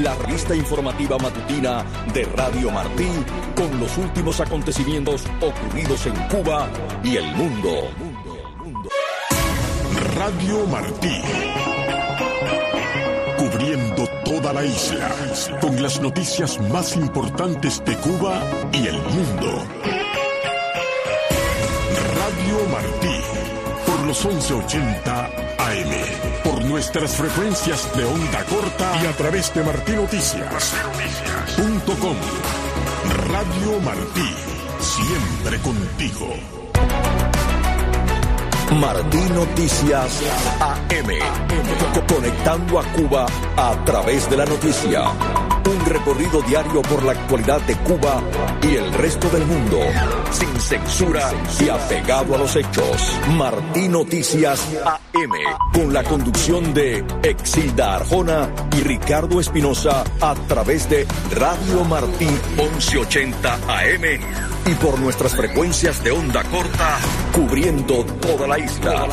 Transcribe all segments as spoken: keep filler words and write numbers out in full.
la revista informativa matutina de Radio Martí con los últimos acontecimientos ocurridos en Cuba y el mundo. Radio Martí, cubriendo toda la isla con las noticias más importantes de Cuba y el mundo. Radio Martí, por los once ochenta A M, por nuestras frecuencias de onda corta y a través de martinoticias punto com. Radio Martí, siempre contigo. Martí Noticias A M, conectando a Cuba a través de la noticia. Un recorrido diario por la actualidad de Cuba y el resto del mundo, sin censura y apegado a los hechos. Martí Noticias A M, con la conducción de Exilda Arjona y Ricardo Espinosa a través de Radio Martí once ochenta A M y por nuestras frecuencias de onda corta, cubriendo toda la isla.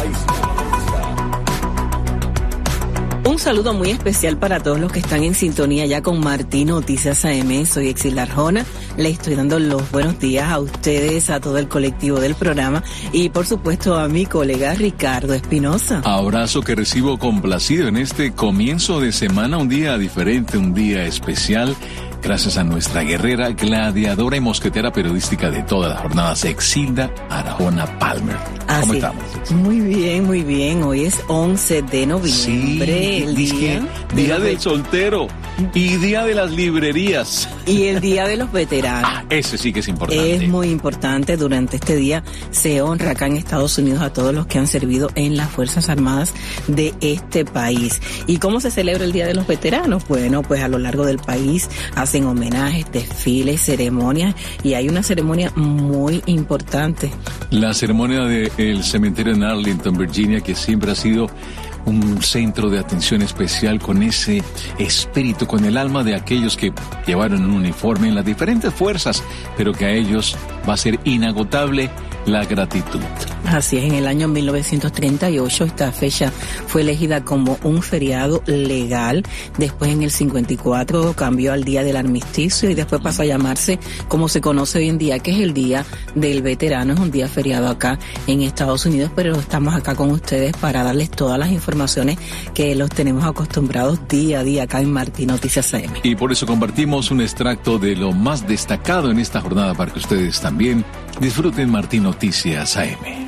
Un saludo muy especial para todos los que están en sintonía ya con Martí Noticias A M. Soy Exilda Arjona. Le estoy dando los buenos días a ustedes, a todo el colectivo del programa y por supuesto a mi colega Ricardo Espinosa. Abrazo que recibo complacido en este comienzo de semana, un día diferente, un día especial. Gracias a nuestra guerrera, gladiadora y mosquetera periodística de todas las jornadas, Exilda Arjona Palmer. Así, ¿cómo estamos? Muy bien, muy bien. Hoy es once de noviembre, sí, el día, de día del soltero y día de las librerías. Y el día de los veteranos. Ah, ese sí que es importante. Es muy importante. Durante este día se honra acá en Estados Unidos a todos los que han servido en las Fuerzas Armadas de este país. ¿Y cómo se celebra el Día de los Veteranos? Bueno, pues a lo largo del país hacen homenajes, desfiles, ceremonias y hay una ceremonia muy importante. La ceremonia del cementerio en Arlington, Virginia, que siempre ha sido un centro de atención especial con ese espíritu, con el alma de aquellos que llevaron un uniforme en las diferentes fuerzas, pero que a ellos va a ser inagotable la gratitud. Así es, en el año mil novecientos treinta y ocho esta fecha fue elegida como un feriado legal. Después en el cincuenta y cuatro cambió al Día del Armisticio y después pasó a llamarse como se conoce hoy en día, que es el Día del Veterano. Es un día feriado acá en Estados Unidos, pero estamos acá con ustedes para darles todas las informaciones que los tenemos acostumbrados día a día acá en Martí Noticias A M. Y por eso compartimos un extracto de lo más destacado en esta jornada para que ustedes también disfruten Martí Noticias A M.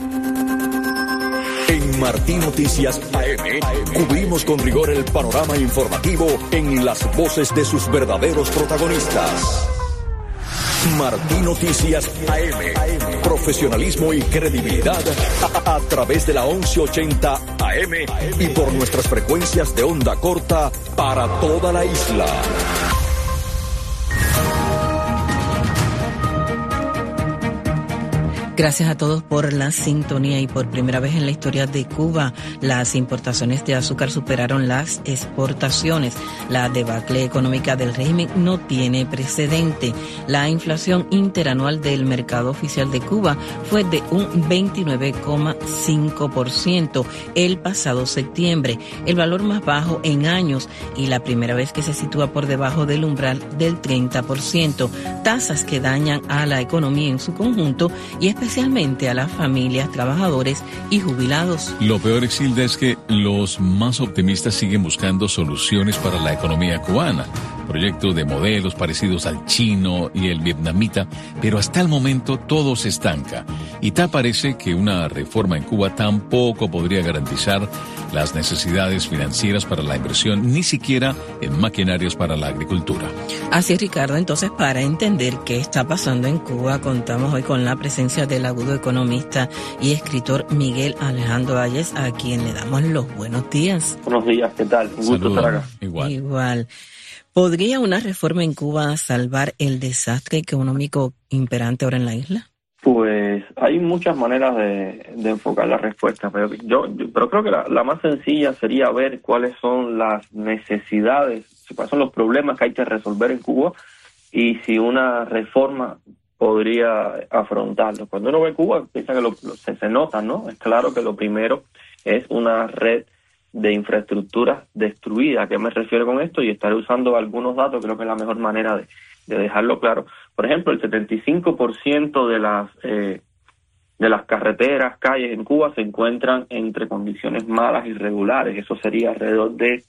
En Martí Noticias A M cubrimos con rigor el panorama informativo en las voces de sus verdaderos protagonistas. Martí Noticias A M, profesionalismo y credibilidad a, a través de la once ochenta A M y por nuestras frecuencias de onda corta para toda la isla. Gracias a todos por la sintonía y por primera vez en la historia de Cuba, las importaciones de azúcar superaron las exportaciones. La debacle económica del régimen no tiene precedente. La inflación interanual del mercado oficial de Cuba fue de un veintinueve coma cinco por ciento el pasado septiembre, el valor más bajo en años y la primera vez que se sitúa por debajo del umbral del treinta por ciento. Tasas que dañan a la economía en su conjunto y especialmente a las familias, trabajadores y jubilados. Lo peor, Exilda, es que los más optimistas siguen buscando soluciones para la economía cubana. Proyectos de modelos parecidos al chino y el vietnamita, pero hasta el momento todo se estanca. Y tal parece que una reforma en Cuba tampoco podría garantizar las necesidades financieras para la inversión, ni siquiera en maquinarias para la agricultura. Así es, Ricardo. Entonces, para entender qué está pasando en Cuba, contamos hoy con la presencia del agudo economista y escritor Miguel Alejandro Valles, a quien le damos los buenos días. Buenos días, ¿qué tal? Un gusto Saludos. estar acá. Igual. Igual. ¿Podría una reforma en Cuba salvar el desastre económico imperante ahora en la isla? Pues hay muchas maneras de, de enfocar la respuesta, pero yo, yo pero creo que la, la más sencilla sería ver cuáles son las necesidades, cuáles son los problemas que hay que resolver en Cuba y si una reforma podría afrontarlo. Cuando uno ve Cuba, piensa que lo, lo, se, se nota, ¿no? Es claro que lo primero es una red de infraestructuras destruidas. ¿A qué me refiero con esto? Y estaré usando algunos datos, creo que es la mejor manera de, de dejarlo claro. Por ejemplo, el setenta y cinco por ciento de las eh, de las carreteras, calles en Cuba se encuentran entre condiciones malas y regulares. Eso sería alrededor de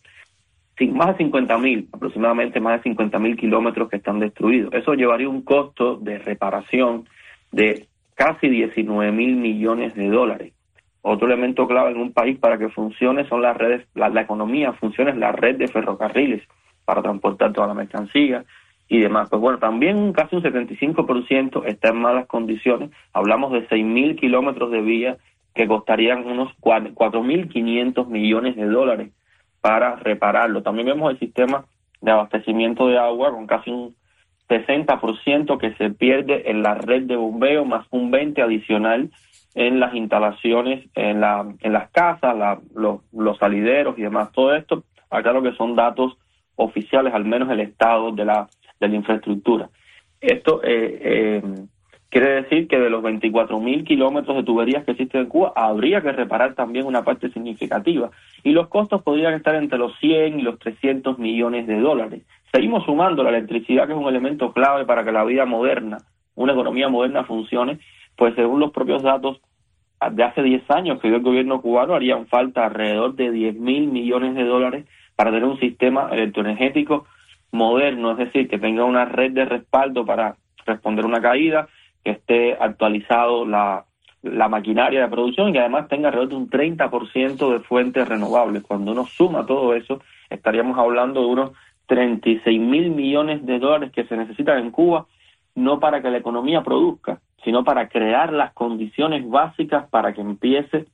más de cincuenta mil, aproximadamente más de cincuenta mil kilómetros que están destruidos. Eso llevaría un costo de reparación de casi diecinueve mil millones de dólares. Otro elemento clave en un país para que funcione son las redes, la, la economía funciona es la red de ferrocarriles para transportar toda la mercancía y demás. Pues bueno, también casi un setenta y cinco por ciento está en malas condiciones. Hablamos de seis mil kilómetros de vías que costarían unos cuatro mil quinientos millones de dólares para repararlo. También vemos el sistema de abastecimiento de agua con casi un sesenta por ciento que se pierde en la red de bombeo, más un veinte por ciento adicional en las instalaciones, en la en las casas, la, los, los salideros y demás. Todo esto, aclaro que son datos oficiales, al menos el estado de la de la infraestructura. Esto eh, eh, quiere decir que de los veinticuatro mil kilómetros de tuberías que existen en Cuba, habría que reparar también una parte significativa. Y los costos podrían estar entre los cien y los trescientos millones de dólares. Seguimos sumando la electricidad, que es un elemento clave para que la vida moderna, una economía moderna funcione, pues según los propios datos de hace diez años que dio el gobierno cubano, harían falta alrededor de diez mil millones de dólares para tener un sistema electroenergético moderno, es decir, que tenga una red de respaldo para responder a una caída, que esté actualizado la, la maquinaria de producción y que además tenga alrededor de un treinta por ciento de fuentes renovables. Cuando uno suma todo eso, estaríamos hablando de unos treinta y seis mil millones de dólares que se necesitan en Cuba, no para que la economía produzca, sino para crear las condiciones básicas para que empiece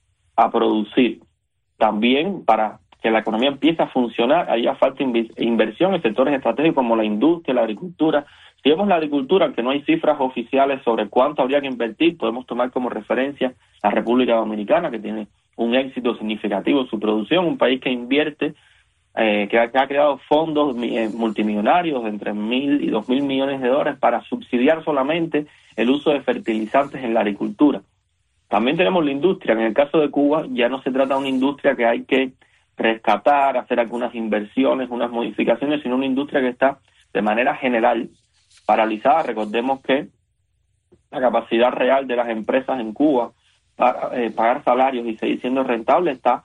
a producir. También para que la economía empiece a funcionar, haría falta inv- inversión en sectores estratégicos como la industria, la agricultura. Si vemos la agricultura, aunque no hay cifras oficiales sobre cuánto habría que invertir, podemos tomar como referencia la República Dominicana, que tiene un éxito significativo en su producción, un país que invierte, eh, que, ha, que ha creado fondos eh, multimillonarios de entre mil y dos mil millones de dólares para subsidiar solamente el uso de fertilizantes en la agricultura. También tenemos la industria, que en el caso de Cuba ya no se trata de una industria que hay que rescatar, hacer algunas inversiones, unas modificaciones, sino una industria que está de manera general paralizada. Recordemos que la capacidad real de las empresas en Cuba para eh, pagar salarios y seguir siendo rentable está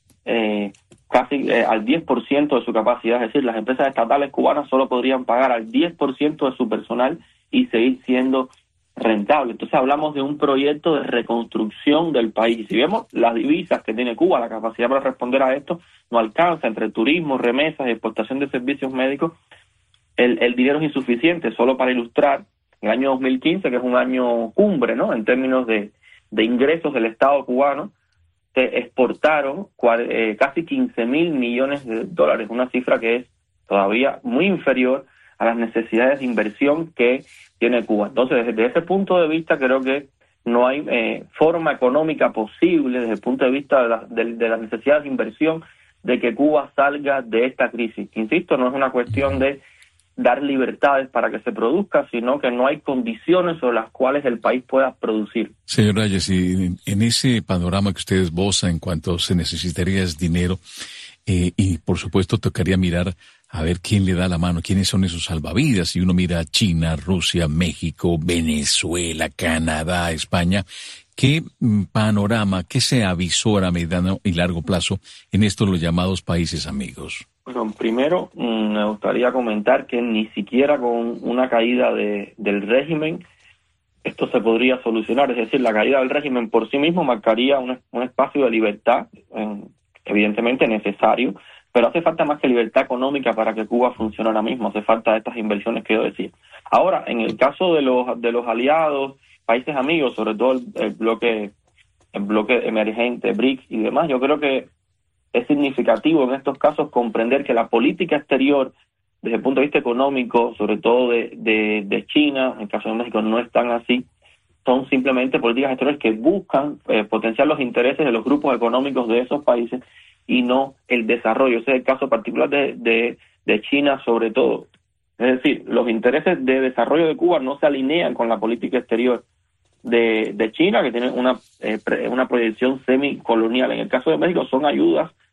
eh, casi eh, al diez por ciento de su capacidad, es decir, las empresas estatales cubanas solo podrían pagar al diez por ciento de su personal y seguir siendo rentable. Entonces hablamos de un proyecto de reconstrucción del país. Si vemos las divisas que tiene Cuba, la capacidad para responder a esto no alcanza. Entre turismo, remesas y exportación de servicios médicos, el, el dinero es insuficiente. Solo para ilustrar, el año dos mil quince, que es un año cumbre, ¿no?, en términos de, de ingresos del Estado cubano, se exportaron cual, eh, casi quince mil millones de dólares, una cifra que es todavía muy inferior a las necesidades de inversión que tiene Cuba. Entonces, desde ese punto de vista, creo que no hay eh, forma económica posible, desde el punto de vista de, la, de, de las necesidades de inversión, de que Cuba salga de esta crisis. Insisto, no es una cuestión de dar libertades para que se produzca, sino que no hay condiciones sobre las cuales el país pueda producir. Señor Reyes, y en ese panorama que usted esboza en cuanto se necesitaría es dinero, eh, y por supuesto tocaría mirar a ver quién le da la mano, quiénes son esos salvavidas. Si uno mira a China, Rusia, México, Venezuela, Canadá, España, ¿qué panorama, qué se avisora a mediano y largo plazo en estos los llamados países amigos? Bueno, primero me gustaría comentar que ni siquiera con una caída de, del régimen esto se podría solucionar. Es decir, la caída del régimen por sí mismo marcaría un, un espacio de libertad, eh, evidentemente necesario, pero hace falta más que libertad económica para que Cuba funcione ahora mismo. Hace falta estas inversiones que yo decía. Ahora, en el caso de los de los aliados, países amigos, sobre todo el, el bloque el bloque emergente, BRICS y demás, yo creo que es significativo en estos casos comprender que la política exterior, desde el punto de vista económico, sobre todo de, de, de China, en el caso de México no es tan así, son simplemente políticas exteriores que buscan eh, potenciar los intereses de los grupos económicos de esos países y no el desarrollo. Ese es el caso particular de, de, de China sobre todo. Es decir, los intereses de desarrollo de Cuba no se alinean con la política exterior de, de China, que tiene una, eh, pre, una proyección semicolonial. En el caso de México son ayudas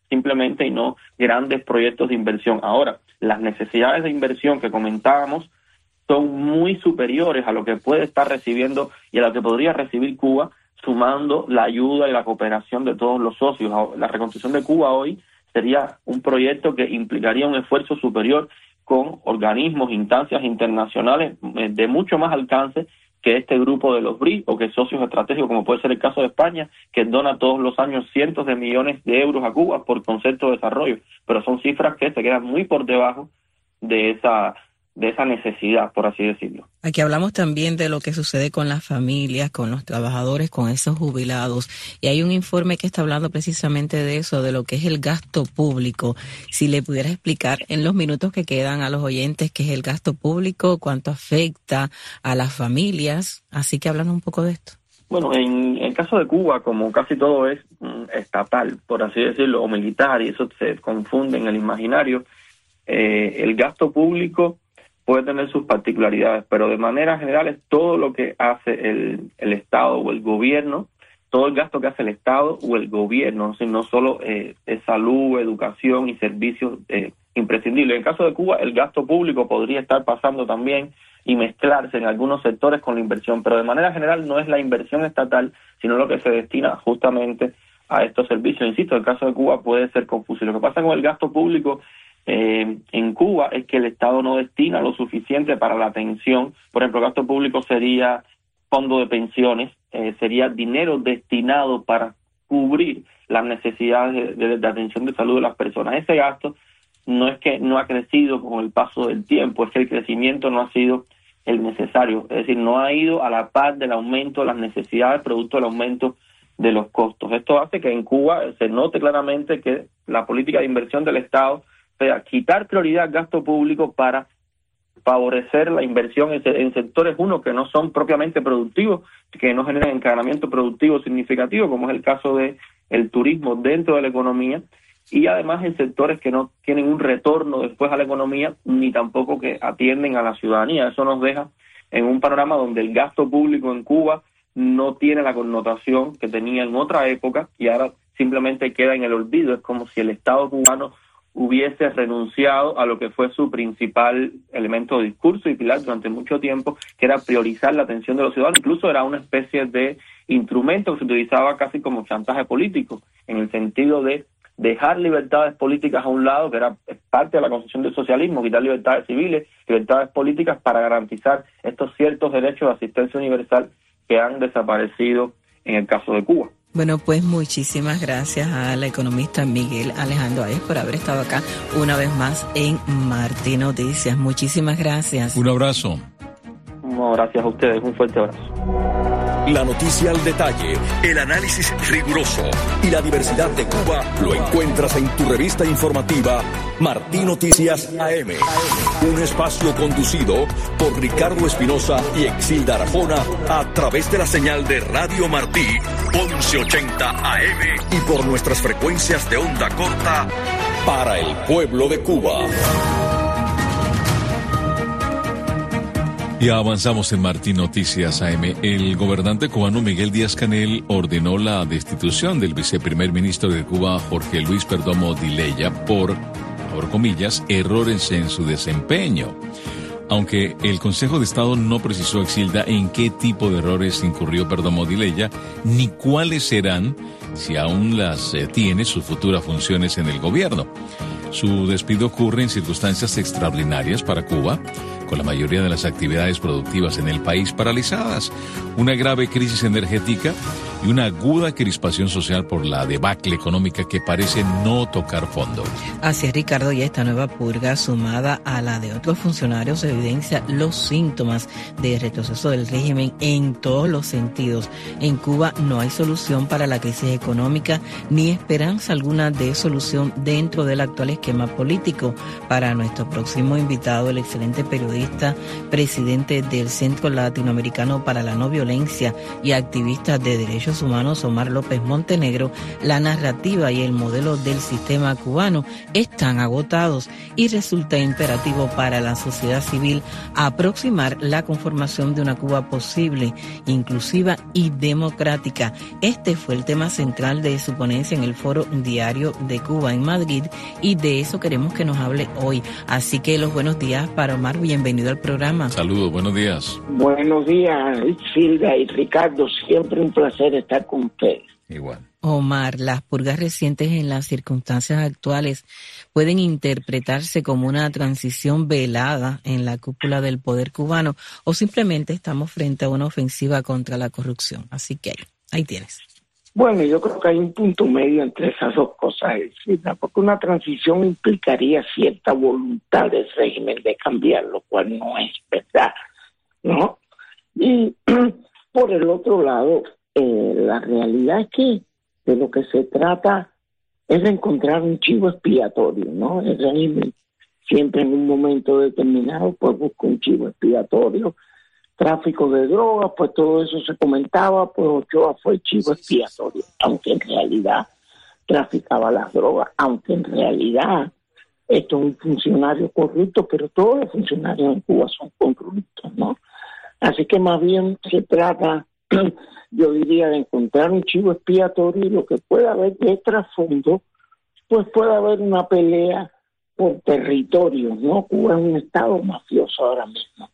simplemente y no grandes proyectos de inversión. Ahora, las necesidades de inversión que comentábamos son muy superiores a lo que puede estar recibiendo y a lo que podría recibir Cuba, sumando la ayuda y la cooperación de todos los socios. La reconstrucción de Cuba hoy sería un proyecto que implicaría un esfuerzo superior con organismos, instancias internacionales de mucho más alcance que este grupo de los B R I C o que socios estratégicos, como puede ser el caso de España, que dona todos los años cientos de millones de euros a Cuba por concepto de desarrollo, pero son cifras que se quedan muy por debajo de esa de esa necesidad, por así decirlo. Aquí hablamos también de lo que sucede con las familias, con los trabajadores, con esos jubilados, y hay un informe que está hablando precisamente de eso, de lo que es el gasto público. Si le pudiera explicar en los minutos que quedan a los oyentes qué es el gasto público, cuánto afecta a las familias, así que hablan un poco de esto. Bueno, en el caso de Cuba, como casi todo es mm, estatal, por así decirlo, o militar, y eso se confunde en el imaginario, eh, el gasto público puede tener sus particularidades, pero de manera general es todo lo que hace el, el Estado o el gobierno, todo el gasto que hace el Estado o el gobierno, o sea, no solo eh, es salud, educación y servicios eh, imprescindibles. En el caso de Cuba, el gasto público podría estar pasando también y mezclarse en algunos sectores con la inversión, pero de manera general no es la inversión estatal, sino lo que se destina justamente a estos servicios. Insisto, el caso de Cuba puede ser confuso. Lo que pasa con el gasto público Eh, en Cuba es que el Estado no destina lo suficiente para la atención. Por ejemplo, el gasto público sería fondo de pensiones, eh, sería dinero destinado para cubrir las necesidades de, de, de atención de salud de las personas. Ese gasto no es que no ha crecido con el paso del tiempo, es que el crecimiento no ha sido el necesario, es decir, no ha ido a la par del aumento de las necesidades producto del aumento de los costos. Esto hace que en Cuba se note claramente que la política de inversión del Estado sea quitar prioridad al gasto público para favorecer la inversión en, en sectores, uno, que no son propiamente productivos, que no generan encadenamiento productivo significativo, como es el caso de el turismo dentro de la economía, y además en sectores que no tienen un retorno después a la economía, ni tampoco que atienden a la ciudadanía. Eso nos deja en un panorama donde el gasto público en Cuba no tiene la connotación que tenía en otra época y ahora simplemente queda en el olvido. Es como si el Estado cubano hubiese renunciado a lo que fue su principal elemento de discurso y pilar durante mucho tiempo, que era priorizar la atención de los ciudadanos. Incluso era una especie de instrumento que se utilizaba casi como chantaje político, en el sentido de dejar libertades políticas a un lado, que era parte de la concepción del socialismo, quitar libertades civiles, libertades políticas para garantizar estos ciertos derechos de asistencia universal que han desaparecido en el caso de Cuba. Bueno, pues muchísimas gracias al economista Miguel Alejandro Ayes por haber estado acá una vez más en Martí Noticias. Muchísimas gracias. Un abrazo. No, gracias a ustedes. Un fuerte abrazo. La noticia al detalle, el análisis riguroso y la diversidad de Cuba lo encuentras en tu revista informativa Martí Noticias A M. Un espacio conducido por Ricardo Espinosa y Exilda Arjona a través de la señal de Radio Martí once ochenta A M y por nuestras frecuencias de onda corta para el pueblo de Cuba. Y avanzamos en Martí Noticias A M. El gobernante cubano Miguel Díaz-Canel ordenó la destitución del viceprimer ministro de Cuba, Jorge Luis Perdomo Dilella, por, por comillas, errores en su desempeño. Aunque el Consejo de Estado no precisó, Exilda, en qué tipo de errores incurrió Perdomo Dilella, ni cuáles serán, si aún las eh, tiene, sus futuras funciones en el gobierno. Su despido ocurre en circunstancias extraordinarias para Cuba, con la mayoría de las actividades productivas en el país paralizadas, una grave crisis energética y una aguda crispación social por la debacle económica que parece no tocar fondo. Así es, Ricardo, y esta nueva purga, sumada a la de otros funcionarios, evidencia los síntomas de retroceso del régimen en todos los sentidos. En Cuba no hay solución para la crisis económica ni esperanza alguna de solución dentro del actual esquema político. Para nuestro próximo invitado, el excelente periodista periodista, presidente del Centro Latinoamericano para la No Violencia y activista de derechos humanos, Omar López Montenegro, la narrativa y el modelo del sistema cubano están agotados y resulta imperativo para la sociedad civil aproximar la conformación de una Cuba posible, inclusiva y democrática. Este fue el tema central de su ponencia en el Foro Diario de Cuba en Madrid, y de eso queremos que nos hable hoy. Así que los buenos días para Omar, bienvenido al programa. Saludos, buenos días. Buenos días, Silvia y Ricardo, siempre un placer estar con ustedes. Igual. Omar, las purgas recientes en las circunstancias actuales pueden interpretarse como una transición velada en la cúpula del poder cubano, o simplemente estamos frente a una ofensiva contra la corrupción. Así que ahí, ahí tienes. Bueno, yo creo que hay un punto medio entre esas dos cosas, Silvia, porque una transición implicaría cierta voluntad del régimen de cambiar, lo cual no es verdad, ¿no? Y por el otro lado, eh, la realidad es que de lo que se trata es de encontrar un chivo expiatorio, ¿no? El régimen siempre en un momento determinado pues busca un chivo expiatorio. Tráfico de drogas, pues todo eso se comentaba, pues Ochoa fue chivo expiatorio, aunque en realidad traficaba las drogas, aunque en realidad esto es un funcionario corrupto, pero todos los funcionarios en Cuba son corruptos, ¿no? Así que más bien se trata, yo diría, de encontrar un chivo expiatorio, y lo que pueda haber de trasfondo, pues puede haber una pelea por territorios, ¿no? Cuba es un estado mafioso ahora mismo,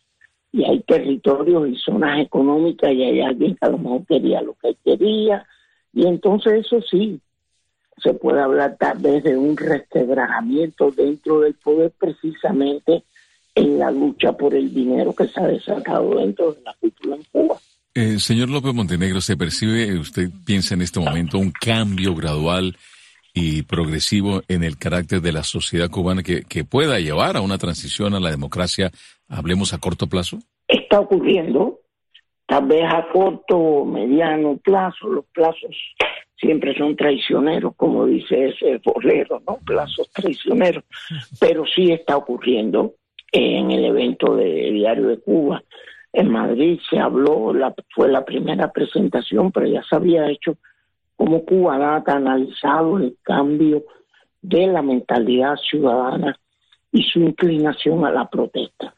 y hay territorios y zonas económicas, y hay alguien que a lo mejor quería lo que quería, y entonces eso sí, se puede hablar tal vez de un resquebrajamiento dentro del poder, precisamente en la lucha por el dinero que se ha desatado dentro de la cultura en Cuba. Eh, señor López Montenegro, ¿se percibe, usted piensa en este momento, un cambio gradual y progresivo en el carácter de la sociedad cubana que, que pueda llevar a una transición a la democracia, hablemos a corto plazo? Está ocurriendo, tal vez a corto o mediano plazo. Los plazos siempre son traicioneros, como dice ese bolero, ¿no? Plazos traicioneros. Pero sí está ocurriendo. En el evento de Diario de Cuba en Madrid se habló, la, fue la primera presentación, pero ya se había hecho como Cuba Data ha analizado el cambio de la mentalidad ciudadana y su inclinación a la protesta.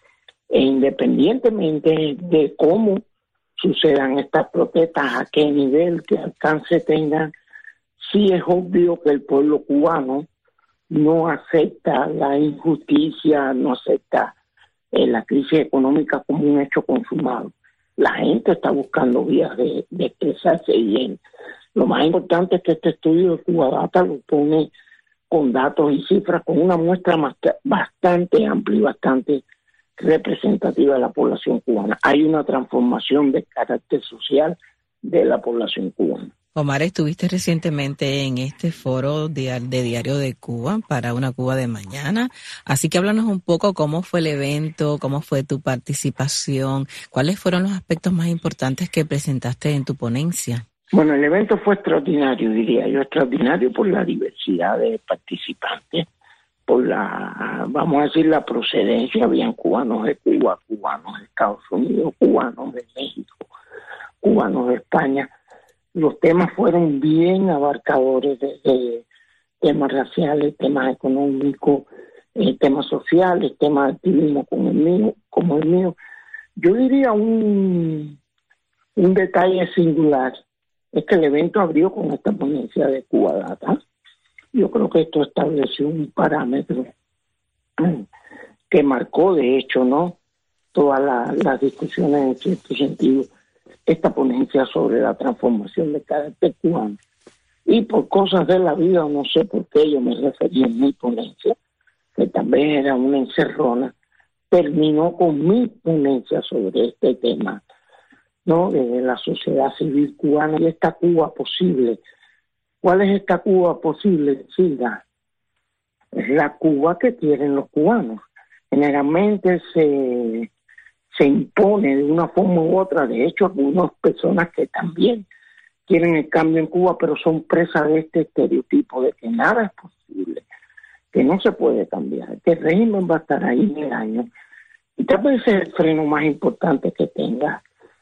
E independientemente de cómo sucedan estas protestas, a qué nivel, qué alcance tengan, sí es obvio que el pueblo cubano no acepta la injusticia, no acepta eh, la crisis económica como un hecho consumado. La gente está buscando vías de, de expresarse bien. Lo más importante es que este estudio de Cuba Data lo pone con datos y cifras, con una muestra más, bastante amplia y bastante representativa de la población cubana. Hay una transformación de carácter social de la población cubana. Omar, estuviste recientemente en este foro de, de Diario de Cuba para una Cuba de mañana, así que háblanos un poco cómo fue el evento, cómo fue tu participación, cuáles fueron los aspectos más importantes que presentaste en tu ponencia. Bueno, el evento fue extraordinario, diría yo, extraordinario por la diversidad de participantes, por la, vamos a decir, la procedencia. Habían cubanos de Cuba, cubanos de Estados Unidos, cubanos de México, cubanos de España. Los temas fueron bien abarcadores, desde temas raciales, temas económicos, eh, temas sociales, temas de activismo como el mío, como el mío. Yo diría un, un detalle singular es que el evento abrió con esta ponencia de Cuba Data. Yo creo que esto estableció un parámetro que marcó, de hecho, ¿no?, todas la, las discusiones en cierto sentido, esta ponencia sobre la transformación de carácter cubano. Y por cosas de la vida, no sé por qué yo me referí en mi ponencia, que también era una encerrona, terminó con mi ponencia sobre este tema, ¿no?, de la sociedad civil cubana y esta Cuba posible. ¿Cuál es esta Cuba posible, Silvia? Es la Cuba que quieren los cubanos. Generalmente se, se impone de una forma u otra. De hecho, algunas personas que también quieren el cambio en Cuba, pero son presas de este estereotipo de que nada es posible, que no se puede cambiar, que el régimen va a estar ahí mil años. Y tal vez es el freno más importante que tenga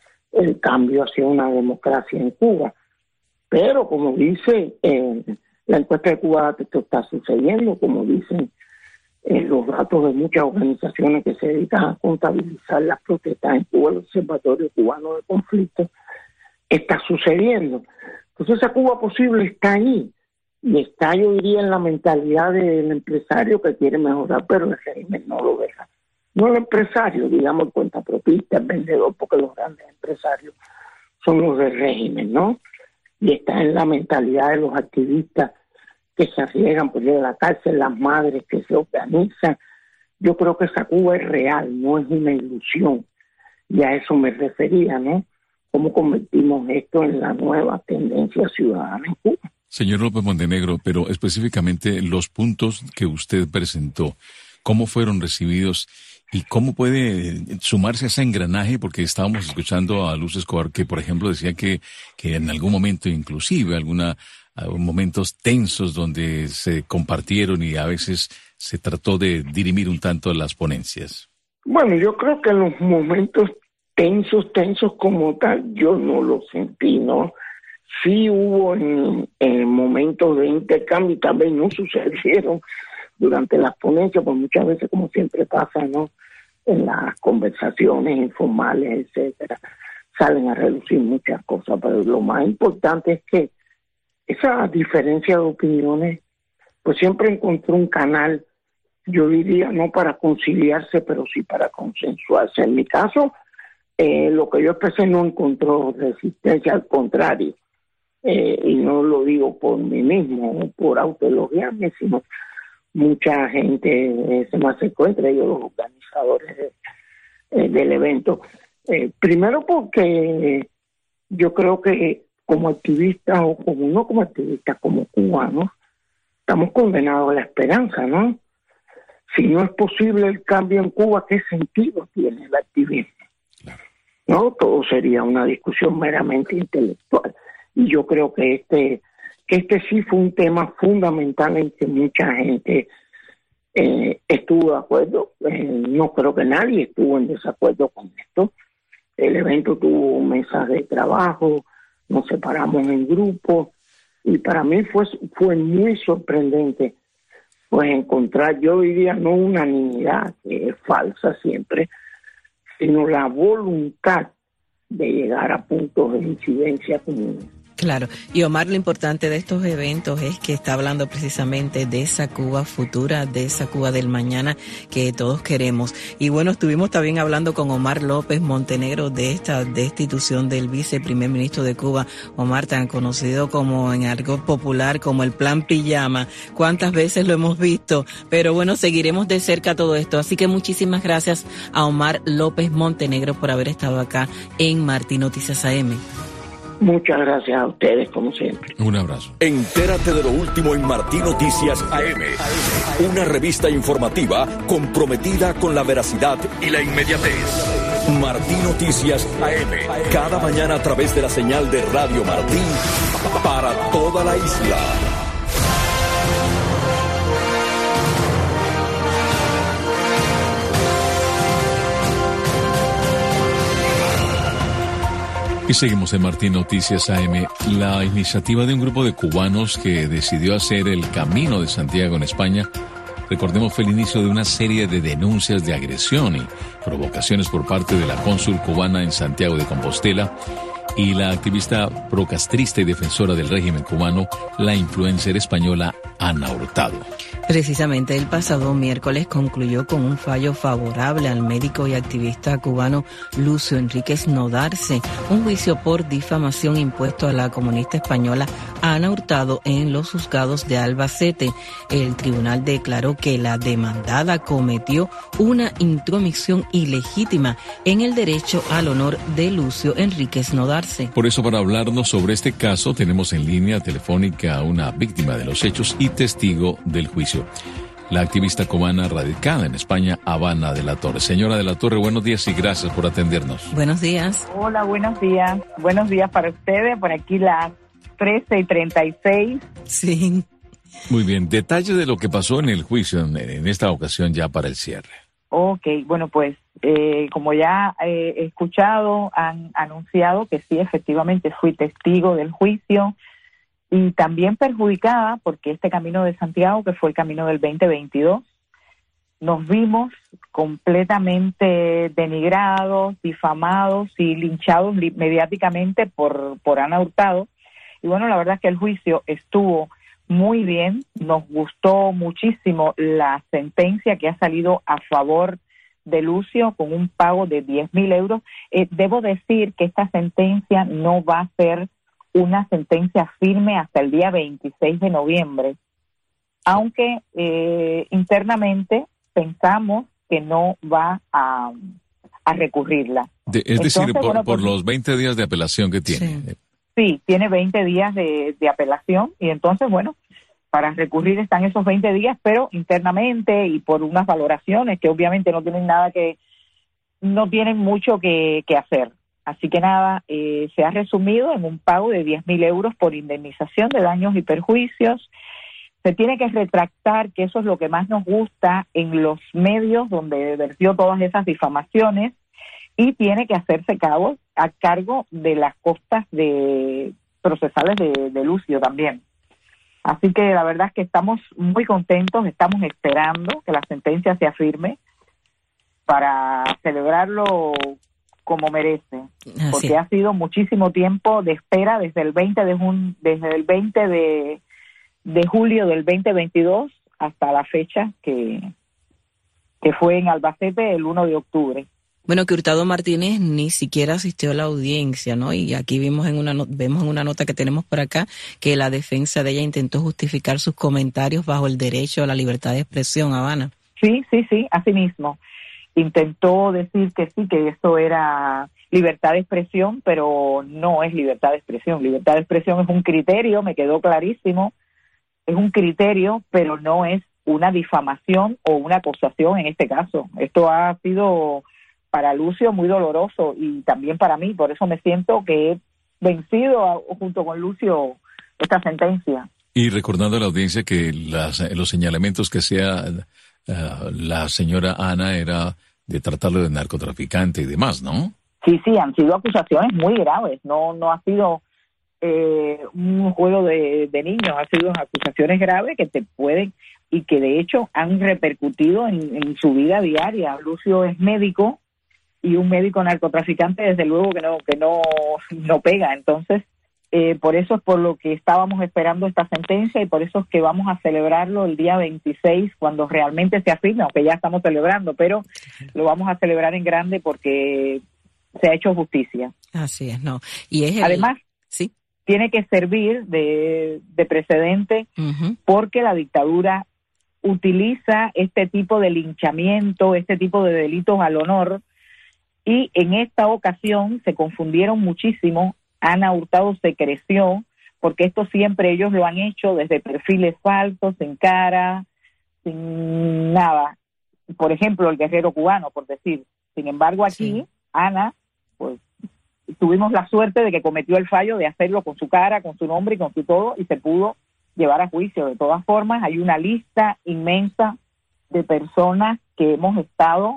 el cambio hacia una democracia en Cuba. Pero como dice eh, la encuesta de Cuba, esto está sucediendo, como dicen eh, los datos de muchas organizaciones que se dedican a contabilizar las protestas en Cuba, el Observatorio Cubano de Conflictos, está sucediendo. Entonces esa Cuba posible está ahí, y está, yo diría, en la mentalidad del empresario que quiere mejorar, pero el régimen no lo deja. No el empresario, digamos, el cuentapropista, el vendedor, porque los grandes empresarios son los del régimen, ¿no? Y está en la mentalidad de los activistas que se arriesgan por ir a la cárcel, las madres que se organizan. Yo creo que esa Cuba es real, no es una ilusión. Y a eso me refería, ¿no? ¿Cómo convertimos esto en la nueva tendencia ciudadana en Cuba? Señor López Montenegro, pero específicamente los puntos que usted presentó, ¿cómo fueron recibidos y cómo puede sumarse a ese engranaje? Porque estábamos escuchando a Luz Escobar que, por ejemplo, decía que, que en algún momento, inclusive, alguna momentos tensos donde se compartieron y a veces se trató de dirimir un tanto las ponencias. Bueno, yo creo que en los momentos tensos, tensos como tal, yo no lo sentí, ¿no? Sí hubo en, en momentos de intercambio y tal vez no sucedieron durante las ponencias, pues muchas veces, como siempre pasa, ¿no? En las conversaciones informales, etcétera, salen a relucir muchas cosas, pero lo más importante es que esa diferencia de opiniones, pues siempre encontró un canal, yo diría, no para conciliarse, pero sí para consensuarse. En mi caso, eh, lo que yo expresé no encontró resistencia, al contrario, eh, y no lo digo por mí mismo, por autoelogiarme, sino mucha gente eh, se me acercó, entre ellos los organizadores de, eh, del evento. Eh, primero porque yo creo que como activistas, o como no como activistas, como cubanos, estamos condenados a la esperanza, ¿no? Si no es posible el cambio en Cuba, ¿qué sentido tiene el activismo? Claro. No, todo sería una discusión meramente intelectual. Y yo creo que este, que este sí fue un tema fundamental en que mucha gente eh, estuvo de acuerdo. Eh, no creo que nadie estuvo en desacuerdo con esto. El evento tuvo mesas de trabajo, nos separamos en grupos, y para mí fue, fue muy sorprendente pues encontrar, yo diría, no unanimidad, que es falsa siempre, sino la voluntad de llegar a puntos de incidencia comunes. Claro, y Omar, lo importante de estos eventos es que está hablando precisamente de esa Cuba futura, de esa Cuba del mañana que todos queremos. Y bueno, estuvimos también hablando con Omar López Montenegro de esta destitución del viceprimer ministro de Cuba, Omar, tan conocido como en argot popular como el Plan Pijama. ¿Cuántas veces lo hemos visto? Pero bueno, seguiremos de cerca todo esto. Así que muchísimas gracias a Omar López Montenegro por haber estado acá en Martín Noticias A M. Muchas gracias a ustedes, como siempre. Un abrazo. Entérate de lo último en Martín Noticias A M. Una revista informativa comprometida con la veracidad y la inmediatez. Martín Noticias A M. Cada mañana a través de la señal de Radio Martín para toda la isla. Y seguimos en Martín Noticias A M. La iniciativa de un grupo de cubanos que decidió hacer el Camino de Santiago en España, recordemos, fue el inicio de una serie de denuncias de agresión y provocaciones por parte de la cónsul cubana en Santiago de Compostela y la activista procastrista y defensora del régimen cubano, la influencer española Ana Hurtado. Precisamente el pasado miércoles concluyó con un fallo favorable al médico y activista cubano Lucio Enríquez Nodarse, un juicio por difamación impuesto a la comunista española Ana Hurtado en los juzgados de Albacete. El tribunal declaró que la demandada cometió una intromisión ilegítima en el derecho al honor de Lucio Enríquez Nodarse. Por eso, para hablarnos sobre este caso, tenemos en línea telefónica a una víctima de los hechos y testigo del juicio, la activista cubana radicada en España, Habana de la Torre. Señora de la Torre, buenos días y gracias por atendernos. Buenos días. Hola, buenos días. Buenos días para ustedes. Por aquí las trece y treinta y seis. Sí. Muy bien. Detalles de lo que pasó en el juicio en, en esta ocasión ya para el cierre. Ok, bueno, pues eh, como ya eh, he escuchado, han anunciado que sí, efectivamente fui testigo del juicio y también perjudicada porque este Camino de Santiago, que fue el camino del veinte veintidós, nos vimos completamente denigrados, difamados y linchados mediáticamente por, por Ana Hurtado. Y bueno, la verdad es que el juicio estuvo muy bien, nos gustó muchísimo la sentencia que ha salido a favor de Lucio con un pago de diez mil euros. Eh, debo decir que esta sentencia no va a ser una sentencia firme hasta el día veintiséis de noviembre, aunque eh, internamente pensamos que no va a, a recurrirla. De, es Entonces, decir, por, bueno, por los veinte días de apelación que tiene. Sí, sí tiene veinte días de, de apelación y entonces, bueno, para recurrir están esos veinte días, pero internamente y por unas valoraciones que obviamente no tienen nada que, no tienen mucho que, que hacer. Así que nada, eh, se ha resumido en un pago de diez mil euros por indemnización de daños y perjuicios. Se tiene que retractar, que eso es lo que más nos gusta en los medios donde vertió todas esas difamaciones, y tiene que hacerse cargo a cargo de las costas de procesales de, de Lucio también. Así que la verdad es que estamos muy contentos, estamos esperando que la sentencia sea firme para celebrarlo como merece, Así. porque ha sido muchísimo tiempo de espera desde el veinte de jun- desde el veinte de, de julio del veinte veintidós hasta la fecha que que fue en Albacete el uno de octubre. Bueno, que Hurtado Martínez ni siquiera asistió a la audiencia, ¿no? Y aquí vimos en una no- vemos en una nota que tenemos por acá que la defensa de ella intentó justificar sus comentarios bajo el derecho a la libertad de expresión, Habana. Sí, sí, sí, así mismo. Intentó decir que sí, que esto era libertad de expresión, pero no es libertad de expresión. Libertad de expresión es un criterio, me quedó clarísimo, es un criterio, pero no es una difamación o una acusación en este caso. Esto ha sido para Lucio muy doloroso y también para mí, por eso me siento que he vencido a, junto con Lucio esta sentencia. Y recordando a la audiencia que las, los señalamientos que hacía uh, la señora Ana era de tratarlo de narcotraficante y demás, ¿no? Sí, sí, han sido acusaciones muy graves, no no ha sido eh, un juego de, de niños, ha sido acusaciones graves que te pueden y que de hecho han repercutido en, en su vida diaria. Lucio es médico y un médico narcotraficante desde luego que no que no, no pega, entonces Eh, por eso es por lo que estábamos esperando esta sentencia y por eso es que vamos a celebrarlo el día veintiséis cuando realmente se afirme, aunque ya estamos celebrando, pero lo vamos a celebrar en grande porque se ha hecho justicia. Así es, ¿no? Y es el... Además, sí, tiene que servir de, de precedente uh-huh. porque la dictadura utiliza este tipo de linchamiento, este tipo de delitos al honor, y en esta ocasión se confundieron muchísimo. Ana Hurtado se creció, porque esto siempre ellos lo han hecho desde perfiles falsos, sin cara, sin nada. Por ejemplo, el guerrero cubano, por decir. Sin embargo, aquí, sí. Ana, pues, tuvimos la suerte de que cometió el fallo de hacerlo con su cara, con su nombre y con su todo, y se pudo llevar a juicio. De todas formas, hay una lista inmensa de personas que hemos estado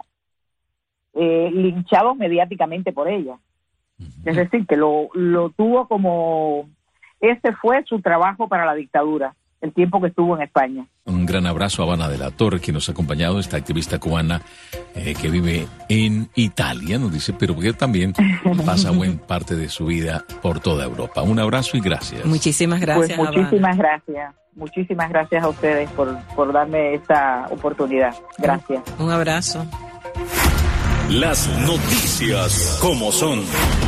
eh, linchados mediáticamente por ella. Es decir, que lo, lo tuvo como... Ese fue su trabajo para la dictadura, el tiempo que estuvo en España. Un gran abrazo a Habana de la Torre, que nos ha acompañado, esta activista cubana eh, que vive en Italia, nos dice, pero que también pasa buena parte de su vida por toda Europa. Un abrazo y gracias. Muchísimas gracias, Pues muchísimas Habana. gracias. Muchísimas gracias a ustedes por, por darme esta oportunidad. Gracias. Un, un abrazo. Las noticias como son.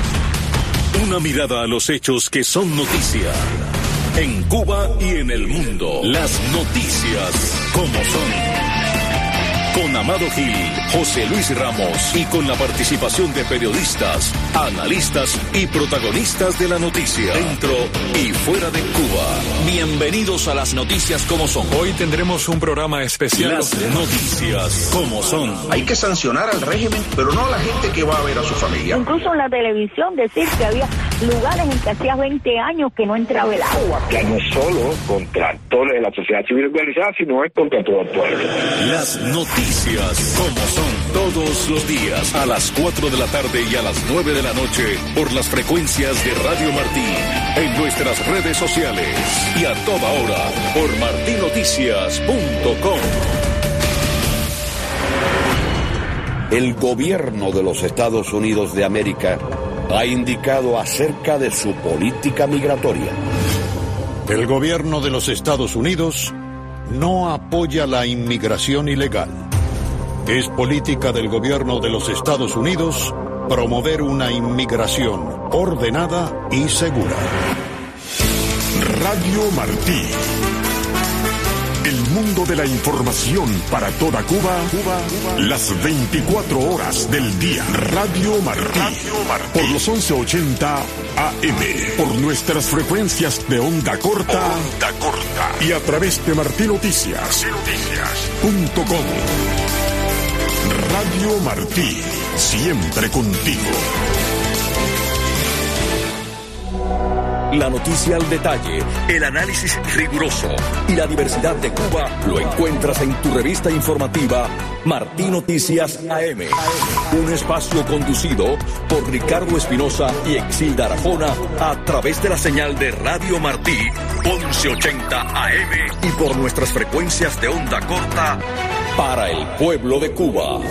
Una mirada a los hechos que son noticia. En Cuba y en el mundo. Las noticias como son. Con Amado Gil, José Luis Ramos y con la participación de periodistas, analistas y protagonistas de la noticia, dentro y fuera de Cuba. Bienvenidos a las noticias como son. Hoy tendremos un programa especial. Las noticias como son. Hay que sancionar al régimen, pero no a la gente que va a ver a su familia. Incluso en la televisión decir que había lugares en que hacía veinte años que no entraba el agua. Ya no es solo contra actores de la sociedad civil organizada, sino es contra todo el pueblo. Las noticias como son. Todo Todos los días a las cuatro de la tarde y a las nueve de la noche por las frecuencias de Radio Martí, en nuestras redes sociales y a toda hora por martí noticias punto com. El gobierno de los Estados Unidos de América ha indicado acerca de su política migratoria. El gobierno de los Estados Unidos no apoya la inmigración ilegal. Es política del gobierno de los Estados Unidos promover una inmigración ordenada y segura. Radio Martí. El mundo de la información para toda Cuba, Cuba, Cuba, las veinticuatro horas del día. Radio Martí. Radio Martí. Por los once ochenta A M. Por nuestras frecuencias de onda corta. Onda corta. Y a través de martí noticias punto com. Radio Martí. Siempre contigo. La noticia al detalle, el análisis riguroso y la diversidad de Cuba lo encuentras en tu revista informativa Martí Noticias A M. Un espacio conducido por Ricardo Espinosa y Exilda Arjona a través de la señal de Radio Martí once ochenta A M y por nuestras frecuencias de onda corta para el pueblo de Cuba.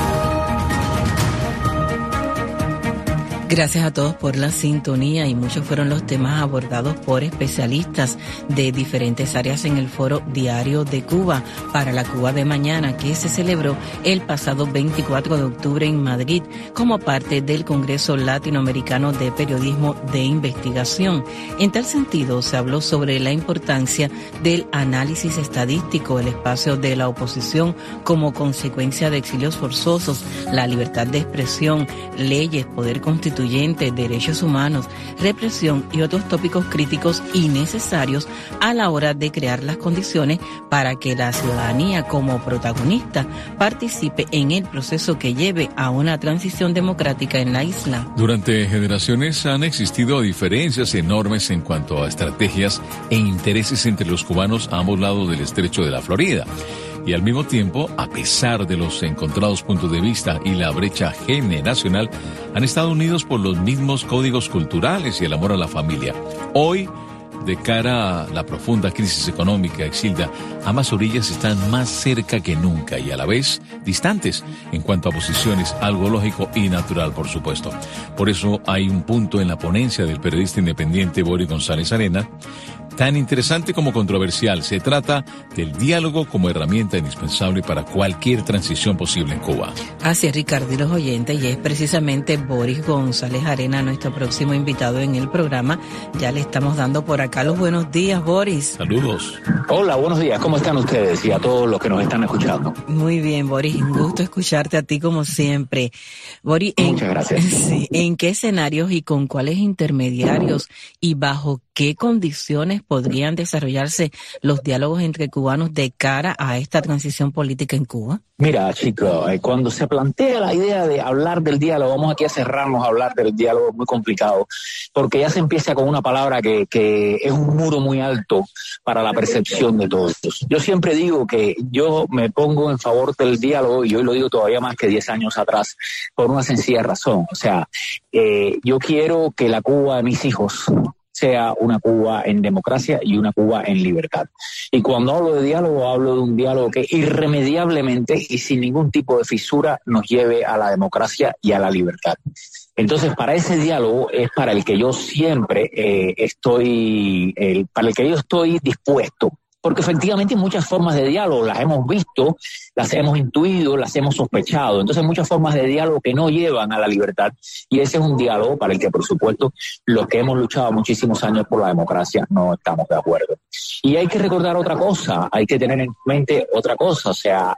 Gracias a todos por la sintonía y muchos fueron los temas abordados por especialistas de diferentes áreas en el Foro Diario de Cuba para la Cuba de Mañana, que se celebró el pasado veinticuatro de octubre en Madrid como parte del Congreso Latinoamericano de Periodismo de Investigación. En tal sentido, se habló sobre la importancia del análisis estadístico, el espacio de la oposición como consecuencia de exilios forzosos, la libertad de expresión, leyes, poder constitucional, derechos humanos, represión y otros tópicos críticos y necesarios a la hora de crear las condiciones para que la ciudadanía como protagonista participe en el proceso que lleve a una transición democrática en la isla. Durante generaciones han existido diferencias enormes en cuanto a estrategias e intereses entre los cubanos a ambos lados del estrecho de la Florida. Y al mismo tiempo, a pesar de los encontrados puntos de vista y la brecha generacional, han estado unidos por los mismos códigos culturales y el amor a la familia. Hoy, de cara a la profunda crisis económica, Exilda, ambas orillas están más cerca que nunca y a la vez distantes en cuanto a posiciones, algo lógico y natural, por supuesto. Por eso hay un punto en la ponencia del periodista independiente Boris González Arena, tan interesante como controversial. Se trata del diálogo como herramienta indispensable para cualquier transición posible en Cuba. Así es, Ricardo y los oyentes, y es precisamente Boris González Arena nuestro próximo invitado en el programa. Ya le estamos dando por acá los buenos días, Boris. Saludos. Hola, buenos días. ¿Cómo están ustedes y a todos los que nos están escuchando? Muy bien, Boris. Un gusto escucharte a ti como siempre. Boris, muchas en, gracias. Sí, ¿en qué escenarios y con cuáles intermediarios y bajo qué condiciones podrían desarrollarse los diálogos entre cubanos de cara a esta transición política en Cuba? Mira, chicos, eh, cuando se plantea la idea de hablar del diálogo, vamos aquí a cerrarnos a hablar del diálogo, muy complicado, porque ya se empieza con una palabra que, que es un muro muy alto para la percepción de todos. Yo siempre digo que yo me pongo en favor del diálogo, y hoy lo digo todavía más que diez años atrás, por una sencilla razón. O sea, eh, yo quiero que la Cuba de mis hijos sea una Cuba en democracia y una Cuba en libertad. Y cuando hablo de diálogo, hablo de un diálogo que irremediablemente y sin ningún tipo de fisura nos lleve a la democracia y a la libertad. Entonces, para ese diálogo es para el que yo siempre eh, estoy, eh, para el que yo estoy dispuesto. Porque efectivamente hay muchas formas de diálogo, las hemos visto, las hemos intuido, las hemos sospechado. Entonces hay muchas formas de diálogo que no llevan a la libertad, y ese es un diálogo para el que, por supuesto, los que hemos luchado muchísimos años por la democracia no estamos de acuerdo. Y hay que recordar otra cosa, hay que tener en mente otra cosa, o sea,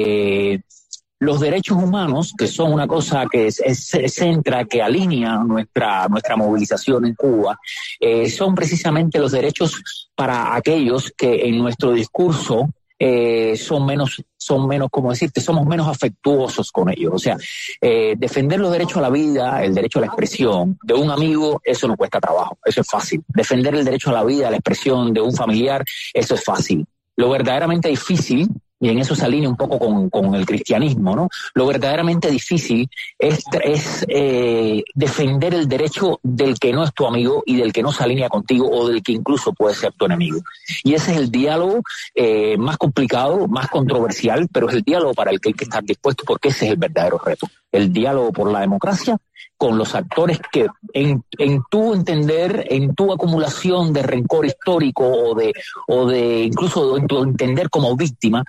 eh, los derechos humanos, que son una cosa que es, es, se centra, que alinea nuestra, nuestra movilización en Cuba, eh, son precisamente los derechos para aquellos que en nuestro discurso eh, son menos, son menos, como decirte, somos menos afectuosos con ellos. O sea, eh, defender los derechos a la vida, el derecho a la expresión de un amigo, eso no cuesta trabajo, eso es fácil. Defender el derecho a la vida, a la expresión de un familiar, eso es fácil. Lo verdaderamente difícil y en eso se alinea un poco con, con el cristianismo, ¿no? Lo verdaderamente difícil es, es eh, defender el derecho del que no es tu amigo y del que no se alinea contigo o del que incluso puede ser tu enemigo. Y ese es el diálogo eh, más complicado, más controversial, pero es el diálogo para el que hay que estar dispuesto, porque ese es el verdadero reto. El diálogo por la democracia con los actores que en, en tu entender, en tu acumulación de rencor histórico o de, o de incluso en tu entender como víctima,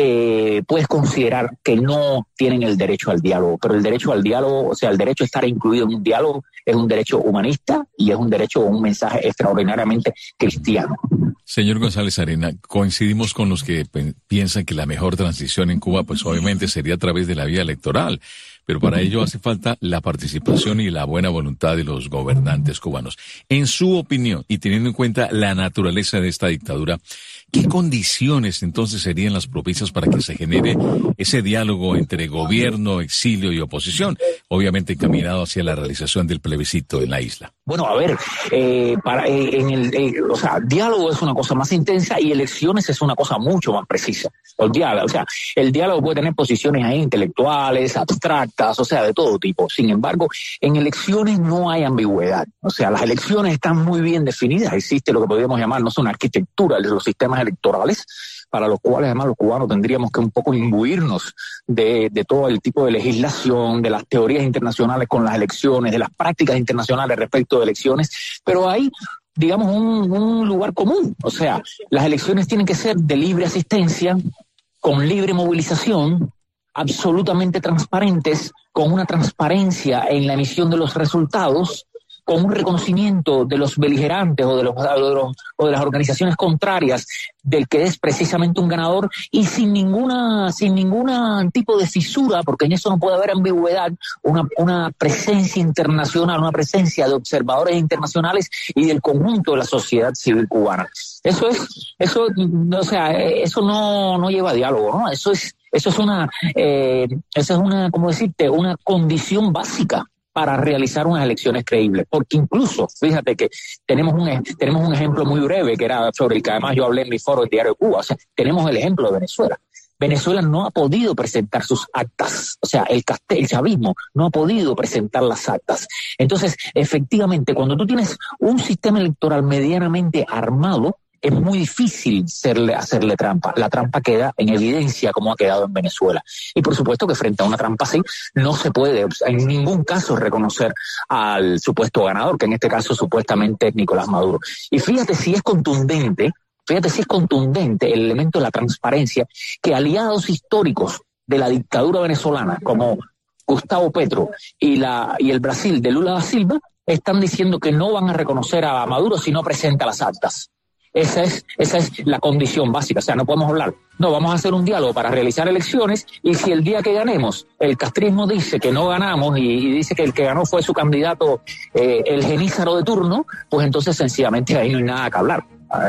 eh, puedes considerar que no tienen el derecho al diálogo. Pero el derecho al diálogo, o sea, el derecho a estar incluido en un diálogo es un derecho humanista y es un derecho o un mensaje extraordinariamente cristiano. Señor González Arena, coincidimos con los que p- piensan que la mejor transición en Cuba, pues obviamente sería a través de la vía electoral. Pero para ello hace falta la participación y la buena voluntad de los gobernantes cubanos. En su opinión, y teniendo en cuenta la naturaleza de esta dictadura, ¿qué condiciones entonces serían las propicias para que se genere ese diálogo entre gobierno, exilio y oposición? Obviamente encaminado hacia la realización del plebiscito en la isla. Bueno, a ver, eh, para, eh, en el, eh, o sea, diálogo es una cosa más intensa y elecciones es una cosa mucho más precisa. El diálogo, o sea, el diálogo puede tener posiciones ahí intelectuales, abstractas, o sea, de todo tipo. Sin embargo, en elecciones no hay ambigüedad. O sea, las elecciones están muy bien definidas. Existe lo que podríamos llamar, no sé, una arquitectura de los sistemas electorales, para los cuales además los cubanos tendríamos que un poco imbuirnos de, de todo el tipo de legislación, de las teorías internacionales con las elecciones, de las prácticas internacionales respecto de elecciones, pero hay, digamos, un, un lugar común. O sea, las elecciones tienen que ser de libre asistencia, con libre movilización, absolutamente transparentes, con una transparencia en la emisión de los resultados, con un reconocimiento de los beligerantes o de, los, de los, o de las organizaciones contrarias del que es precisamente un ganador y sin ninguna sin ninguna tipo de fisura, porque en eso no puede haber ambigüedad, una, una presencia internacional, una presencia de observadores internacionales y del conjunto de la sociedad civil cubana. Eso es, eso, o sea, eso no, no lleva a diálogo, ¿no? Eso es, eso es una, eh, eso es una, ¿cómo decirte? Una condición básica para realizar unas elecciones creíbles, porque incluso, fíjate que tenemos un tenemos un ejemplo muy breve que era sobre el que además yo hablé en mi foro del Diario de Cuba. O sea, tenemos el ejemplo de Venezuela. Venezuela no ha podido presentar sus actas, o sea, el, el chavismo no ha podido presentar las actas. Entonces, efectivamente, cuando tú tienes un sistema electoral medianamente armado, es muy difícil hacerle, hacerle trampa. La trampa queda en evidencia como ha quedado en Venezuela. Y por supuesto que frente a una trampa así no se puede en ningún caso reconocer al supuesto ganador, que en este caso supuestamente es Nicolás Maduro. Y fíjate si es contundente, fíjate si es contundente el elemento de la transparencia, que aliados históricos de la dictadura venezolana como Gustavo Petro y, la, y el Brasil de Lula da Silva están diciendo que no van a reconocer a Maduro si no presenta las actas. Esa es, esa es la condición básica. O sea, no podemos hablar. No, vamos a hacer un diálogo para realizar elecciones y si el día que ganemos el castrismo dice que no ganamos y, y dice que el que ganó fue su candidato, eh, el genízaro de turno, pues entonces sencillamente ahí no hay nada que hablar.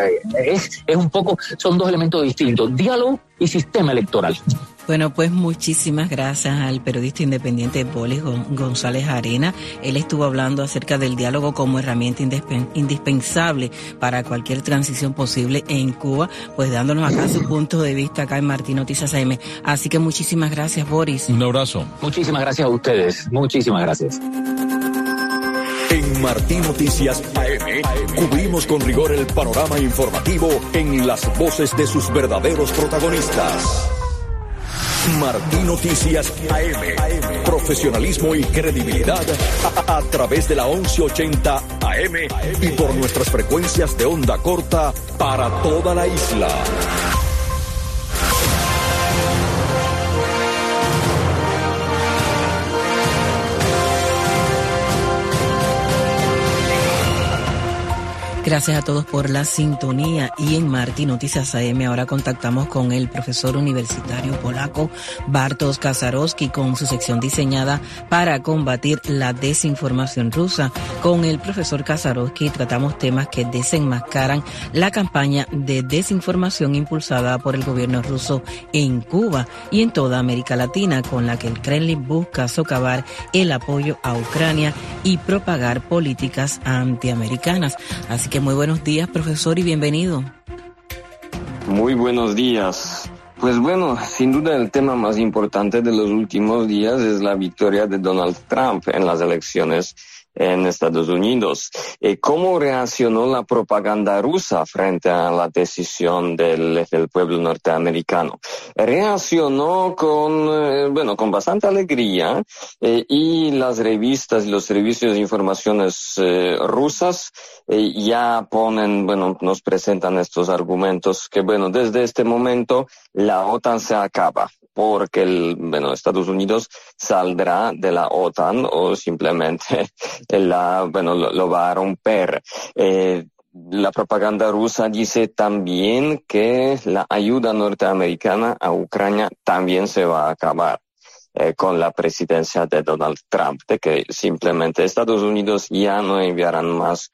Es, es un poco, son dos elementos distintos, diálogo y sistema electoral. Bueno, pues muchísimas gracias al periodista independiente Boris González Arena. Él estuvo hablando acerca del diálogo como herramienta indispensable para cualquier transición posible en Cuba, pues dándonos acá su punto de vista acá en Martín Noticias A M. Así que muchísimas gracias, Boris. Un abrazo. Muchísimas gracias a ustedes. Muchísimas gracias. En Martín Noticias A M cubrimos con rigor el panorama informativo en las voces de sus verdaderos protagonistas. Martín Noticias A M, profesionalismo y credibilidad a, a través de la once ochenta A M y por nuestras frecuencias de onda corta para toda la isla. Gracias a todos por la sintonía y en Martín Noticias A M ahora contactamos con el profesor universitario polaco Bartosz Kasarowski con su sección diseñada para combatir la desinformación rusa. Con el profesor Kasarowski tratamos temas que desenmascaran la campaña de desinformación impulsada por el gobierno ruso en Cuba y en toda América Latina, con la que el Kremlin busca socavar el apoyo a Ucrania y propagar políticas antiamericanas. Así que muy buenos días, profesor, y bienvenido. Muy buenos días, Pues bueno, sin duda el tema más importante de los últimos días es la victoria de Donald Trump en las elecciones en Estados Unidos. Eh, ¿Cómo reaccionó la propaganda rusa frente a la decisión del, del pueblo norteamericano? Reaccionó con, eh, bueno, con bastante alegría eh, y las revistas y los servicios de informaciones eh, rusas eh, ya ponen, bueno, nos presentan estos argumentos que, bueno, desde este momento la OTAN se acaba, porque el, bueno, Estados Unidos saldrá de la OTAN o simplemente la, bueno, lo, lo va a romper. Eh, la propaganda rusa dice también que la ayuda norteamericana a Ucrania también se va a acabar. Eh, con la presidencia de Donald Trump, de que simplemente Estados Unidos ya no enviarán más,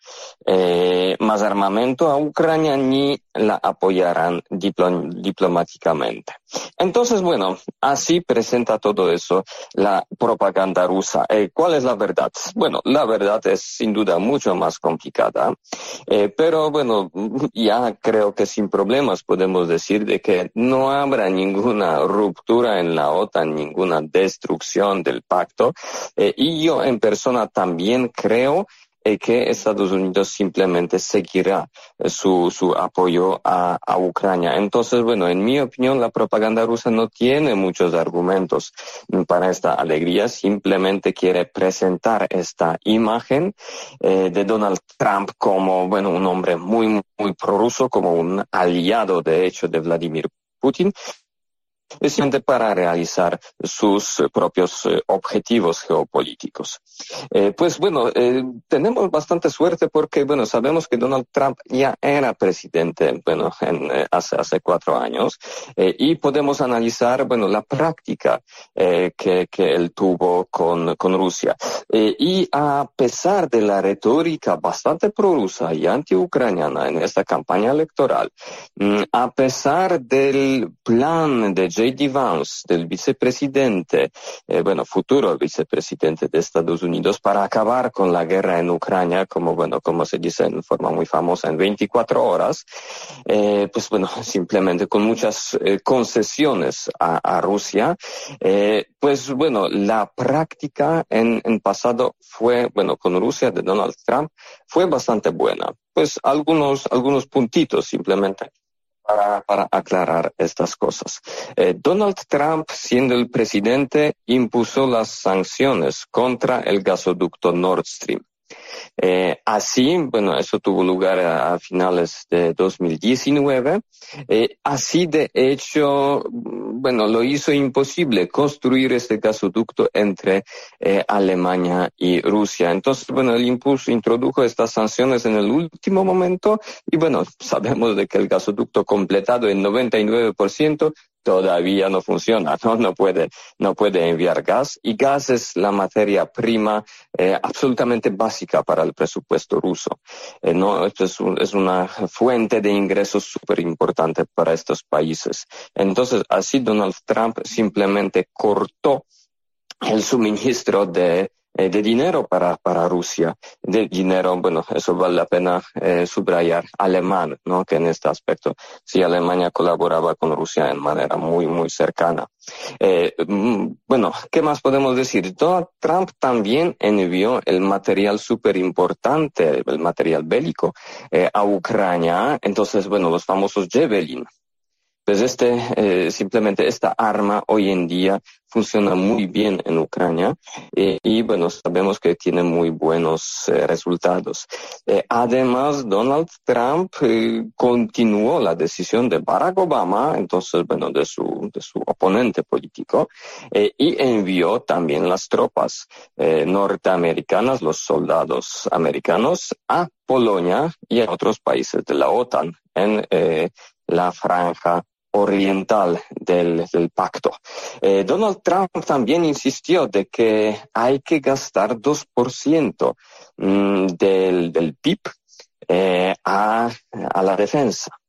eh, más armamento a Ucrania ni la apoyarán diplo- diplomáticamente. Entonces, bueno, así presenta todo eso la propaganda rusa. Eh, ¿Cuál es la verdad? Bueno, la verdad es sin duda mucho más complicada, eh, pero bueno, ya creo que sin problemas podemos decir de que no habrá ninguna ruptura en la OTAN, ninguna destrucción del pacto, eh, y yo en persona también creo eh, que Estados Unidos simplemente seguirá eh, su, su apoyo a, a Ucrania. Entonces, bueno, en mi opinión, la propaganda rusa no tiene muchos argumentos para esta alegría, simplemente quiere presentar esta imagen eh, de Donald Trump como, bueno, un hombre muy, muy prorruso, como un aliado, de hecho, de Vladimir Putin, simplemente para realizar sus propios eh, objetivos geopolíticos. Eh, pues bueno, eh, tenemos bastante suerte porque, bueno, sabemos que Donald Trump ya era presidente, bueno, en, eh, hace, hace cuatro años, eh, y podemos analizar, bueno, la práctica eh, que, que él tuvo con, con Rusia. Eh, y a pesar de la retórica bastante prorrusa y antiucraniana en esta campaña electoral, mm, a pesar del plan de J D Vance, del vicepresidente, eh, bueno, futuro vicepresidente de Estados Unidos, para acabar con la guerra en Ucrania, como, bueno, como se dice en forma muy famosa, en veinticuatro horas, eh, pues bueno, simplemente con muchas eh, concesiones a, a Rusia, eh, pues bueno, la práctica en, en pasado fue, bueno, con Rusia de Donald Trump, fue bastante buena. Pues algunos, algunos puntitos simplemente. Para, para aclarar estas cosas. Eh, Donald Trump, siendo el presidente, impuso las sanciones contra el gasoducto Nord Stream. Eh, así, bueno, eso tuvo lugar a, a finales de dos mil diecinueve. Eh, así, de hecho, bueno, lo hizo imposible construir este gasoducto entre eh, Alemania y Rusia. Entonces, bueno, el impulso introdujo estas sanciones en el último momento y, bueno, sabemos de que el gasoducto completado en noventa y nueve por ciento todavía no funciona, ¿no? No puede, no puede enviar gas, y gas es la materia prima eh, absolutamente básica para el presupuesto ruso. Eh, no, esto es, un, es una fuente de ingresos súper importante para estos países. Entonces, así Donald Trump simplemente cortó el suministro de de dinero para, para Rusia, de dinero, bueno, eso vale la pena eh, subrayar, alemán, ¿no? Que en este aspecto, sí, Alemania colaboraba con Rusia de manera muy, muy cercana. Eh, bueno, ¿qué más podemos decir? Donald Trump también envió el material súper importante, el material bélico, eh, a Ucrania, entonces, bueno, los famosos Javelin. Pues este, eh, simplemente esta arma hoy en día funciona muy bien en Ucrania eh, y bueno, sabemos que tiene muy buenos eh, resultados. Eh, además, Donald Trump eh, continuó la decisión de Barack Obama, entonces, bueno, de su, de su oponente político, eh, y envió también las tropas eh, norteamericanas, los soldados americanos, a Polonia y a otros países de la OTAN en eh, la franja oriental del, del pacto. Eh, Donald Trump también insistió de que hay que gastar dos por ciento mmm, del, del P I B eh, a, a la defensa.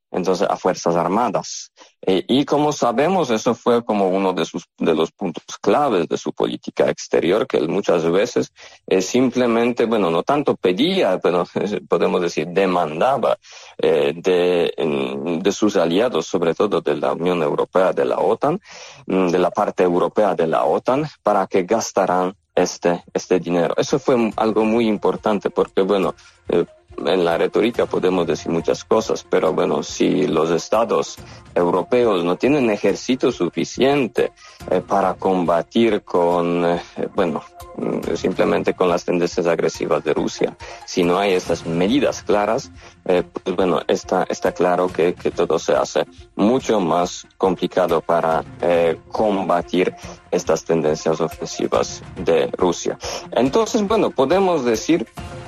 entonces a Fuerzas Armadas. Eh, y como sabemos, eso fue como uno de sus de los puntos claves de su política exterior, que él muchas veces eh, simplemente, bueno, no tanto pedía, pero podemos decir demandaba eh, de, de sus aliados, sobre todo de la Unión Europea, de la OTAN, de la parte europea de la OTAN, para que gastaran este este dinero. Eso fue algo muy importante porque, bueno, eh, en la retórica podemos decir muchas cosas, pero bueno, si los estados europeos no tienen ejército suficiente eh, para combatir con, eh, bueno, simplemente con las tendencias agresivas de Rusia, si no hay estas medidas claras, eh, pues bueno, está, está claro que, que todo se hace mucho más complicado para eh, combatir estas tendencias ofensivas de Rusia. Entonces, bueno, podemos decir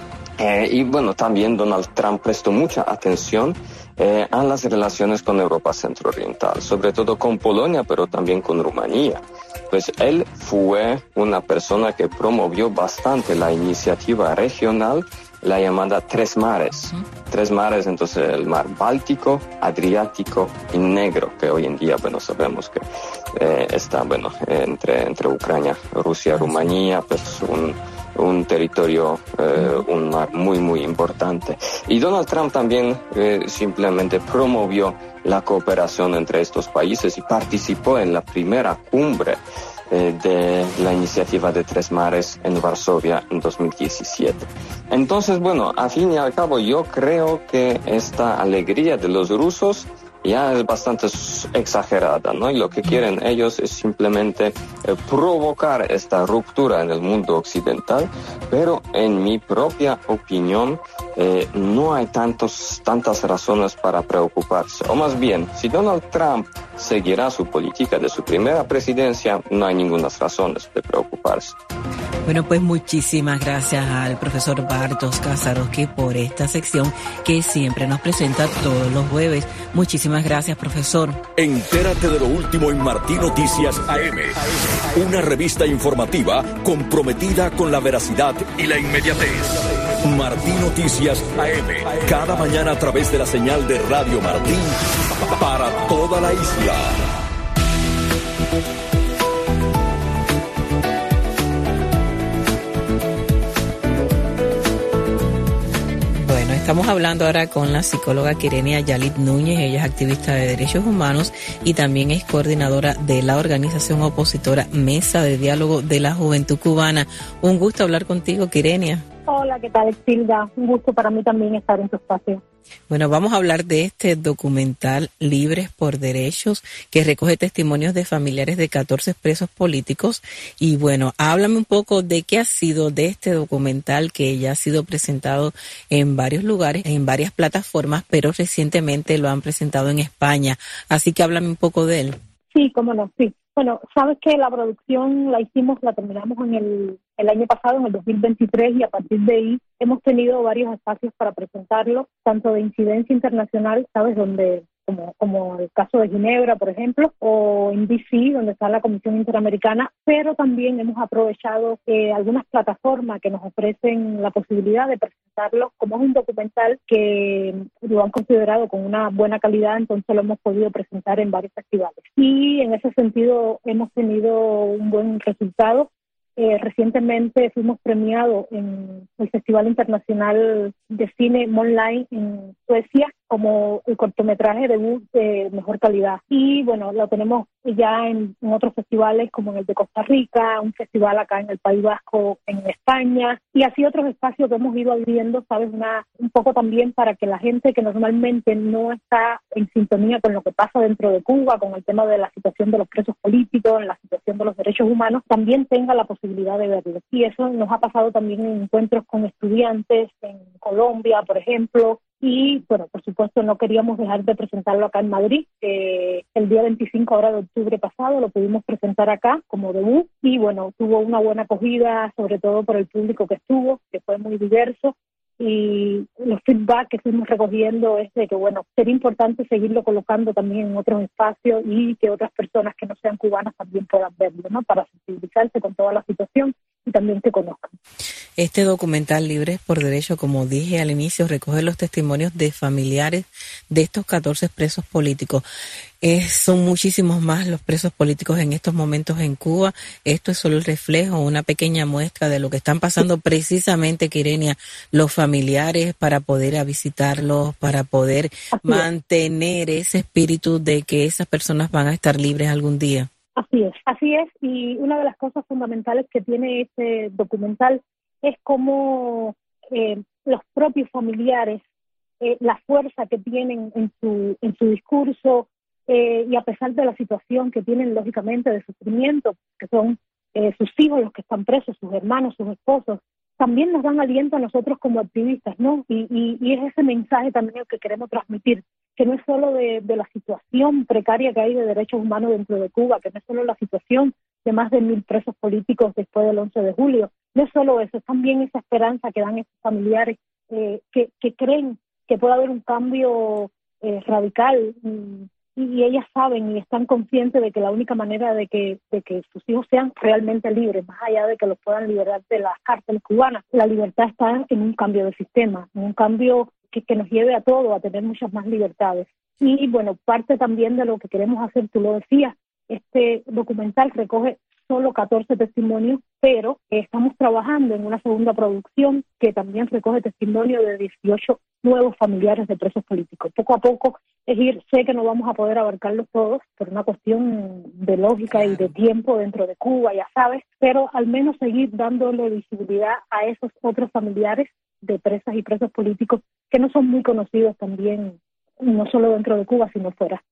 Eh, y bueno, también Donald Trump prestó mucha atención eh, a las relaciones con Europa Centro-Oriental, sobre todo con Polonia, pero también con Rumanía. Pues él fue una persona que promovió bastante la iniciativa regional, la llamada Tres Mares. Uh-huh. Tres Mares, entonces el mar Báltico, Adriático y Negro, que hoy en día, bueno, sabemos que eh, está, bueno, entre, entre Ucrania, Rusia, Rumanía, pues un un territorio, eh, un mar muy, muy importante. Y Donald Trump también eh, simplemente promovió la cooperación entre estos países y participó en la primera cumbre eh, de la iniciativa de Tres Mares en Varsovia en dos mil diecisiete. Entonces, bueno, a fin y al cabo, yo creo que esta alegría de los rusos ya es bastante exagerada, ¿no? Y lo que quieren ellos es simplemente eh, provocar esta ruptura en el mundo occidental, pero en mi propia opinión eh, no hay tantos, tantas razones para preocuparse. O más bien, si Donald Trump seguirá su política de su primera presidencia, no hay ninguna razones de preocuparse. Bueno, pues muchísimas gracias al profesor Bartosz Kaczorowski por esta sección que siempre nos presenta todos los jueves. Muchísimas gracias, profesor. Entérate de lo último en Martí Noticias A M, una revista informativa comprometida con la veracidad y la inmediatez. Martí Noticias A M, cada mañana a través de la señal de Radio Martí para toda la isla. Estamos hablando ahora con la psicóloga Quirenia Yalit Núñez. Ella es activista de derechos humanos y también es coordinadora de la organización opositora Mesa de Diálogo de la Juventud Cubana. Un gusto hablar contigo, Quirenia. Hola, ¿qué tal, Silda? Un gusto para mí también estar en tu espacio. Bueno, vamos a hablar de este documental Libres por Derechos, que recoge testimonios de familiares de catorce presos políticos. Y bueno, háblame un poco de qué ha sido de este documental, que ya ha sido presentado en varios lugares, en varias plataformas, pero recientemente lo han presentado en España. Así que háblame un poco de él. Sí, cómo no, sí. Bueno, sabes que la producción la hicimos, la terminamos en el, el año pasado, en el dos mil veintitrés, y a partir de ahí hemos tenido varios espacios para presentarlo, tanto de incidencia internacional, sabes, donde como, como el caso de Ginebra, por ejemplo, o en D C, donde está la Comisión Interamericana, pero también hemos aprovechado eh, algunas plataformas que nos ofrecen la posibilidad de presentarlo. Como es un documental que lo han considerado con una buena calidad, entonces lo hemos podido presentar en varios festivales. Y en ese sentido hemos tenido un buen resultado. Eh, recientemente fuimos premiados en el Festival Internacional de Cine Online en Suecia como el cortometraje debut de mejor calidad. Y bueno, lo tenemos ya en, en otros festivales como en el de Costa Rica, un festival acá en el País Vasco en España, y así otros espacios que hemos ido abriendo, sabes, una, un poco también para que la gente que normalmente no está en sintonía con lo que pasa dentro de Cuba, con el tema de la situación de los presos políticos, la situación de los derechos humanos, también tenga la posibilidad de verlo. Y eso nos ha pasado también en encuentros con estudiantes en Colombia, por ejemplo. Y, bueno, por supuesto, no queríamos dejar de presentarlo acá en Madrid. Eh, el día veinticinco ahora de octubre pasado lo pudimos presentar acá como debut y, bueno, tuvo una buena acogida, sobre todo por el público que estuvo, que fue muy diverso. Y los feedback que fuimos recogiendo es de que, bueno, sería importante seguirlo colocando también en otros espacios y que otras personas que no sean cubanas también puedan verlo, ¿no? Para sensibilizarse con toda la situación y también que conozcan. Este documental Libres por Derecho, como dije al inicio, recoge los testimonios de familiares de estos catorce presos políticos. Eh, son muchísimos más los presos políticos en estos momentos en Cuba. Esto es solo el reflejo, una pequeña muestra de lo que están pasando precisamente, Kyrenia, los familiares, para poder a visitarlos, para poder mantener ese espíritu de que esas personas van a estar libres algún día. Así es, así es, y una de las cosas fundamentales que tiene este documental es cómo eh, los propios familiares, eh, la fuerza que tienen en su en su discurso, eh, y a pesar de la situación que tienen lógicamente de sufrimiento, que son eh, sus hijos los que están presos, sus hermanos, sus esposos, también nos dan aliento a nosotros como activistas, ¿no? Y, y, y es ese mensaje también el que queremos transmitir, que no es solo de, de la situación precaria que hay de derechos humanos dentro de Cuba, que no es solo la situación de más de mil presos políticos después del once de julio, no es solo eso, es también esa esperanza que dan esos familiares eh, que, que creen que puede haber un cambio eh, radical, y, y ellas saben y están conscientes de que la única manera de que, de que sus hijos sean realmente libres, más allá de que los puedan liberar de las cárceles cubanas, la libertad está en un cambio de sistema, en un cambio que, que nos lleve a todos a tener muchas más libertades. Y bueno, parte también de lo que queremos hacer, tú lo decías, este documental recoge solo catorce testimonios, pero estamos trabajando en una segunda producción que también recoge testimonio de dieciocho nuevos familiares de presos políticos. Poco a poco, es decir, sé que no vamos a poder abarcarlos todos por una cuestión de lógica y de tiempo dentro de Cuba, ya sabes, pero al menos seguir dándole visibilidad a esos otros familiares de presas y presos políticos que no son muy conocidos también, no solo dentro de Cuba, sino fuera.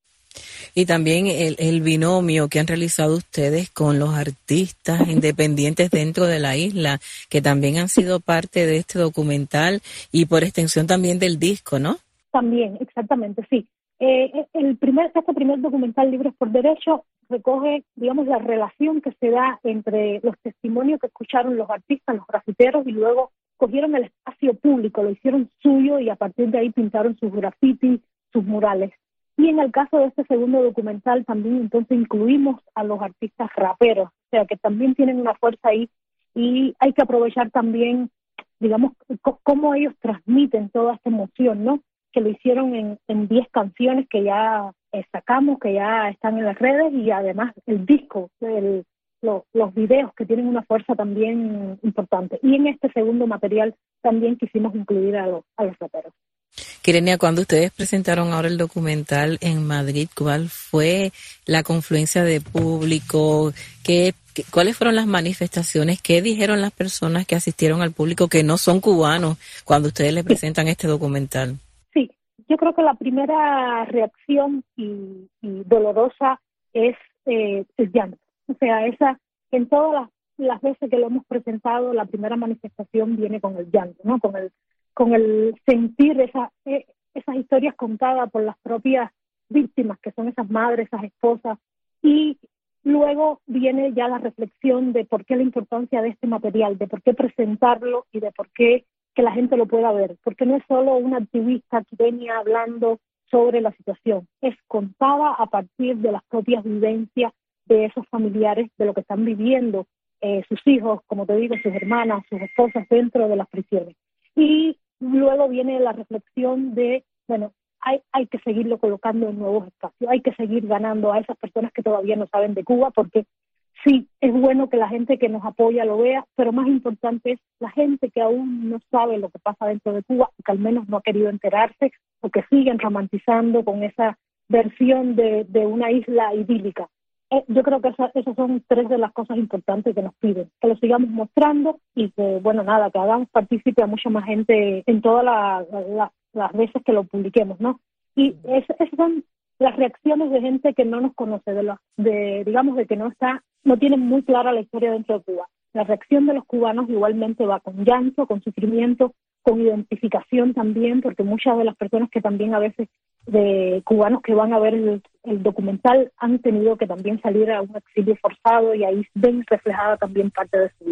Y también el, el binomio que han realizado ustedes con los artistas independientes dentro de la isla, que también han sido parte de este documental y por extensión también del disco, ¿no? También, exactamente, sí. Eh, el primer, este primer documental, Libres por Derecho, recoge, digamos, la relación que se da entre los testimonios que escucharon los artistas, los grafiteros, y luego cogieron el espacio público, lo hicieron suyo y a partir de ahí pintaron sus grafitis, sus murales. Y en el caso de este segundo documental también entonces incluimos a los artistas raperos, o sea que también tienen una fuerza ahí y hay que aprovechar también, digamos, c- cómo ellos transmiten toda esta emoción, ¿no? Que lo hicieron en en diez canciones que ya eh, sacamos, que ya están en las redes, y además el disco, el, lo, los videos que tienen una fuerza también importante. Y en este segundo material también quisimos incluir a los, a los raperos. Kyrenia, cuando ustedes presentaron ahora el documental en Madrid, ¿cuál fue la confluencia de público? ¿Qué, qué, ¿Cuáles fueron las manifestaciones? ¿Qué dijeron las personas que asistieron al público que no son cubanos cuando ustedes les presentan este documental? Sí, yo creo que la primera reacción y, y dolorosa es eh, el llanto. O sea, esa en todas las, las veces que lo hemos presentado, la primera manifestación viene con el llanto, ¿no? Con el con el sentir esa, eh, esas historias contadas por las propias víctimas, que son esas madres, esas esposas, y luego viene ya la reflexión de por qué la importancia de este material, de por qué presentarlo y de por qué que la gente lo pueda ver, porque no es solo una activista que venía hablando sobre la situación, es contada a partir de las propias vivencias de esos familiares, de lo que están viviendo eh, sus hijos, como te digo, sus hermanas, sus esposas dentro de las prisiones. Y luego viene la reflexión de, bueno, hay, hay que seguirlo colocando en nuevos espacios, hay que seguir ganando a esas personas que todavía no saben de Cuba, porque sí, es bueno que la gente que nos apoya lo vea, pero más importante es la gente que aún no sabe lo que pasa dentro de Cuba, o que al menos no ha querido enterarse, o que siguen romantizando con esa versión de, de una isla idílica. Eh, yo creo que esas, esas son tres de las cosas importantes que nos piden, que lo sigamos mostrando y que, bueno, nada, que hagamos partícipe a mucha más gente en todas la, la, las veces que lo publiquemos, ¿no? Y es, esas son las reacciones de gente que no nos conoce, de, los, de digamos, de que no está, no tienen muy clara la historia dentro de Cuba. La reacción de los cubanos igualmente va con llanto, con sufrimiento, con identificación también, porque muchas de las personas que también a veces de cubanos que van a ver el, el documental han tenido que también salir a un exilio forzado y ahí ven reflejada también parte de su vida.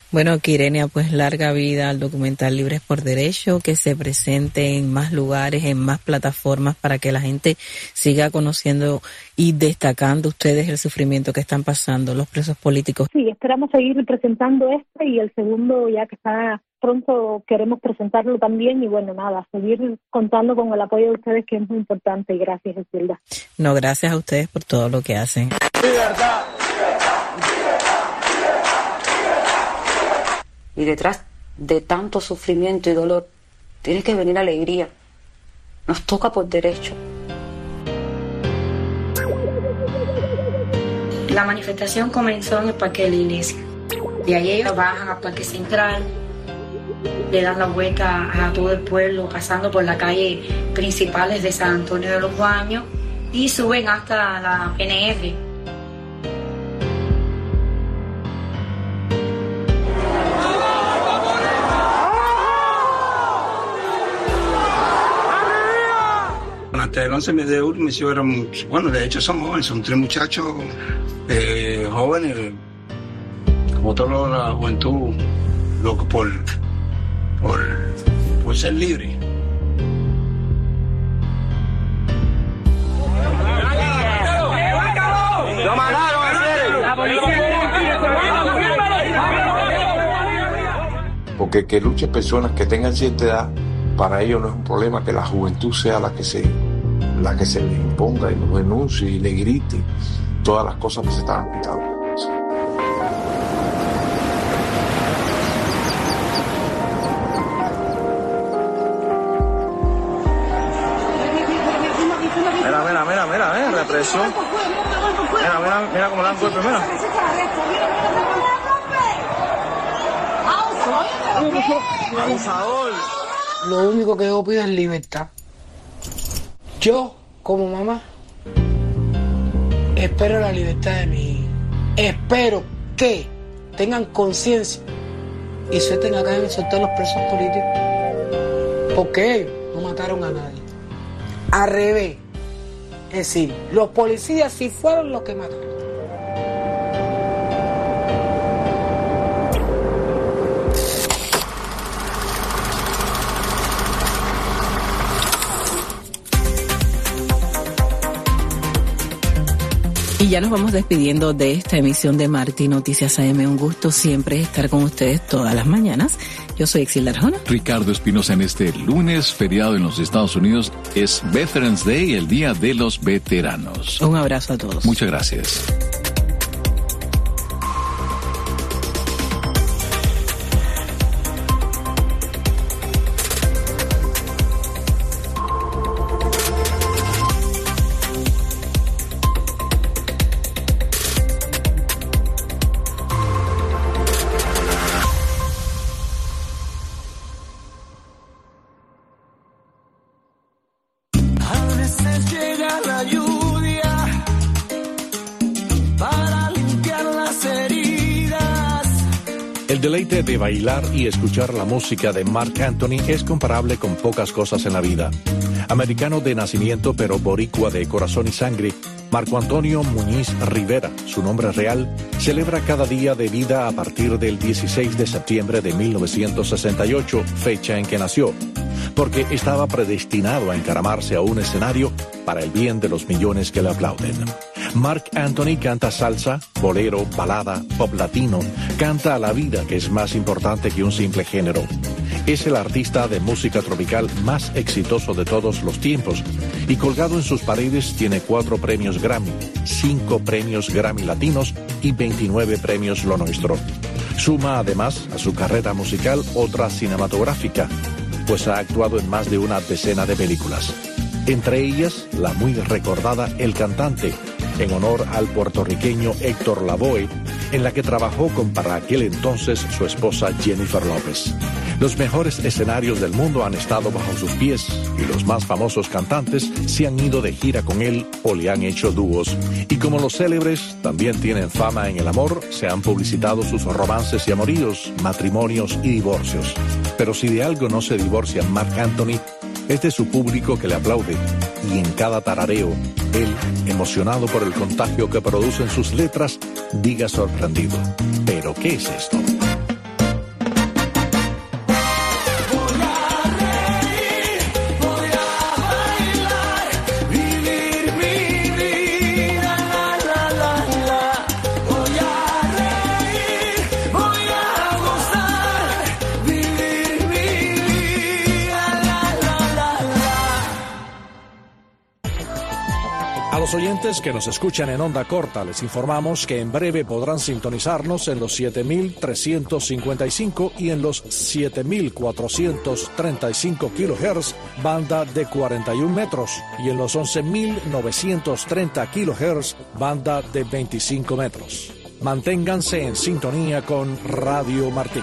Bueno, Quirenia, pues larga vida al documental Libres por Derecho, que se presente en más lugares, en más plataformas, para que la gente siga conociendo y destacando ustedes el sufrimiento que están pasando los presos políticos. Sí, esperamos seguir presentando este y el segundo ya que está pronto queremos presentarlo también y bueno, nada, seguir contando con el apoyo de ustedes, que es muy importante, y gracias, Isilda. No, gracias a ustedes por todo lo que hacen. Libertad. Y detrás de tanto sufrimiento y dolor, tiene que venir alegría. Nos toca por derecho. La manifestación comenzó en el Parque de la Iglesia. De ahí ellos bajan al Parque Central, le dan la vuelta a todo el pueblo, pasando por las calles principales de San Antonio de los Baños, y suben hasta la P N R. Hasta el once de último, eran, bueno, de hecho son jóvenes, son tres muchachos eh, jóvenes, como toda la juventud, loco por, por, por ser libre. ¡Lo mataron a Porque que luchen personas que tengan cierta edad, para ellos no es un problema que la juventud sea la que se la que se les imponga y los denuncie y le grite todas las cosas que se están quitando. Mira, mira, mira, mira, eh, represión. Mira, mira, mira cómo le dan golpe, mira. Abusador. Lo único que yo pido es libertad. Yo, como mamá, espero la libertad de mi hija. Espero que tengan conciencia y suelten acá y soltar los presos políticos. Porque ellos no mataron a nadie. Al revés. Es decir, los policías sí fueron los que mataron. Y ya nos vamos despidiendo de esta emisión de Martí Noticias A M. Un gusto siempre estar con ustedes todas las mañanas. Yo soy Exilda Arjona. Ricardo Espinosa. En este lunes, feriado en los Estados Unidos, es Veterans Day, el Día de los Veteranos. Un abrazo a todos. Muchas gracias. El deleite de bailar y escuchar la música de Marc Anthony es comparable con pocas cosas en la vida. Americano de nacimiento pero boricua de corazón y sangre, Marco Antonio Muñiz Rivera, su nombre real, celebra cada día de vida a partir del dieciséis de septiembre de mil novecientos sesenta y ocho, fecha en que nació, porque estaba predestinado a encaramarse a un escenario para el bien de los millones que le aplauden. Marc Anthony canta salsa, bolero, balada, pop latino, canta a la vida, que es más importante que un simple género. Es el artista de música tropical más exitoso de todos los tiempos y colgado en sus paredes tiene cuatro premios Grammy, cinco premios Grammy latinos y veintinueve premios Lo Nuestro. Suma además a su carrera musical otra cinematográfica, pues ha actuado en más de una decena de películas. Entre ellas, la muy recordada El Cantante, en honor al puertorriqueño Héctor Lavoe, en la que trabajó con para aquel entonces su esposa Jennifer López. Los mejores escenarios del mundo han estado bajo sus pies y los más famosos cantantes se han ido de gira con él o le han hecho dúos. Y como los célebres también tienen fama en el amor, se han publicitado sus romances y amoríos, matrimonios y divorcios. Pero si de algo no se divorcia Marc Anthony, es de su público que le aplaude, y en cada tarareo, él, emocionado por el contagio que producen sus letras, diga sorprendido: ¿pero qué es esto? los oyentes que nos escuchan en onda corta, les informamos que en breve podrán sintonizarnos en los siete mil trescientos cincuenta y cinco y en los siete mil cuatrocientos treinta y cinco kilohertz, banda de cuarenta y un metros, y en los once mil novecientos treinta kilohertz, banda de veinticinco metros. Manténganse en sintonía con Radio Martí.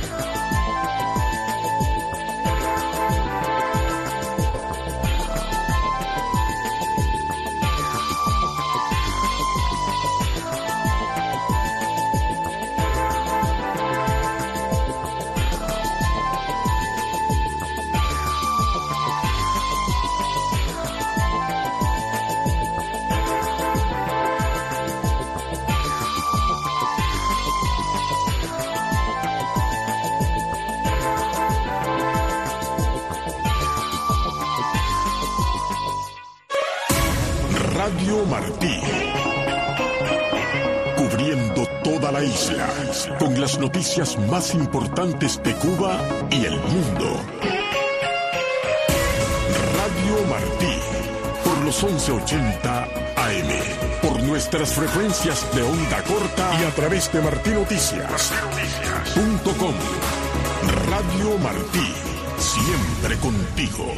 Radio Martí, cubriendo toda la isla, con las noticias más importantes de Cuba y el mundo. Radio Martí, por los once ochenta A M, por nuestras frecuencias de onda corta y a través de martí noticias punto com. Radio Martí, siempre contigo.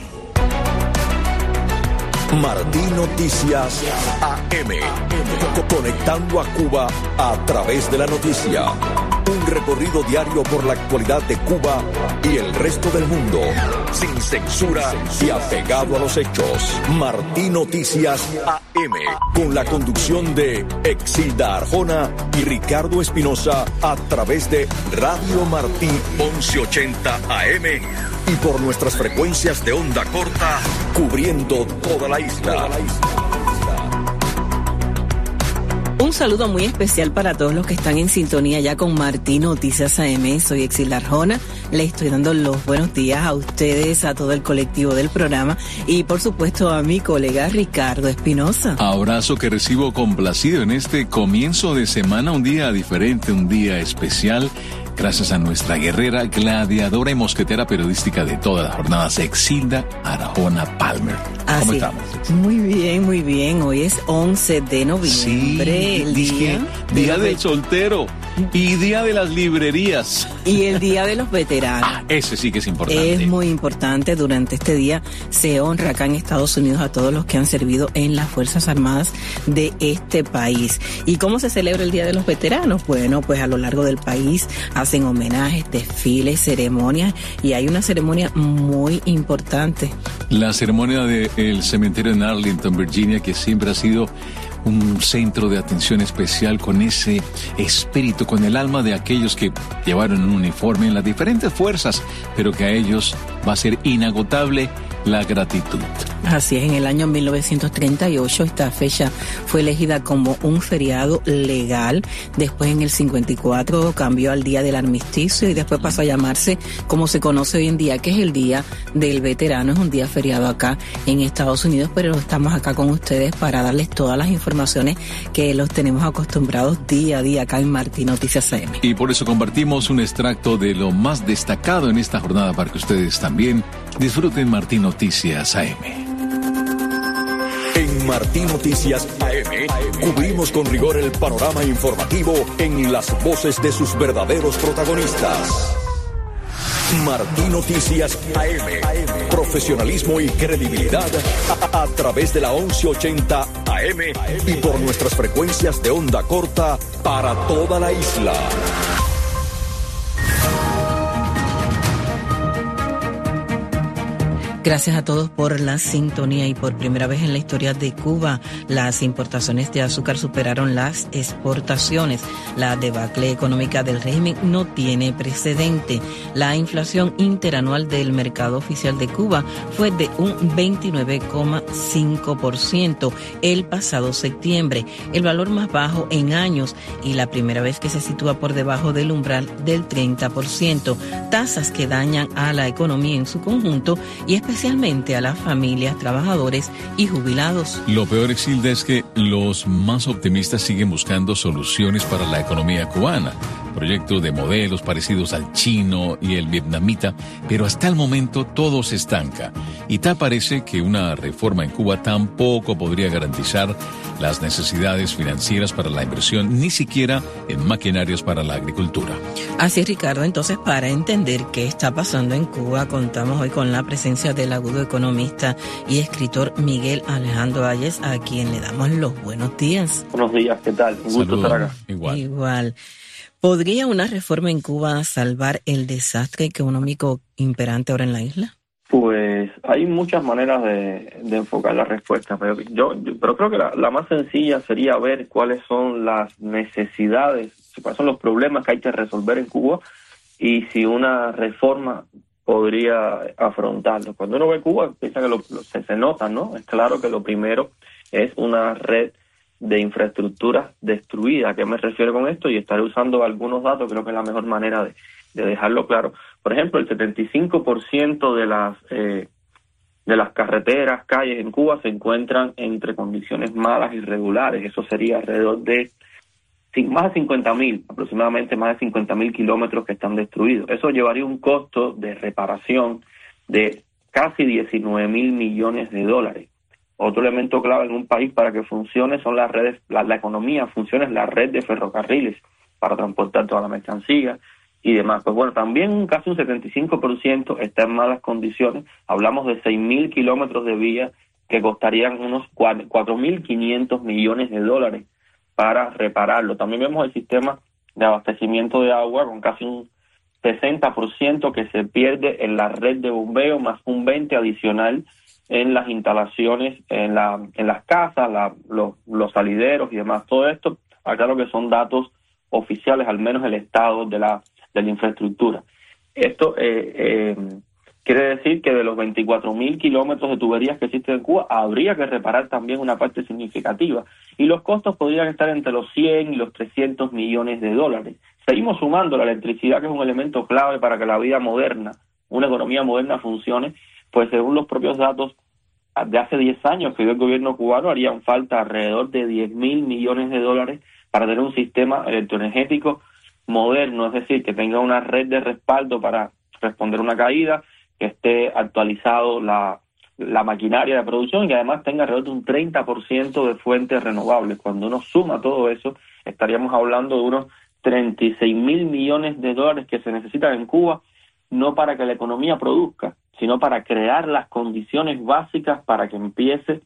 Martí Noticias A M, conectando a Cuba a través de la noticia. Un recorrido diario por la actualidad de Cuba y el resto del mundo, sin censura y apegado a los hechos. Martí Noticias A M, con la conducción de Exilda Arjona y Ricardo Espinosa, a través de Radio Martí once ochenta A M y por nuestras frecuencias de onda corta, cubriendo toda la isla. Un saludo muy especial para todos los que están en sintonía ya con Martí Noticias A M. Soy Exilda Arjona. Le estoy dando los buenos días a ustedes, a todo el colectivo del programa y por supuesto a mi colega Ricardo Espinosa. Abrazo que recibo complacido en este comienzo de semana, un día diferente, un día especial. Gracias a nuestra guerrera, gladiadora y mosquetera periodística de todas las jornadas, Exilda Arjona Palmer. ¿Cómo Así, estamos? Muy bien, muy bien. Hoy es once de noviembre, Sí, el dije, día, día de del los soltero y día de las librerías. y el día de los veteranos. Ah, ese sí que es importante. Es muy importante. Durante este día se honra acá en Estados Unidos a todos los que han servido en las Fuerzas Armadas de este país. ¿Y cómo se celebra el Día de los Veteranos? Bueno, pues a lo largo del país hacen homenajes, desfiles, ceremonias, y hay una ceremonia muy importante. La ceremonia del cementerio en Arlington, Virginia, que siempre ha sido un centro de atención especial, con ese espíritu, con el alma de aquellos que llevaron un uniforme en las diferentes fuerzas, pero que a ellos va a ser inagotable la gratitud. Así es, en el año mil novecientos treinta y ocho esta fecha fue elegida como un feriado legal. Después en el cincuenta y cuatro cambió al Día del Armisticio y después pasó a llamarse como se conoce hoy en día, que es el Día del Veterano. Es un día feriado acá en Estados Unidos, pero estamos acá con ustedes para darles todas las informaciones que los tenemos acostumbrados día a día acá en Martí Noticias A M. Y por eso compartimos un extracto de lo más destacado en esta jornada para que ustedes también disfruten Martí Noticias A M. En Martí Noticias A M cubrimos con rigor el panorama informativo en las voces de sus verdaderos protagonistas. Martí Noticias A M, profesionalismo y credibilidad a, a través de la once ochenta A M y por nuestras frecuencias de onda corta para toda la isla. Gracias a todos por la sintonía y por primera vez en la historia de Cuba, las importaciones de azúcar superaron las exportaciones. La debacle económica del régimen no tiene precedente. La inflación interanual del mercado oficial de Cuba fue de un veintinueve coma cinco por ciento el pasado septiembre, el valor más bajo en años y la primera vez que se sitúa por debajo del umbral del treinta por ciento. Tasas que dañan a la economía en su conjunto y especialmente especialmente a las familias, trabajadores y jubilados. Lo peor, Exilda, es que los más optimistas siguen buscando soluciones para la economía cubana. proyecto de modelos parecidos al chino y el vietnamita, pero hasta el momento todo se estanca. Y tal parece que una reforma en Cuba tampoco podría garantizar las necesidades financieras para la inversión, ni siquiera en maquinarias para la agricultura. Así, Ricardo, entonces, para entender qué está pasando en Cuba, contamos hoy con la presencia del agudo economista y escritor Miguel Alejandro Ayes, a quien le damos los buenos días. Buenos días, ¿qué tal? Un gusto Saludos. estar acá. Igual. Igual. ¿Podría una reforma en Cuba salvar el desastre económico imperante ahora en la isla? Pues hay muchas maneras de, de enfocar la respuesta, pero yo, yo pero creo que la, la más sencilla sería ver cuáles son las necesidades, cuáles son los problemas que hay que resolver en Cuba y si una reforma podría afrontarlo. Cuando uno ve Cuba, piensa que lo, lo, se, se nota, ¿no? Es claro que lo primero es una red de infraestructuras destruida. ¿A qué me refiero con esto? Y estaré usando algunos datos, creo que es la mejor manera de, de dejarlo claro. Por ejemplo, el setenta y cinco por ciento de las eh, de las carreteras, calles en Cuba se encuentran entre condiciones malas y regulares. Eso sería alrededor de más de cincuenta mil, aproximadamente más de cincuenta mil kilómetros que están destruidos. Eso llevaría un costo de reparación de casi diecinueve mil millones de dólares. Otro elemento clave en un país para que funcione son las redes, la, la economía funciona es la red de ferrocarriles para transportar toda la mercancía y demás. Pues bueno, también casi un setenta y cinco por ciento está en malas condiciones. Hablamos de seis mil kilómetros de vías que costarían unos cuatro mil quinientos millones de dólares para repararlo. También vemos el sistema de abastecimiento de agua con casi un sesenta por ciento que se pierde en la red de bombeo, más un veinte por ciento adicional en las instalaciones, en la en las casas, la, los, los salideros y demás. Todo esto, aclaro que son datos oficiales, al menos el estado de la de la infraestructura. Esto eh, eh, quiere decir que de los veinticuatro mil kilómetros de tuberías que existen en Cuba, habría que reparar también una parte significativa. Y los costos podrían estar entre los cien y los trescientos millones de dólares. Seguimos sumando la electricidad, que es un elemento clave para que la vida moderna, una economía moderna funcione. Pues según los propios datos de hace diez años que dio el gobierno cubano, harían falta alrededor de diez mil millones de dólares para tener un sistema electroenergético moderno, es decir, que tenga una red de respaldo para responder a una caída, que esté actualizado la, la maquinaria de producción y que además tenga alrededor de un treinta por ciento de fuentes renovables. Cuando uno suma todo eso, estaríamos hablando de unos treinta y seis mil millones de dólares que se necesitan en Cuba, no para que la economía produzca, sino para crear las condiciones básicas para que empiece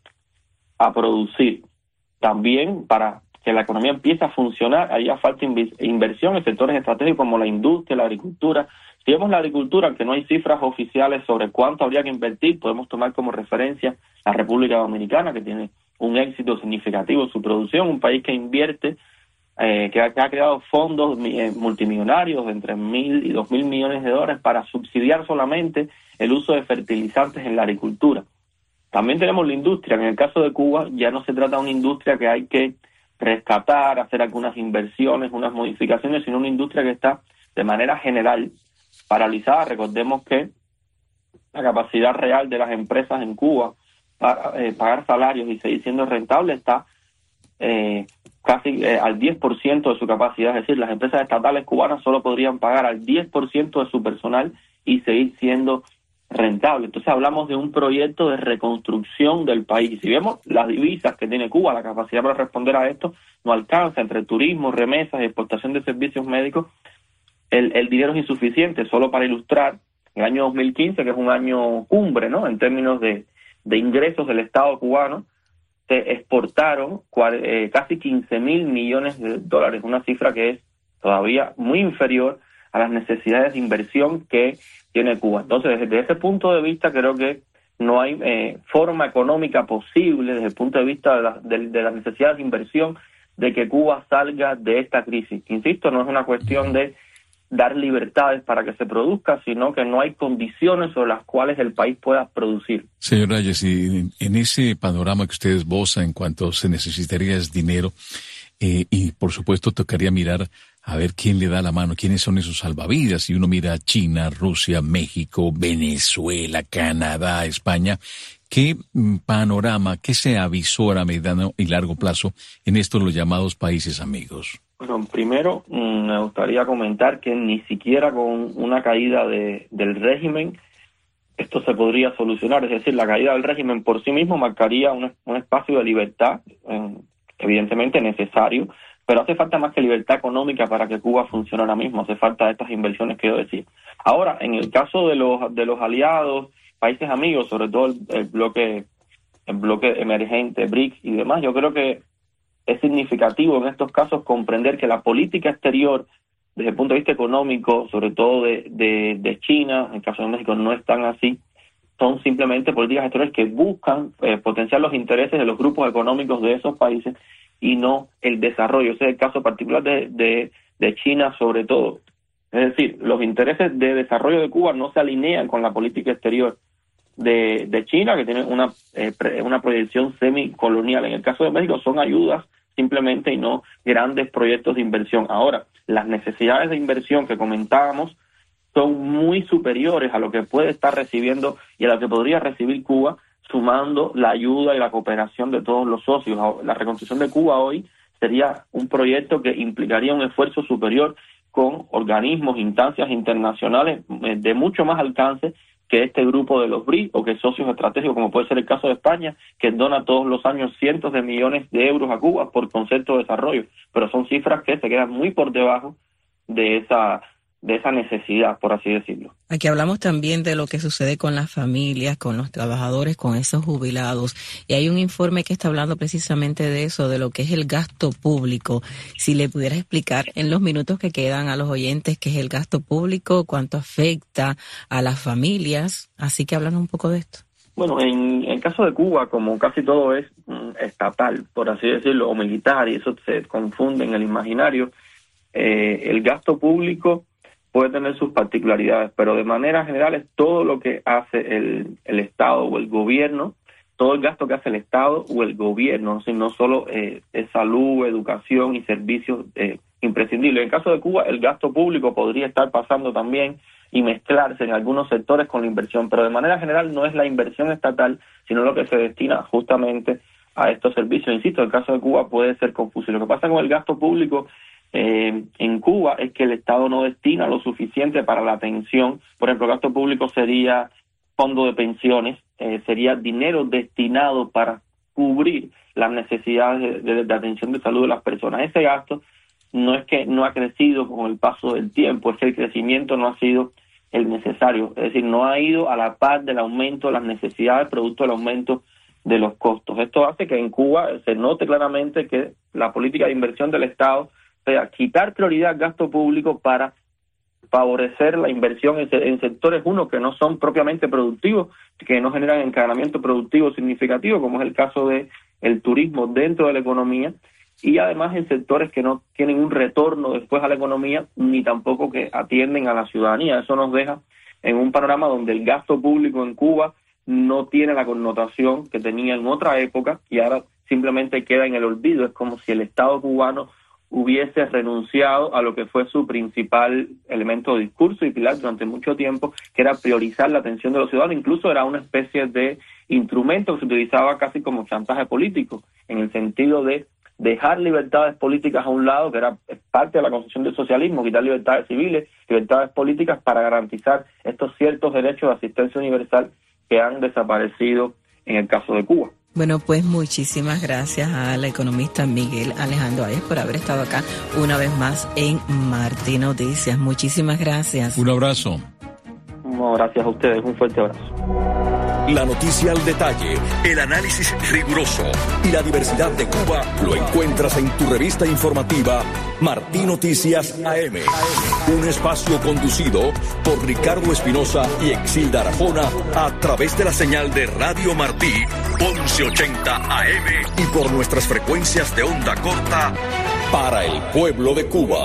a producir. También para que la economía empiece a funcionar, haría falta inv- inversión en sectores estratégicos como la industria, la agricultura. Si vemos la agricultura, aunque no hay cifras oficiales sobre cuánto habría que invertir, podemos tomar como referencia la República Dominicana, que tiene un éxito significativo en su producción, un país que invierte, eh, que, ha, que ha creado fondos eh, multimillonarios de entre mil y dos mil millones de dólares para subsidiar solamente el uso de fertilizantes en la agricultura. También tenemos la industria. En el caso de Cuba ya no se trata de una industria que hay que rescatar, hacer algunas inversiones, unas modificaciones, sino una industria que está de manera general paralizada. Recordemos que la capacidad real de las empresas en Cuba para eh, pagar salarios y seguir siendo rentable está eh, casi eh, al diez por ciento de su capacidad. Es decir, las empresas estatales cubanas solo podrían pagar al diez por ciento de su personal y seguir siendo rentable. Entonces hablamos de un proyecto de reconstrucción del país. Si vemos las divisas que tiene Cuba, la capacidad para responder a esto no alcanza. Entre turismo, remesas y exportación de servicios médicos, el, el dinero es insuficiente. Solo para ilustrar, el año dos mil quince, que es un año cumbre, ¿no?, en términos de, de ingresos del Estado cubano, se exportaron cual, eh, casi quince mil millones de dólares, una cifra que es todavía muy inferior a las necesidades de inversión que tiene Cuba. Entonces, desde ese punto de vista, creo que no hay eh, forma económica posible, desde el punto de vista de, la, de, de las necesidades de inversión, de que Cuba salga de esta crisis. Insisto, no es una cuestión de dar libertades para que se produzca, sino que no hay condiciones sobre las cuales el país pueda producir. Señor Ayes, y en ese panorama que usted esboza en cuanto se necesitaría es dinero, eh, y por supuesto tocaría mirar a ver quién le da la mano, quiénes son esos salvavidas. Si uno mira a China, Rusia, México, Venezuela, Canadá, España, ¿qué panorama, qué se avisora a mediano y largo plazo en estos los llamados países amigos? Bueno, primero me gustaría comentar que ni siquiera con una caída de, del régimen esto se podría solucionar. Es decir, la caída del régimen por sí mismo marcaría un, un espacio de libertad, eh, evidentemente necesario, pero hace falta más que libertad económica para que Cuba funcione ahora mismo. Hace falta estas inversiones que yo decía. Ahora, en el caso de los de los aliados, países amigos, sobre todo el, el bloque el bloque emergente, BRICS y demás, yo creo que es significativo en estos casos comprender que la política exterior, desde el punto de vista económico, sobre todo de, de, de China, en el caso de México no es tan así, son simplemente políticas exteriores que buscan eh, potenciar los intereses de los grupos económicos de esos países y no el desarrollo. Ese es el caso particular de, de, de China sobre todo. Es decir, los intereses de desarrollo de Cuba no se alinean con la política exterior de, de China, que tiene una, eh, pre, una proyección semicolonial. En el caso de México son ayudas simplemente y no grandes proyectos de inversión. Ahora, las necesidades de inversión que comentábamos son muy superiores a lo que puede estar recibiendo y a lo que podría recibir Cuba, sumando la ayuda y la cooperación de todos los socios. La reconstrucción de Cuba hoy sería un proyecto que implicaría un esfuerzo superior con organismos, instancias internacionales de mucho más alcance que este grupo de los BRICS o que socios estratégicos, como puede ser el caso de España, que dona todos los años cientos de millones de euros a Cuba por concepto de desarrollo, pero son cifras que se quedan muy por debajo de esa de esa necesidad, por así decirlo. Aquí hablamos también de lo que sucede con las familias, con los trabajadores, con esos jubilados. Y hay un informe que está hablando precisamente de eso, de lo que es el gasto público. Si le pudiera explicar en los minutos que quedan a los oyentes qué es el gasto público, cuánto afecta a las familias. Así que háblanos un poco de esto. Bueno, en el caso de Cuba, como casi todo es mm, estatal, por así decirlo, o militar, y eso se confunde en el imaginario, eh, el gasto público puede tener sus particularidades, pero de manera general es todo lo que hace el, el Estado o el gobierno, todo el gasto que hace el Estado o el gobierno, no solo eh, es salud, educación y servicios eh, imprescindibles. En el caso de Cuba, el gasto público podría estar pasando también y mezclarse en algunos sectores con la inversión, pero de manera general no es la inversión estatal, sino lo que se destina justamente a estos servicios. Insisto, el caso de Cuba puede ser confuso. Lo que pasa con el gasto público Eh, en Cuba es que el Estado no destina lo suficiente para la atención. Por ejemplo, el gasto público sería fondo de pensiones, eh, sería dinero destinado para cubrir las necesidades de, de, de atención de salud de las personas. Ese gasto no es que no ha crecido con el paso del tiempo, es que el crecimiento no ha sido el necesario, es decir, no ha ido a la par del aumento de las necesidades producto del aumento de los costos. Esto hace que en Cuba se note claramente que la política de inversión del Estado sea quitar prioridad al gasto público para favorecer la inversión en, en sectores, uno, que no son propiamente productivos, que no generan encadenamiento productivo significativo, como es el caso de el turismo dentro de la economía, y además en sectores que no tienen un retorno después a la economía, ni tampoco que atienden a la ciudadanía. Eso nos deja en un panorama donde el gasto público en Cuba no tiene la connotación que tenía en otra época y ahora simplemente queda en el olvido. Es como si el Estado cubano hubiese renunciado a lo que fue su principal elemento de discurso y pilar durante mucho tiempo, que era priorizar la atención de los ciudadanos. Incluso era una especie de instrumento que se utilizaba casi como chantaje político, en el sentido de dejar libertades políticas a un lado, que era parte de la concepción del socialismo, quitar libertades civiles, libertades políticas para garantizar estos ciertos derechos de asistencia universal que han desaparecido en el caso de Cuba. Bueno, pues muchísimas gracias al economista Miguel Alejandro Ayes por haber estado acá una vez más en Martín Noticias. Muchísimas gracias. Un abrazo. No, gracias a ustedes. Un fuerte abrazo. La noticia al detalle, el análisis riguroso y la diversidad de Cuba lo encuentras en tu revista informativa Martín Noticias A M. Un espacio conducido por Ricardo Espinosa y Exilda Arjona a través de la señal de Radio Martí once ochenta A M y por nuestras frecuencias de onda corta para el pueblo de Cuba.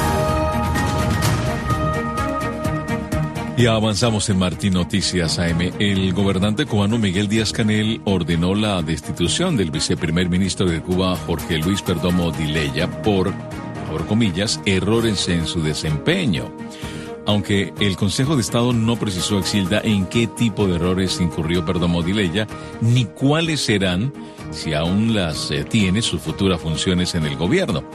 Ya avanzamos en Martín Noticias A M. El gobernante cubano Miguel Díaz-Canel ordenó la destitución del viceprimer ministro de Cuba, Jorge Luis Perdomo Dilella, por, por comillas, errores en su desempeño. Aunque el Consejo de Estado no precisó, Exilda, en qué tipo de errores incurrió Perdomo Dilella, ni cuáles serán, si aún las eh, tiene, sus futuras funciones en el gobierno.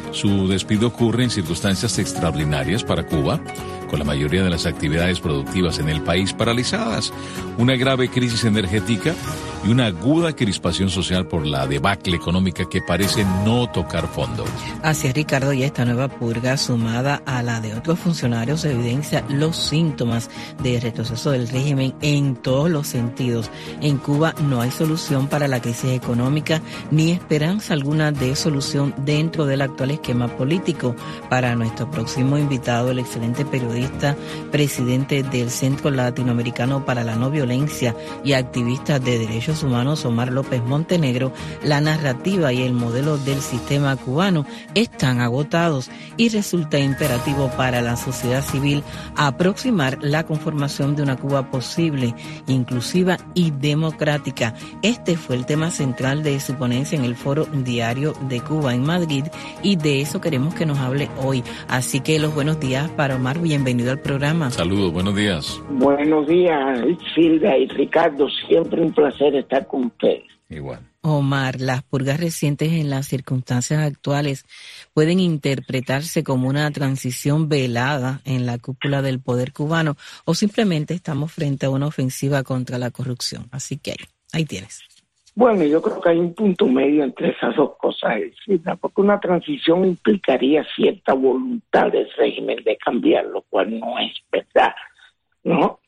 Su despido ocurre en circunstancias extraordinarias para Cuba, con la mayoría de las actividades productivas en el país paralizadas, una grave crisis energética y una aguda crispación social por la debacle económica que parece no tocar fondo. Así es, Ricardo, y esta nueva purga, sumada a la de otros funcionarios, evidencia los síntomas de retroceso del régimen en todos los sentidos. En Cuba no hay solución para la crisis económica ni esperanza alguna de solución dentro del actual esquema político. Para nuestro próximo invitado, el excelente periodista, presidente del Centro Latinoamericano para la No Violencia y activista de derechos humanos, Omar López Montenegro, la narrativa y el modelo del sistema cubano están agotados y resulta imperativo para la sociedad civil aproximar la conformación de una Cuba posible, inclusiva y democrática. Este fue el tema central de su ponencia en el Foro Diario de Cuba en Madrid, y de eso queremos que nos hable hoy. Así que los buenos días para Omar, bienvenido al programa. Saludos, buenos días. Buenos días, Silvia y Ricardo, siempre un placer estar con ustedes. Igual. Omar, las purgas recientes en las circunstancias actuales pueden interpretarse como una transición velada en la cúpula del poder cubano, o simplemente estamos frente a una ofensiva contra la corrupción. Así que ahí, ahí tienes. Bueno, yo creo que hay un punto medio entre esas dos cosas, Silvia, porque una transición implicaría cierta voluntad del régimen de cambiar, lo cual no es verdad, ¿no?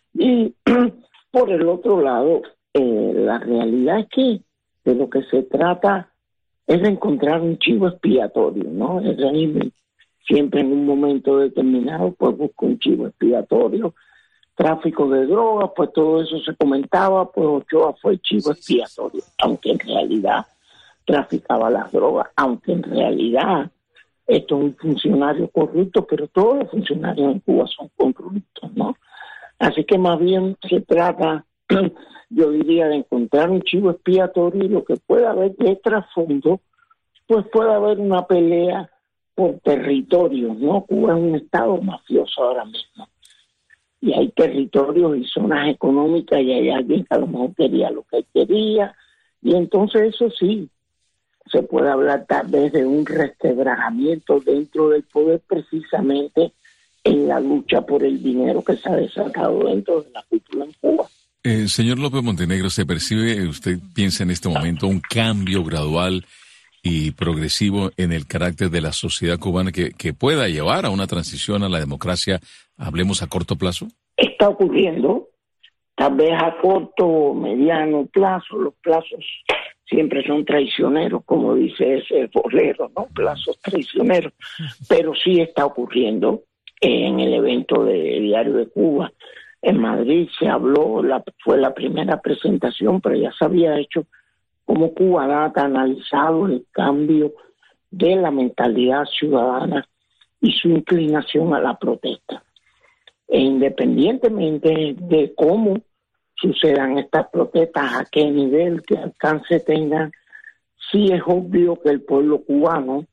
Y por el otro lado, eh, la realidad es que de lo que se trata es de encontrar un chivo expiatorio, ¿no? El régimen siempre en un momento determinado pues busca un chivo expiatorio. Tráfico de drogas, pues todo eso se comentaba, pues Ochoa fue chivo expiatorio, aunque en realidad traficaba las drogas, aunque en realidad esto es un funcionario corrupto, pero todos los funcionarios en Cuba son corruptos, ¿no? Así que más bien se trata, yo diría, de encontrar un chivo expiatorio, y lo que pueda haber de trasfondo, pues puede haber una pelea por territorios, ¿no? Cuba es un estado mafioso ahora mismo, y hay territorios y zonas económicas, y hay alguien que a lo mejor quería lo que quería, y entonces eso sí, se puede hablar tal vez de un resquebrajamiento dentro del poder, precisamente en la lucha por el dinero que se ha desatado dentro de la cúpula en Cuba. Eh, señor López Montenegro, ¿se percibe, usted piensa en este momento, un cambio gradual y progresivo en el carácter de la sociedad cubana que, que pueda llevar a una transición a la democracia, hablemos a corto plazo? Está ocurriendo, tal vez a corto o mediano plazo. Los plazos siempre son traicioneros, como dice ese bolero, ¿no? Plazos traicioneros. Pero sí está ocurriendo. En el evento de Diario de Cuba en Madrid se habló, la, fue la primera presentación, pero ya se había hecho como Cuba Data ha analizado el cambio de la mentalidad ciudadana y su inclinación a la protesta. E independientemente de cómo sucedan estas protestas, a qué nivel, qué alcance tengan, sí es obvio que el pueblo cubano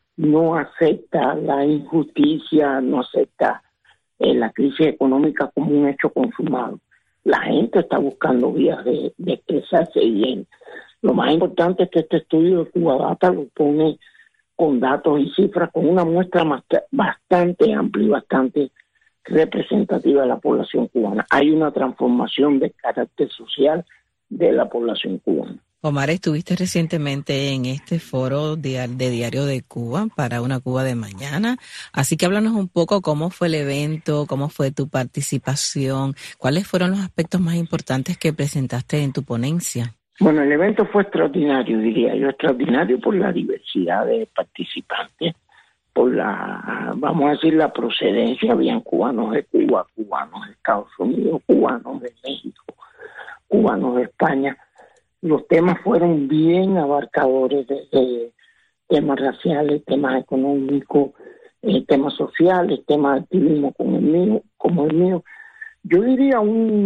no acepta la injusticia, no acepta eh, la crisis económica como un hecho consumado. La gente está buscando vías de, de expresarse bien. Lo más importante es que este estudio de Cuba Data lo pone con datos y cifras, con una muestra más, bastante amplia y bastante representativa de la población cubana. Hay una transformación de carácter social de la población cubana. Omar, estuviste recientemente en este foro de, de Diario de Cuba para una Cuba de mañana, así que háblanos un poco cómo fue el evento, cómo fue tu participación, cuáles fueron los aspectos más importantes que presentaste en tu ponencia. Bueno, el evento fue extraordinario, diría yo, extraordinario por la diversidad de participantes, por la, vamos a decir, la procedencia. Habían cubanos de Cuba, cubanos de Estados Unidos, cubanos de México, cubanos de España. Los temas fueron bien abarcadores, desde temas raciales, temas económicos, eh, temas sociales, temas de activismo como el mío, como el mío. Yo diría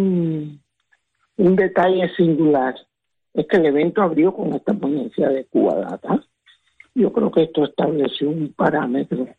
un, un detalle singular es que el evento abrió con esta ponencia de Cuba Data. Yo creo que esto estableció un parámetro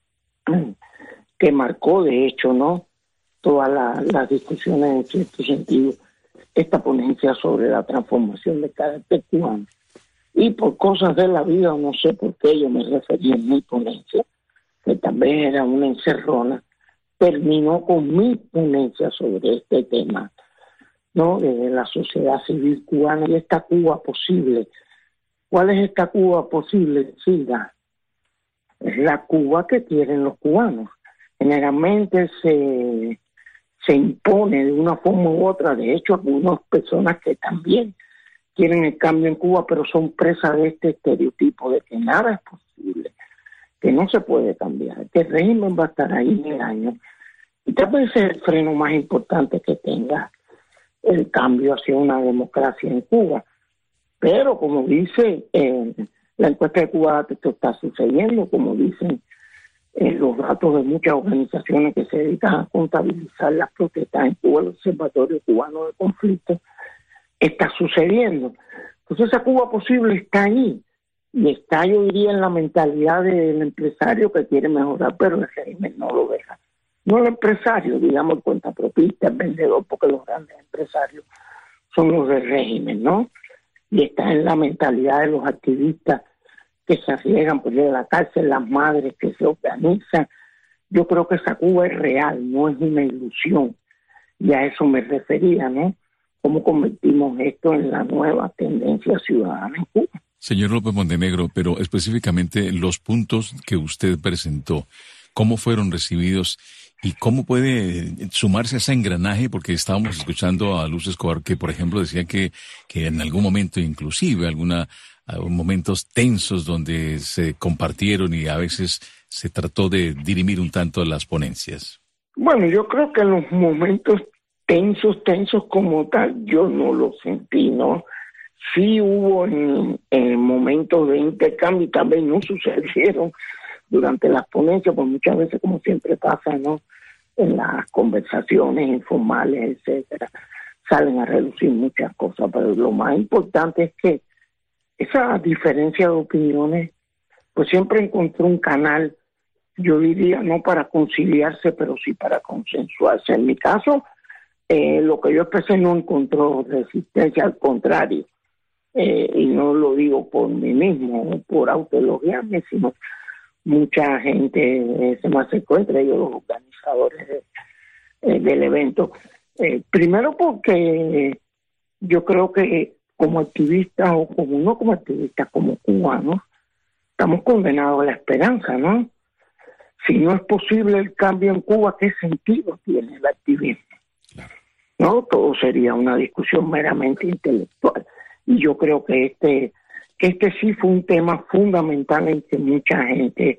que marcó, de hecho, ¿no?, todas la, las discusiones en cierto sentido. Esta ponencia sobre la transformación de carácter cubano Y por cosas de la vida, no sé por qué yo me referí en mi ponencia, que también era una encerrona, terminó con mi ponencia sobre este tema, ¿no? De la sociedad civil cubana y esta Cuba posible. ¿Cuál es esta Cuba posible, Silvia? Es la Cuba que quieren los cubanos. Generalmente se, se impone de una forma u otra. De hecho, algunas personas que también quieren el cambio en Cuba, pero son presas de este estereotipo de que nada es posible, que no se puede cambiar, que el régimen va a estar ahí mil años. Y tal vez es el freno más importante que tenga el cambio hacia una democracia en Cuba. Pero como dice eh, la encuesta de Cuba, esto está sucediendo, como dicen eh, los datos de muchas organizaciones que se dedican a contabilizar las protestas en Cuba, el Observatorio Cubano de Conflictos, está sucediendo. Entonces esa Cuba posible está ahí, y está, yo diría, en la mentalidad del empresario que quiere mejorar, pero el régimen no lo deja. No el empresario, digamos, el cuentapropista, el vendedor, porque los grandes empresarios son los del régimen, ¿no? Y está en la mentalidad de los activistas que se arriesgan por ir a la cárcel, las madres que se organizan. Yo creo que esa Cuba es real, no es una ilusión. Y a eso me refería, ¿no? ¿Cómo convertimos esto en la nueva tendencia ciudadana en Cuba? Señor López Montenegro, pero específicamente los puntos que usted presentó, ¿cómo fueron recibidos y cómo puede sumarse a ese engranaje? Porque estábamos escuchando a Luz Escobar que, por ejemplo, decía que, que en algún momento, inclusive, alguna momentos tensos donde se compartieron y a veces se trató de dirimir un tanto las ponencias. Bueno, yo creo que en los momentos tensos, tensos como tal, yo no lo sentí, ¿no? Sí hubo en, en momentos de intercambio y también no sucedieron durante las ponencias, pues muchas veces, como siempre pasa, ¿no? En las conversaciones informales, etcétera, salen a reducir muchas cosas, pero lo más importante es que esa diferencia de opiniones, pues siempre encontró un canal, yo diría, no para conciliarse, pero sí para consensuarse. En mi caso, eh, lo que yo expresé no encontró resistencia, al contrario, eh, y no lo digo por mí mismo, por autoelogiarme, sino mucha gente eh, se me acercó, entre ellos los organizadores de, eh, del evento. Eh, primero porque yo creo que como activistas, o como no como activistas, como cubanos, estamos condenados a la esperanza, ¿no? Si no es posible el cambio en Cuba, ¿qué sentido tiene el activismo? No, todo sería una discusión meramente intelectual. Y yo creo que este que este sí fue un tema fundamental en que mucha gente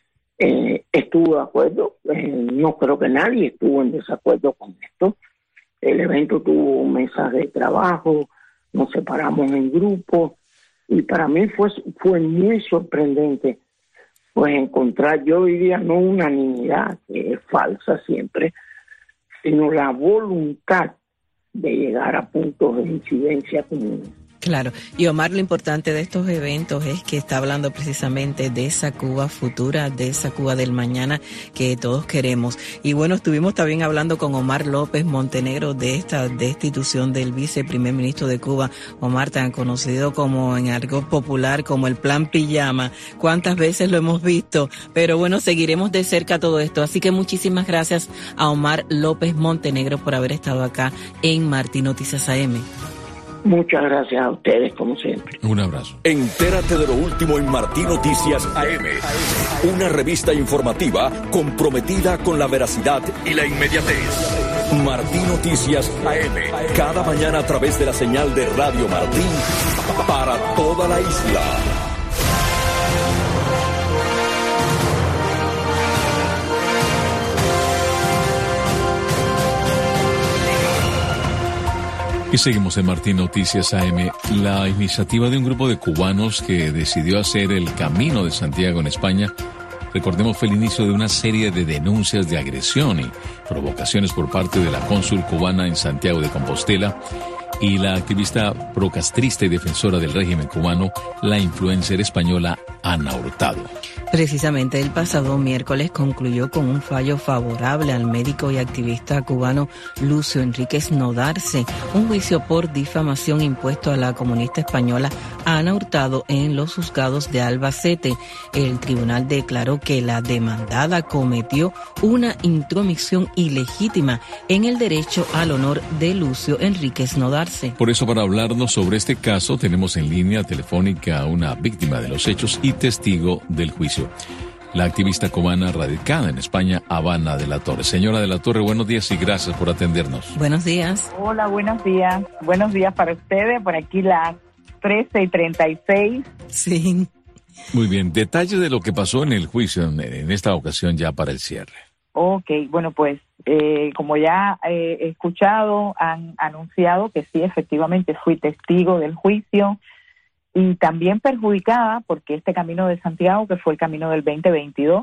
eh, estuvo de acuerdo. Eh, no creo que nadie estuvo en desacuerdo con esto. El evento tuvo mesas de trabajo, nos separamos en grupos, y para mí fue, fue muy sorprendente pues encontrar, yo diría, no unanimidad, que es falsa siempre, sino la voluntad de llegar a puntos de incidencia comunes. Claro, y Omar, lo importante de estos eventos es que está hablando precisamente de esa Cuba futura, de esa Cuba del mañana que todos queremos. Y bueno, estuvimos también hablando con Omar López Montenegro de esta destitución del viceprimer ministro de Cuba, Omar, tan conocido como en argot popular como el Plan Pijama. ¿Cuántas veces lo hemos visto? Pero bueno, seguiremos de cerca todo esto. Así que muchísimas gracias a Omar López Montenegro por haber estado acá en Martín Noticias A M. Muchas gracias a ustedes, como siempre. Un abrazo. Entérate de lo último en Martín Noticias A M. Una revista informativa comprometida con la veracidad y la inmediatez. Martín Noticias A M. Cada mañana a través de la señal de Radio Martín para toda la isla. Y seguimos en Martín Noticias A M. La iniciativa de un grupo de cubanos que decidió hacer el Camino de Santiago en España, recordemos, fue el inicio de una serie de denuncias de agresión y provocaciones por parte de la cónsul cubana en Santiago de Compostela, y la activista procastrista y defensora del régimen cubano, la influencer española Ana Hurtado. Precisamente el pasado miércoles concluyó con un fallo favorable al médico y activista cubano Lucio Enríquez Nodarse, un juicio por difamación impuesto a la comunista española Ana Hurtado en los juzgados de Albacete. El tribunal declaró que la demandada cometió una intromisión ilegítima en el derecho al honor de Lucio Enríquez Nodarse. Por eso, para hablarnos sobre este caso, tenemos en línea telefónica a una víctima de los hechos y testigo del juicio, la activista cubana radicada en España, Habana de la Torre. Señora de la Torre, buenos días y gracias por atendernos. Buenos días. Hola, buenos días. Buenos días para ustedes. Por aquí las trece y treinta y seis. Sí. Muy bien. Detalles de lo que pasó en el juicio en, en esta ocasión ya para el cierre. Ok, bueno, pues eh, como ya eh, he escuchado, han anunciado que sí, efectivamente fui testigo del juicio y también perjudicada porque este Camino de Santiago, que fue el camino del veinte veintidós,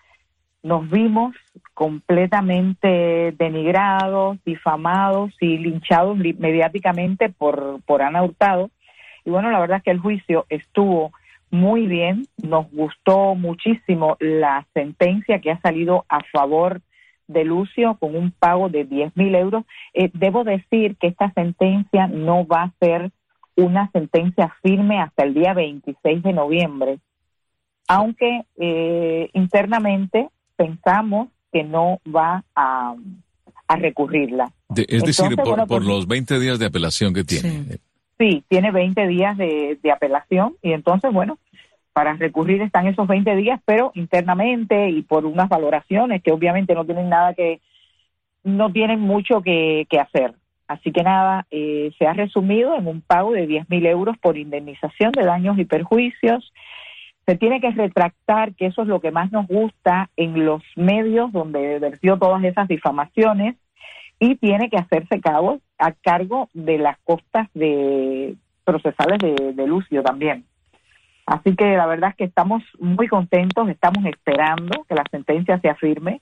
nos vimos completamente denigrados, difamados y linchados mediáticamente por, por Ana Hurtado. Y bueno, la verdad es que el juicio estuvo muy bien, nos gustó muchísimo la sentencia que ha salido a favor de Lucio con un pago de diez mil euros. Eh, debo decir que esta sentencia no va a ser una sentencia firme hasta el día veintiséis de noviembre, aunque eh, internamente pensamos que no va a, a recurrirla. De, es Entonces, decir, por, bueno, por pues, los veinte días de apelación que tiene. Sí, sí tiene veinte días de, de apelación y entonces, bueno, para recurrir están esos veinte días, pero internamente y por unas valoraciones que obviamente no tienen nada que, no tienen mucho que, que hacer. Así que nada, eh, se ha resumido en un pago de diez mil euros por indemnización de daños y perjuicios. Se tiene que retractar, que eso es lo que más nos gusta en los medios donde vertió todas esas difamaciones, y tiene que hacerse cargo a cargo de las costas de procesales de, de Lucio también. Así que la verdad es que estamos muy contentos, estamos esperando que la sentencia sea firme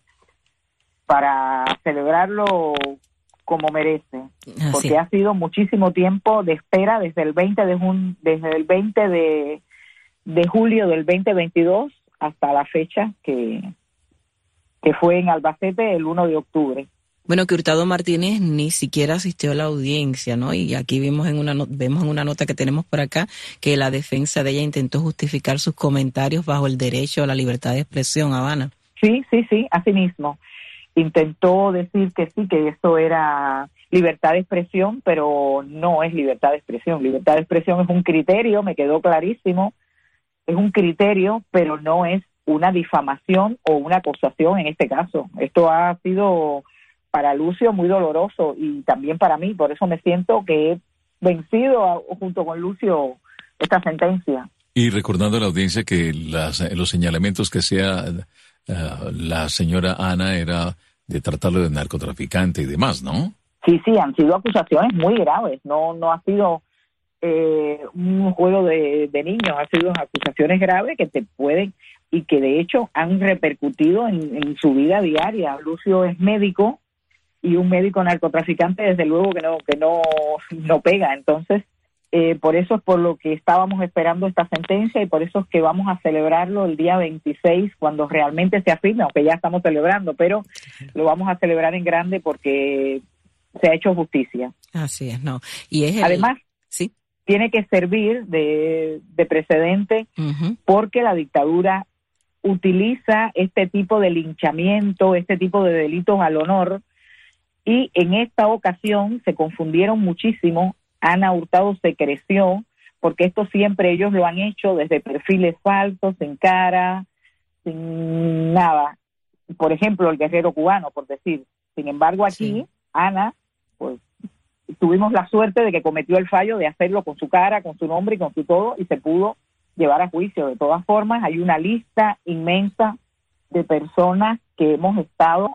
para celebrarlo como merece, Así. porque ha sido muchísimo tiempo de espera desde el veinte de jun- desde el veinte de, de julio del veinte veintidós hasta la fecha que que fue en Albacete el uno de octubre. Bueno, que Hurtado Martínez ni siquiera asistió a la audiencia, ¿no? Y aquí vimos en una no- vemos en una nota que tenemos por acá que la defensa de ella intentó justificar sus comentarios bajo el derecho a la libertad de expresión, Habana. Sí, sí, sí, así mismo. Intentó decir que sí, que esto era libertad de expresión, pero no es libertad de expresión. Libertad de expresión es un criterio, me quedó clarísimo, es un criterio, pero no es una difamación o una acusación en este caso. Esto ha sido para Lucio muy doloroso y también para mí, por eso me siento que he vencido a, junto con Lucio esta sentencia. Y recordando a la audiencia que las, los señalamientos que sea uh, la señora Ana era de tratarlo de narcotraficante y demás, ¿no? Sí, sí, han sido acusaciones muy graves, no no ha sido eh, un juego de, de niños, ha sido acusaciones graves que te pueden y que de hecho han repercutido en, en su vida diaria. Lucio es médico y un médico narcotraficante desde luego que no que no, no pega, entonces eh, por eso es por lo que estábamos esperando esta sentencia y por eso es que vamos a celebrarlo el día veintiséis cuando realmente se afirme, aunque ya estamos celebrando, pero lo vamos a celebrar en grande porque se ha hecho justicia. Así es, ¿no? Y es el... Además, sí, tiene que servir de, de precedente uh-huh. porque la dictadura utiliza este tipo de linchamiento, este tipo de delitos al honor, y en esta ocasión se confundieron muchísimo. Ana Hurtado se creció, porque esto siempre ellos lo han hecho desde perfiles falsos, sin cara, sin nada. Por ejemplo, el guerrero cubano, por decir. Sin embargo, aquí, sí. Ana, pues, tuvimos la suerte de que cometió el fallo de hacerlo con su cara, con su nombre y con su todo, y se pudo llevar a juicio. De todas formas, hay una lista inmensa de personas que hemos estado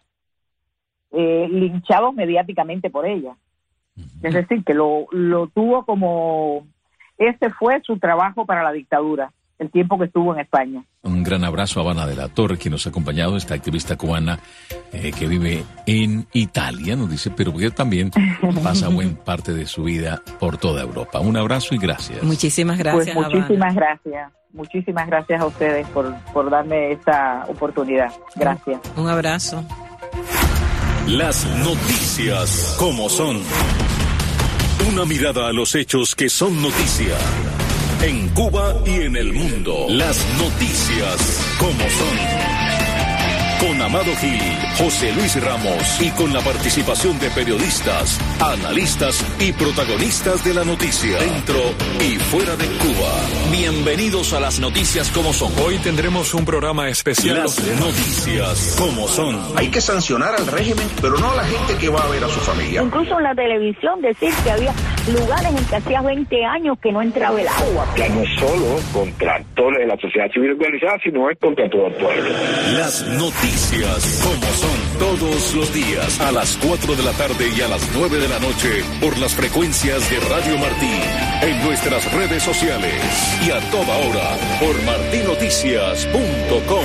eh, linchados mediáticamente por ella. Es decir, que lo, lo tuvo como... Ese fue su trabajo para la dictadura. el tiempo que estuvo en España. Un gran abrazo a Habana de la Torre, quien nos ha acompañado, esta activista cubana eh, que vive en Italia, nos dice, pero que también pasa buena parte de su vida por toda Europa. Un abrazo y gracias. Muchísimas gracias, Pues muchísimas Habana. gracias. Muchísimas gracias a ustedes por, por darme esta oportunidad. Gracias. Un abrazo. Las noticias como son. Una mirada a los hechos que son noticia. En Cuba y en el mundo. Las noticias como son. Con Amado Gil, José Luis Ramos y con la participación de periodistas, analistas y protagonistas de la noticia, dentro y fuera de Cuba. Bienvenidos a las noticias como son. Hoy tendremos un programa especial. Las noticias como son. Hay que sancionar al régimen, pero no a la gente que va a ver a su familia. Incluso en la televisión decir que había lugares en que hacía veinte años que no entraba el agua. Ya no es solo contra actores de la sociedad civil organizada, sino es contra todo el pueblo. Las noticias como son, todos los días a las cuatro de la tarde y a las nueve de la noche por las frecuencias de Radio Martí, en nuestras redes sociales y a toda hora por martí noticias punto com.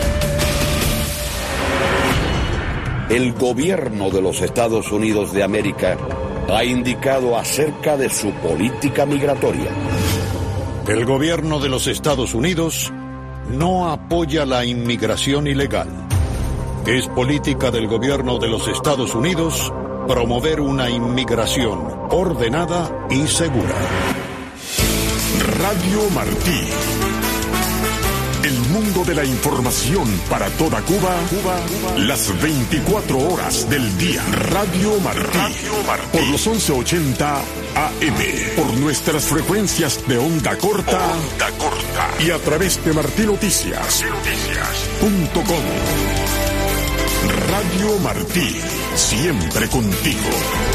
El gobierno de los Estados Unidos de América ha indicado acerca de su política migratoria. El gobierno de los Estados Unidos no apoya la inmigración ilegal. Es política del gobierno de los Estados Unidos promover una inmigración ordenada y segura. Radio Martí. El mundo de la información para toda Cuba, Cuba, las veinticuatro horas del día. Radio Martí. Radio Martí. Por los once ochenta A M. Por nuestras frecuencias de onda corta. Onda corta. Y a través de martí noticias punto com. Radio Martí. Siempre contigo.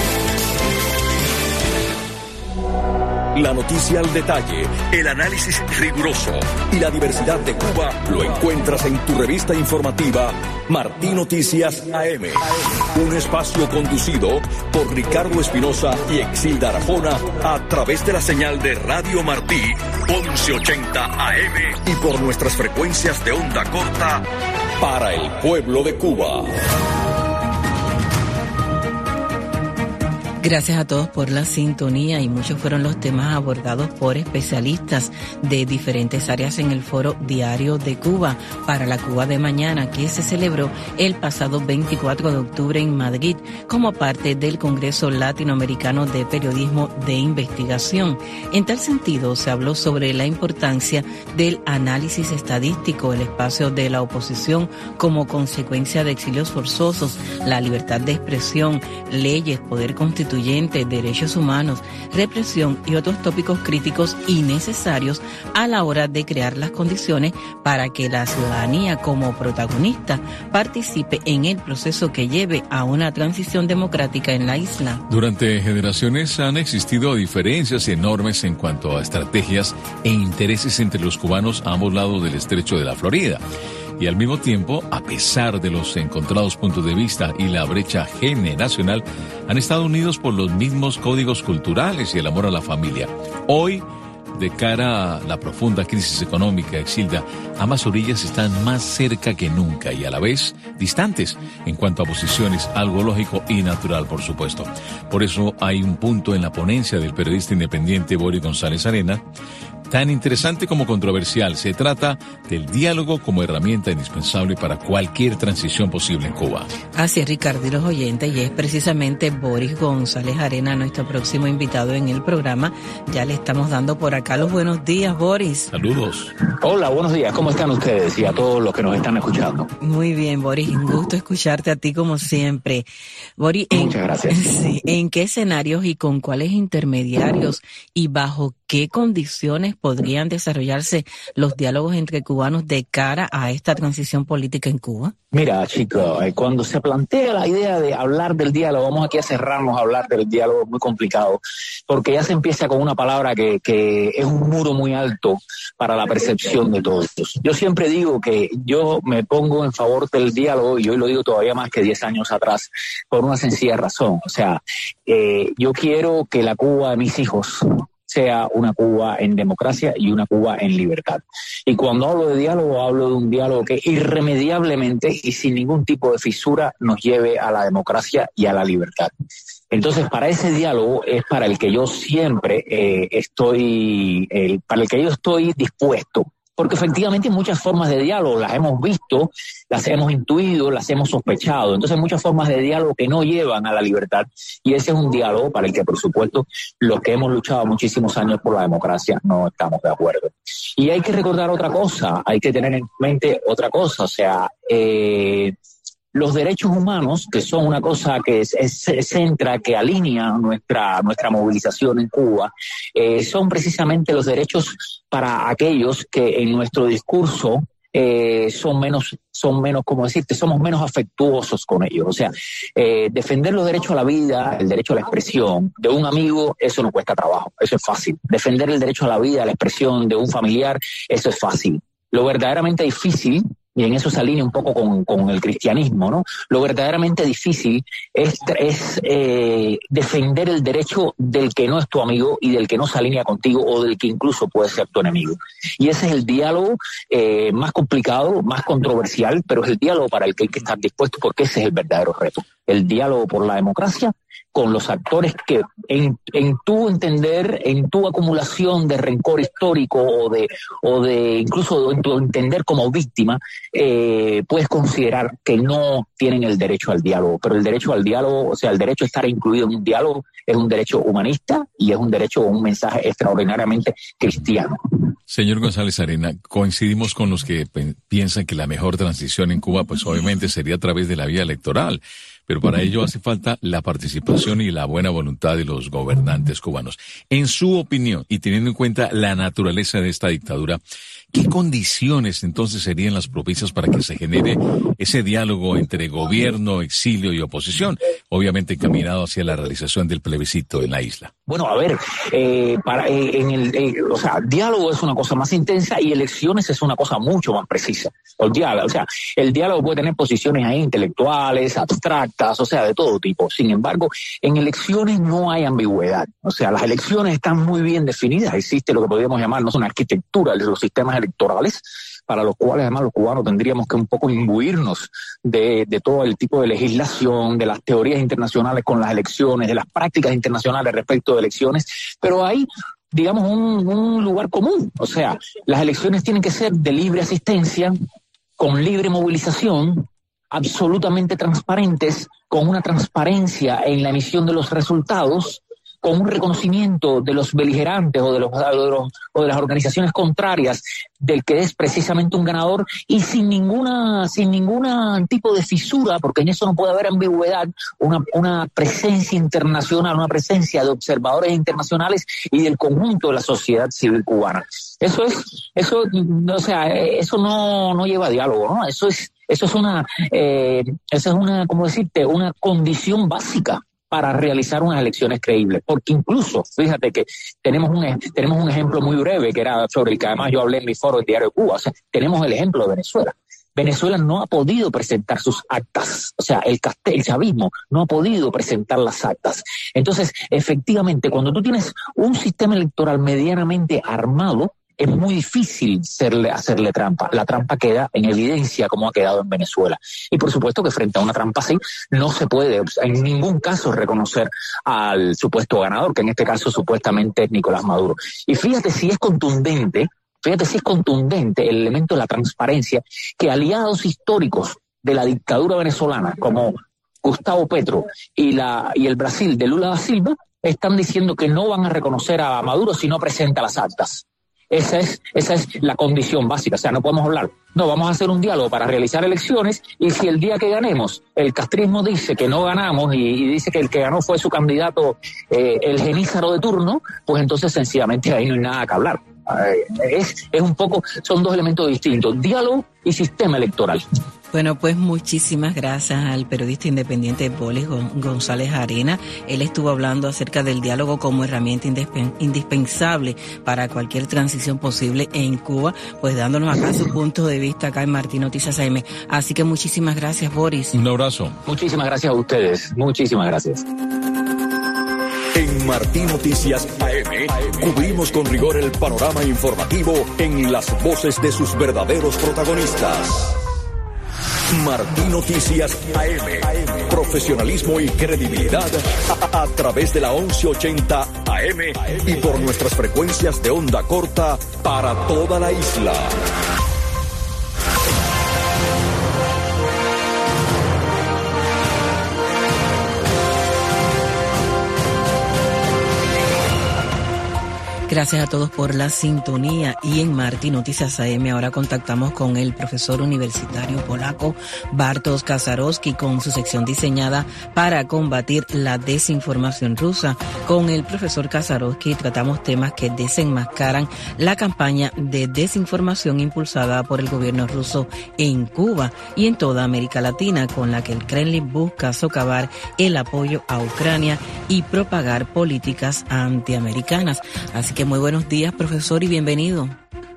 La noticia al detalle, el análisis riguroso y la diversidad de Cuba lo encuentras en tu revista informativa Martí Noticias A M. Un espacio conducido por Ricardo Espinosa y Exilda Arjona a través de la señal de Radio Martí once ochenta A M y por nuestras frecuencias de onda corta para el pueblo de Cuba. Gracias a todos por la sintonía y muchos fueron los temas abordados por especialistas de diferentes áreas en el Foro Diario de Cuba para la Cuba de Mañana, que se celebró el pasado veinticuatro de octubre en Madrid como parte del Congreso Latinoamericano de Periodismo de Investigación. En tal sentido, se habló sobre la importancia del análisis estadístico, el espacio de la oposición como consecuencia de exilios forzosos, la libertad de expresión, leyes, poder constitucional, derechos humanos, represión y otros tópicos críticos y necesarios a la hora de crear las condiciones para que la ciudadanía como protagonista participe en el proceso que lleve a una transición democrática en la isla. Durante generaciones han existido diferencias enormes en cuanto a estrategias e intereses entre los cubanos a ambos lados del estrecho de la Florida. Y al mismo tiempo, a pesar de los encontrados puntos de vista y la brecha generacional, han estado unidos por los mismos códigos culturales y el amor a la familia. Hoy, de cara a la profunda crisis económica, Exilda, ambas orillas están más cerca que nunca y a la vez distantes en cuanto a posiciones, algo lógico y natural, por supuesto. Por eso hay un punto en la ponencia del periodista independiente Boris González Arena, tan interesante como controversial. Se trata del diálogo como herramienta indispensable para cualquier transición posible en Cuba. Así es, Ricardo y los oyentes, y es precisamente Boris González Arena, nuestro próximo invitado en el programa. Ya le estamos dando por acá los buenos días, Boris. Saludos. Hola, buenos días. ¿Cómo están ustedes y a todos los que nos están escuchando? Muy bien, Boris. Un gusto escucharte a ti como siempre. Boris, Muchas en, gracias. Sí, ¿en qué escenarios y con cuáles intermediarios y bajo qué condiciones podrían desarrollarse los diálogos entre cubanos de cara a esta transición política en Cuba? Mira, chicos, eh, cuando se plantea la idea de hablar del diálogo, vamos aquí a cerrarnos a hablar del diálogo, es muy complicado, porque ya se empieza con una palabra que, que es un muro muy alto para la percepción de todos. Yo siempre digo que yo me pongo en favor del diálogo, y hoy lo digo todavía más que diez años atrás, por una sencilla razón. O sea, eh, yo quiero que la Cuba de mis hijos sea una Cuba en democracia y una Cuba en libertad. Y cuando hablo de diálogo, hablo de un diálogo que irremediablemente y sin ningún tipo de fisura nos lleve a la democracia y a la libertad. Entonces, para ese diálogo es para el que yo siempre eh, estoy, eh, para el que yo estoy dispuesto. Porque efectivamente hay muchas formas de diálogo, las hemos visto, las hemos intuido, las hemos sospechado. Entonces hay muchas formas de diálogo que no llevan a la libertad. Y ese es un diálogo para el que, por supuesto, los que hemos luchado muchísimos años por la democracia no estamos de acuerdo. Y hay que recordar otra cosa, hay que tener en mente otra cosa. O sea, eh, los derechos humanos, que son una cosa que es, es, se centra, que alinea nuestra, nuestra movilización en Cuba, eh, son precisamente los derechos para aquellos que en nuestro discurso eh, son menos, son menos, como decirte, somos menos afectuosos con ellos. O sea, eh, defender los derechos a la vida, el derecho a la expresión de un amigo, eso no cuesta trabajo, eso es fácil. Defender el derecho a la vida, a la expresión de un familiar, eso es fácil. Lo verdaderamente difícil, y en eso se alinea un poco con, con el cristianismo, ¿no? Lo verdaderamente difícil es, es eh, defender el derecho del que no es tu amigo y del que no se alinea contigo o del que incluso puede ser tu enemigo. Y ese es el diálogo eh, más complicado, más controversial, pero es el diálogo para el que hay que estar dispuesto, porque ese es el verdadero reto. El diálogo por la democracia con los actores que en, en tu entender, en tu acumulación de rencor histórico o de, o de incluso en tu entender como víctima, eh, puedes considerar que no tienen el derecho al diálogo. Pero el derecho al diálogo, o sea, el derecho a estar incluido en un diálogo es un derecho humanista y es un derecho o un mensaje extraordinariamente cristiano. Señor González Arena, coincidimos con los que p- piensan que la mejor transición en Cuba, pues obviamente sería a través de la vía electoral. Pero para ello hace falta la participación y la buena voluntad de los gobernantes cubanos. En su opinión, y teniendo en cuenta la naturaleza de esta dictadura, ¿qué condiciones entonces serían las propicias para que se genere ese diálogo entre gobierno, exilio y oposición, obviamente encaminado hacia la realización del plebiscito en la isla? Bueno, a ver, eh, para, eh, en el, eh, o sea, diálogo es una cosa más intensa y elecciones es una cosa mucho más precisa. El diálogo, o sea, el diálogo puede tener posiciones ahí intelectuales, abstractas, o sea, de todo tipo. Sin embargo, en elecciones no hay ambigüedad. O sea, las elecciones están muy bien definidas. Existe lo que podríamos llamar, no es una arquitectura de los sistemas electorales, para los cuales además los cubanos tendríamos que un poco imbuirnos de, de todo el tipo de legislación, de las teorías internacionales con las elecciones, de las prácticas internacionales respecto de elecciones, pero hay, digamos, un, un lugar común. O sea, las elecciones tienen que ser de libre asistencia, con libre movilización, absolutamente transparentes, con una transparencia en la emisión de los resultados, con un reconocimiento de los beligerantes o de, los, de los, o de las organizaciones contrarias del que es precisamente un ganador y sin ninguna sin ninguna tipo de fisura, porque en eso no puede haber ambigüedad, una, una presencia internacional, una presencia de observadores internacionales y del conjunto de la sociedad civil cubana. Eso es, eso, o sea, eso no, no lleva a diálogo, ¿no? Eso es, eso es una, eh, eso es una, ¿cómo decirte? Una condición básica para realizar unas elecciones creíbles, porque incluso, fíjate que tenemos un tenemos un ejemplo muy breve que era sobre el que además yo hablé en mi foro del Diario de Cuba. O sea, tenemos el ejemplo de Venezuela. Venezuela no ha podido presentar sus actas, o sea, el, el chavismo no ha podido presentar las actas. Entonces, efectivamente, cuando tú tienes un sistema electoral medianamente armado, es muy difícil hacerle, hacerle trampa. La trampa queda en evidencia como ha quedado en Venezuela. Y por supuesto que frente a una trampa así no se puede en ningún caso reconocer al supuesto ganador, que en este caso supuestamente es Nicolás Maduro. Y fíjate si es contundente, fíjate si es contundente el elemento de la transparencia, que aliados históricos de la dictadura venezolana como Gustavo Petro y, la, y el Brasil de Lula da Silva están diciendo que no van a reconocer a Maduro si no presenta las actas. Esa es, esa es la condición básica. O sea, no podemos hablar. No, vamos a hacer un diálogo para realizar elecciones y si el día que ganemos el castrismo dice que no ganamos y, y dice que el que ganó fue su candidato, eh, el genízaro de turno, pues entonces sencillamente ahí no hay nada que hablar. Eh, es, es un poco, son dos elementos distintos, diálogo y sistema electoral. Bueno, pues muchísimas gracias al periodista independiente Boris González Arena. Él estuvo hablando acerca del diálogo como herramienta indispensable para cualquier transición posible en Cuba, pues dándonos acá su punto de vista acá en Martín Noticias A M. Así que muchísimas gracias, Boris. Un abrazo. Muchísimas gracias a ustedes. Muchísimas gracias. En Martí Noticias A M cubrimos con rigor el panorama informativo en las voces de sus verdaderos protagonistas. Martí Noticias A M. Profesionalismo y credibilidad a, a través de la once ochenta A M y por nuestras frecuencias de onda corta para toda la isla. Gracias a todos por la sintonía y en Martí Noticias A M ahora contactamos con el profesor universitario polaco Bartosz Kaczorowski con su sección diseñada para combatir la desinformación rusa. Con el profesor Kaczorowski tratamos temas que desenmascaran la campaña de desinformación impulsada por el gobierno ruso en Cuba y en toda América Latina, con la que el Kremlin busca socavar el apoyo a Ucrania y propagar políticas antiamericanas. Así que muy buenos días, profesor, y bienvenido.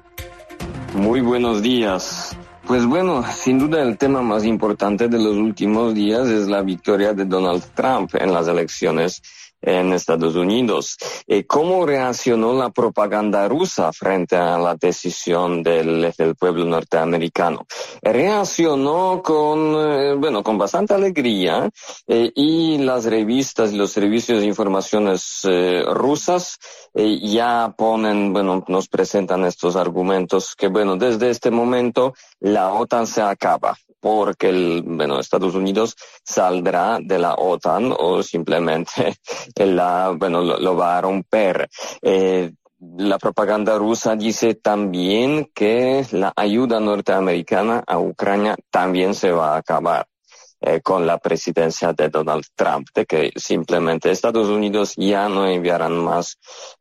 Muy buenos días. Pues bueno, sin duda el tema más importante de los últimos días es la victoria de Donald Trump en las elecciones en Estados Unidos. Eh, ¿Cómo reaccionó la propaganda rusa frente a la decisión del, del pueblo norteamericano? Reaccionó con, eh, bueno, con bastante alegría eh, y las revistas y los servicios de informaciones eh, rusas eh, ya ponen, bueno, nos presentan estos argumentos que, bueno, desde este momento la OTAN se acaba, porque el, bueno, Estados Unidos saldrá de la OTAN o simplemente la, bueno, lo, lo va a romper. Eh, la propaganda rusa dice también que la ayuda norteamericana a Ucrania también se va a acabar. Eh, con la presidencia de Donald Trump, de que simplemente Estados Unidos ya no enviarán más,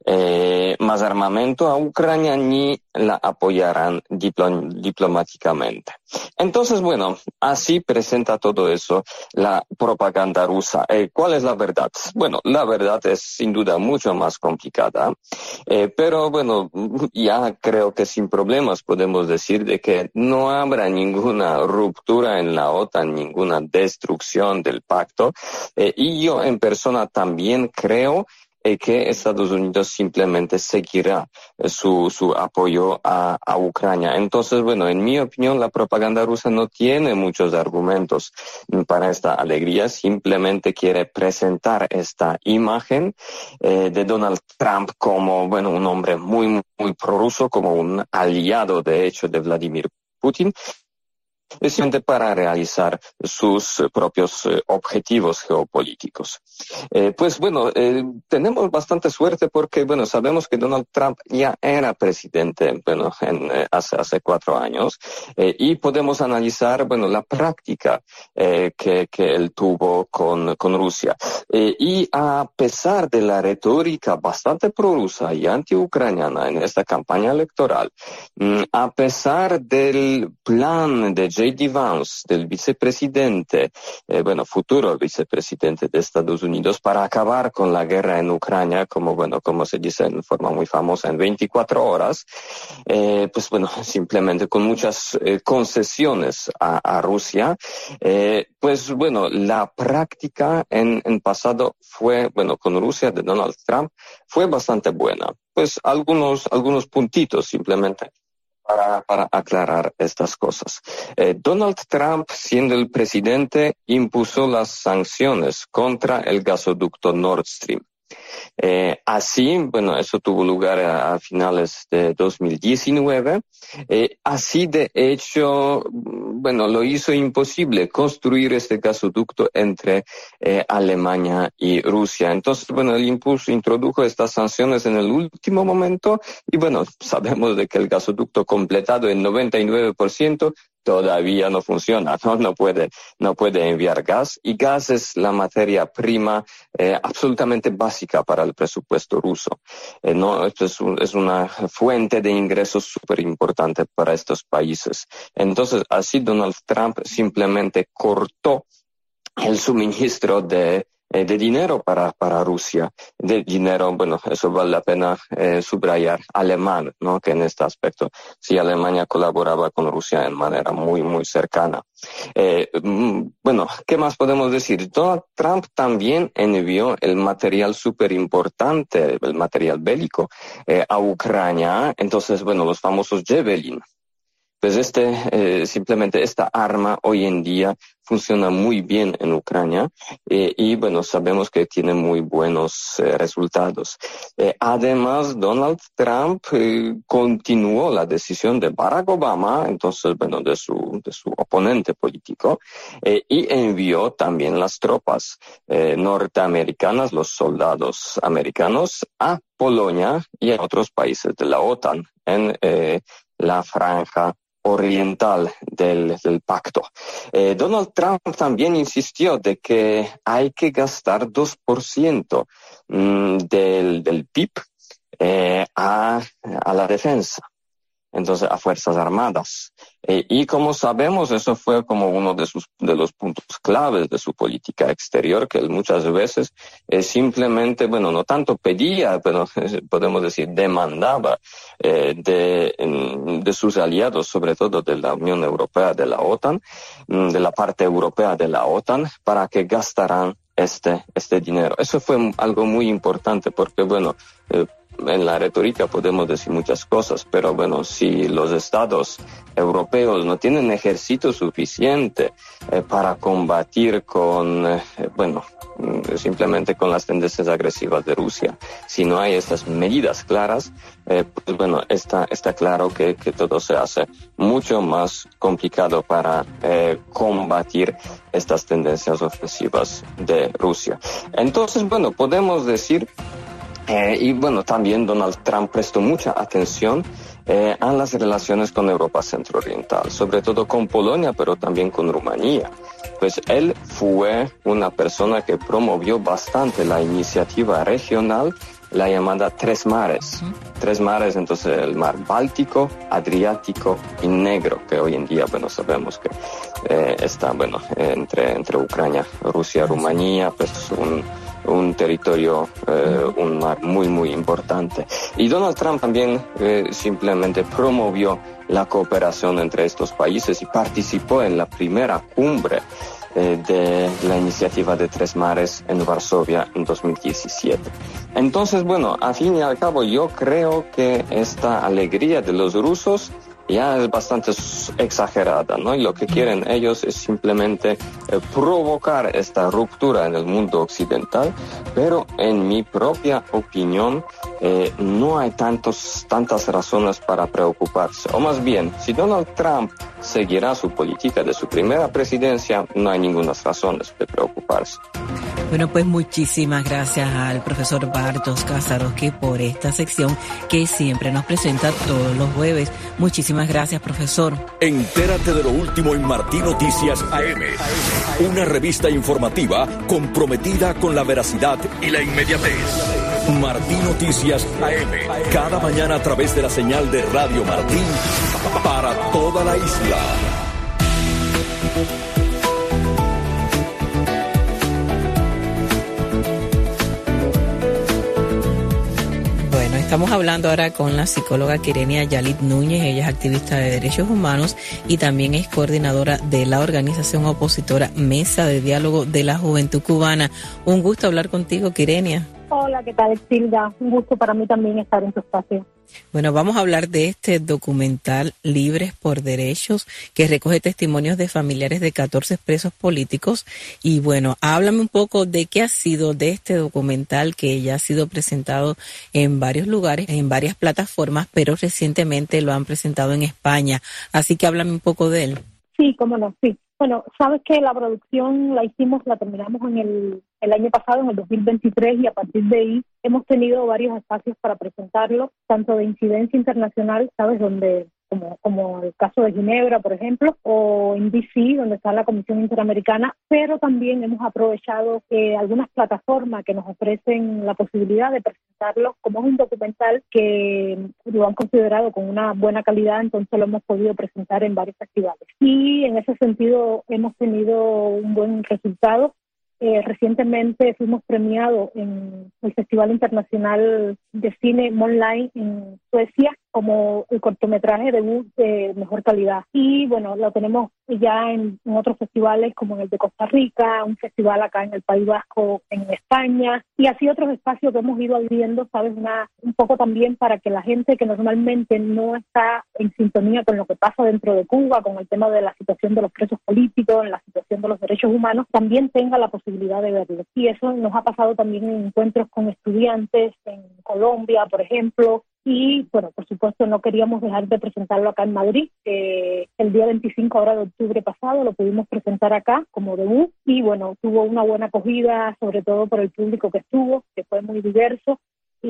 eh, más armamento a Ucrania ni la apoyarán diplo- diplomáticamente. Entonces, bueno, así presenta todo eso la propaganda rusa. Eh, ¿Cuál es la verdad? Bueno, la verdad es sin duda mucho más complicada, eh, pero bueno, ya creo que sin problemas podemos decir de que no habrá ninguna ruptura en la OTAN, ninguna destrucción del pacto, eh, y yo en persona también creo eh, que Estados Unidos simplemente seguirá eh, su, su apoyo a, a Ucrania. Entonces, bueno, en mi opinión, la propaganda rusa no tiene muchos argumentos para esta alegría, simplemente quiere presentar esta imagen eh, de Donald Trump como, bueno, un hombre muy, muy prorruso, como un aliado, de hecho, de Vladimir Putin, simplemente para realizar sus propios eh, objetivos geopolíticos. Eh, pues bueno, eh, tenemos bastante suerte porque, bueno, sabemos que Donald Trump ya era presidente, bueno, en, eh, hace, hace cuatro años, eh, y podemos analizar, bueno, la práctica eh, que, que él tuvo con, con Rusia. Eh, y a pesar de la retórica bastante prorrusa y antiucraniana en esta campaña electoral, mm, a pesar del plan de J D Vance, del vicepresidente, eh, bueno, futuro vicepresidente de Estados Unidos, para acabar con la guerra en Ucrania, como, bueno, como se dice en forma muy famosa, en veinticuatro horas, eh, pues bueno, simplemente con muchas eh, concesiones a, a Rusia, eh, pues bueno, la práctica en, en pasado fue, bueno, con Rusia de Donald Trump, fue bastante buena. Pues algunos, algunos puntitos simplemente. Para, para aclarar estas cosas. Eh, Donald Trump, siendo el presidente, impuso las sanciones contra el gasoducto Nord Stream. Eh, así, bueno, eso tuvo lugar a, a finales de dos mil diecinueve. Eh, así, de hecho, bueno, lo hizo imposible construir este gasoducto entre eh, Alemania y Rusia. Entonces, bueno, el impulso introdujo estas sanciones en el último momento y, bueno, sabemos de que el gasoducto completado en noventa y nueve por ciento todavía no funciona, ¿no? No puede, no puede enviar gas, y gas es la materia prima eh, absolutamente básica para el presupuesto ruso. Eh, no, esto es, un, es una fuente de ingresos súper importante para estos países. Entonces, así Donald Trump simplemente cortó el suministro de eh, de dinero para, para Rusia. De dinero, bueno, eso vale la pena eh, subrayar, alemán, ¿no? Que en este aspecto, sí, Alemania colaboraba con Rusia en manera muy, muy cercana. Eh, bueno, ¿qué más podemos decir? Donald Trump también envió el material súper importante, el material bélico, eh, a Ucrania. Entonces, bueno, los famosos Javelin. Pues este, eh, simplemente esta arma hoy en día funciona muy bien en Ucrania eh, y bueno, sabemos que tiene muy buenos eh, resultados. Eh, además, Donald Trump eh, continuó la decisión de Barack Obama, entonces, bueno, de su, de su oponente político, eh, y envió también las tropas eh, norteamericanas, los soldados americanos, a Polonia y a otros países de la OTAN en eh, la franja oriental del, del pacto. Eh, Donald Trump también insistió de que hay que gastar dos por ciento mmm, del, del P I B eh, a, a la defensa. Entonces, a Fuerzas Armadas. Eh, y como sabemos, eso fue como uno de sus, de los puntos claves de su política exterior, que él muchas veces eh, simplemente, bueno, no tanto pedía, pero eh, podemos decir demandaba eh, de, de sus aliados, sobre todo de la Unión Europea, de la OTAN, de la parte europea de la OTAN, para que gastaran este, este dinero. Eso fue algo muy importante porque, bueno, eh, en la retórica podemos decir muchas cosas, pero bueno, si los estados europeos no tienen ejército suficiente eh, para combatir con, eh, bueno, simplemente con las tendencias agresivas de Rusia, si no hay estas medidas claras, eh, pues bueno, está, está claro que, que todo se hace mucho más complicado para eh, combatir estas tendencias ofensivas de Rusia. Entonces, bueno, podemos decir Eh, y bueno, también Donald Trump prestó mucha atención eh, a las relaciones con Europa Centro-Oriental, sobre todo con Polonia, pero también con Rumanía. Pues él fue una persona que promovió bastante la iniciativa regional, la llamada Tres Mares. Uh-huh. Tres Mares, entonces el mar Báltico, Adriático y Negro, que hoy en día, bueno, sabemos que eh, está, bueno, entre, entre Ucrania, Rusia, Rumanía, pues un... un territorio, eh, un mar muy, muy importante. Y Donald Trump también eh, simplemente promovió la cooperación entre estos países y participó en la primera cumbre eh, de la iniciativa de Tres Mares en Varsovia en dos mil diecisiete. Entonces, bueno, a fin y al cabo, yo creo que esta alegría de los rusos ya es bastante exagerada, ¿no? Y lo que quieren ellos es simplemente eh, provocar esta ruptura en el mundo occidental, pero en mi propia opinión eh, no hay tantos, tantas razones para preocuparse. O más bien, si Donald Trump seguirá su política de su primera presidencia, no hay ninguna razón de preocuparse. Bueno, pues muchísimas gracias al profesor Bartosz Kaczorowski por esta sección que siempre nos presenta todos los jueves. Muchísimas gracias, profesor. Entérate de lo último en Martín Noticias A M, una revista informativa comprometida con la veracidad y la inmediatez. Martín Noticias A M, cada mañana a través de la señal de Radio Martín para toda la isla. Estamos hablando ahora con la psicóloga Quirenia Yalit Núñez. Ella es activista de derechos humanos y también es coordinadora de la organización opositora Mesa de Diálogo de la Juventud Cubana. Un gusto hablar contigo, Quirenia. Hola, ¿qué tal, Silvia? Un gusto para mí también estar en tu espacio. Bueno, vamos a hablar de este documental Libres por Derechos, que recoge testimonios de familiares de catorce presos políticos. Y bueno, háblame un poco de qué ha sido de este documental, que ya ha sido presentado en varios lugares, en varias plataformas, pero recientemente lo han presentado en España. Así que háblame un poco de él. Sí, cómo no, sí. Bueno, sabes que la producción la hicimos, la terminamos en el, el año pasado, en el dos mil veintitrés, y a partir de ahí hemos tenido varios espacios para presentarlo, tanto de incidencia internacional, sabes, donde como, como el caso de Ginebra, por ejemplo, o en D C, donde está la Comisión Interamericana, pero también hemos aprovechado eh, algunas plataformas que nos ofrecen la posibilidad de presentarlo, como es un documental que lo han considerado con una buena calidad, entonces lo hemos podido presentar en varios festivales. Y en ese sentido hemos tenido un buen resultado. Eh, recientemente fuimos premiados en el Festival Internacional de Cine Moonlight en Suecia como el cortometraje debut de mejor calidad. Y bueno, lo tenemos ya en, en otros festivales como en el de Costa Rica, un festival acá en el País Vasco en España, y así otros espacios que hemos ido abriendo, ¿sabes? Una, un poco también para que la gente que normalmente no está en sintonía con lo que pasa dentro de Cuba, con el tema de la situación de los presos políticos, la situación de los derechos humanos, también tenga la posibilidad de verlo. Y eso nos ha pasado también en encuentros con estudiantes en Colombia, por ejemplo. Y, bueno, por supuesto, no queríamos dejar de presentarlo acá en Madrid. Eh, el día veinticinco ahora de octubre pasado lo pudimos presentar acá como debut y, bueno, tuvo una buena acogida, sobre todo por el público que estuvo, que fue muy diverso.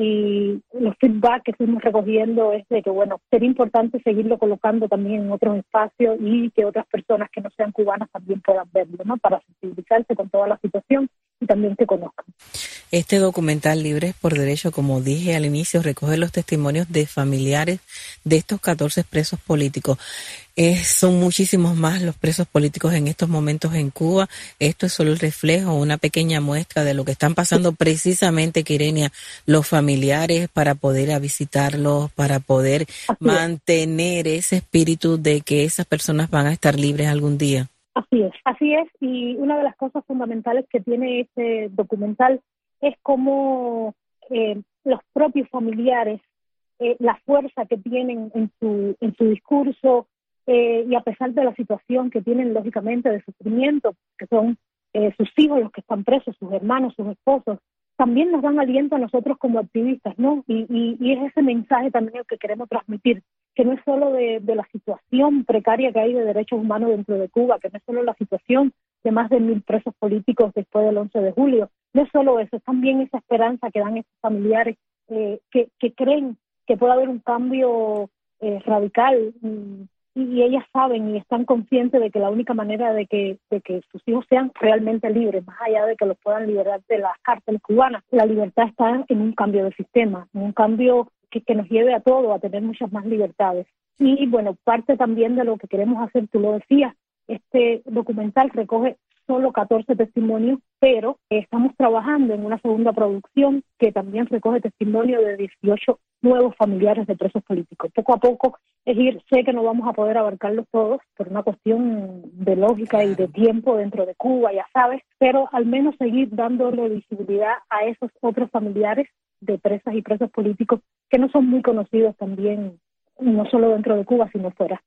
Y los feedback que fuimos recogiendo es de que, bueno, sería importante seguirlo colocando también en otros espacios y que otras personas que no sean cubanas también puedan verlo, ¿no? Para sensibilizarse con toda la situación y también que conozcan. Este documental Libres por Derecho, como dije al inicio, recoge los testimonios de familiares de estos catorce presos políticos. Eh, son muchísimos más los presos políticos en estos momentos en Cuba. Esto es solo el reflejo, una pequeña muestra de lo que están pasando precisamente, Quirenia, los familiares, para poder ir a visitarlos, para poder Así mantener es. ese espíritu de que esas personas van a estar libres algún día. Así es, así es. Y una de las cosas fundamentales que tiene este documental es cómo eh, los propios familiares, eh, la fuerza que tienen en su, en su discurso, eh, y a pesar de la situación que tienen lógicamente de sufrimiento, que son eh, sus hijos los que están presos, sus hermanos, sus esposos, también nos dan aliento a nosotros como activistas, ¿no? Y, y, y es ese mensaje también el que queremos transmitir, que no es solo de, de la situación precaria que hay de derechos humanos dentro de Cuba, que no es solo la situación de más de mil presos políticos después del once de julio, no es solo eso, es también esa esperanza que dan esos familiares eh, que, que creen que puede haber un cambio eh, radical, y, y ellas saben y están conscientes de que la única manera de que, de que sus hijos sean realmente libres, más allá de que los puedan liberar de las cárceles cubanas, la libertad está en un cambio de sistema, en un cambio que, que nos lleve a todos a tener muchas más libertades. Y bueno, parte también de lo que queremos hacer, tú lo decías, este documental recoge solo catorce testimonios, pero estamos trabajando en una segunda producción que también recoge testimonio de dieciocho nuevos familiares de presos políticos. Poco a poco, es decir, sé que no vamos a poder abarcarlos todos por una cuestión de lógica y de tiempo dentro de Cuba, ya sabes, pero al menos seguir dándole visibilidad a esos otros familiares de presas y presos políticos que no son muy conocidos también, no solo dentro de Cuba, sino fuera.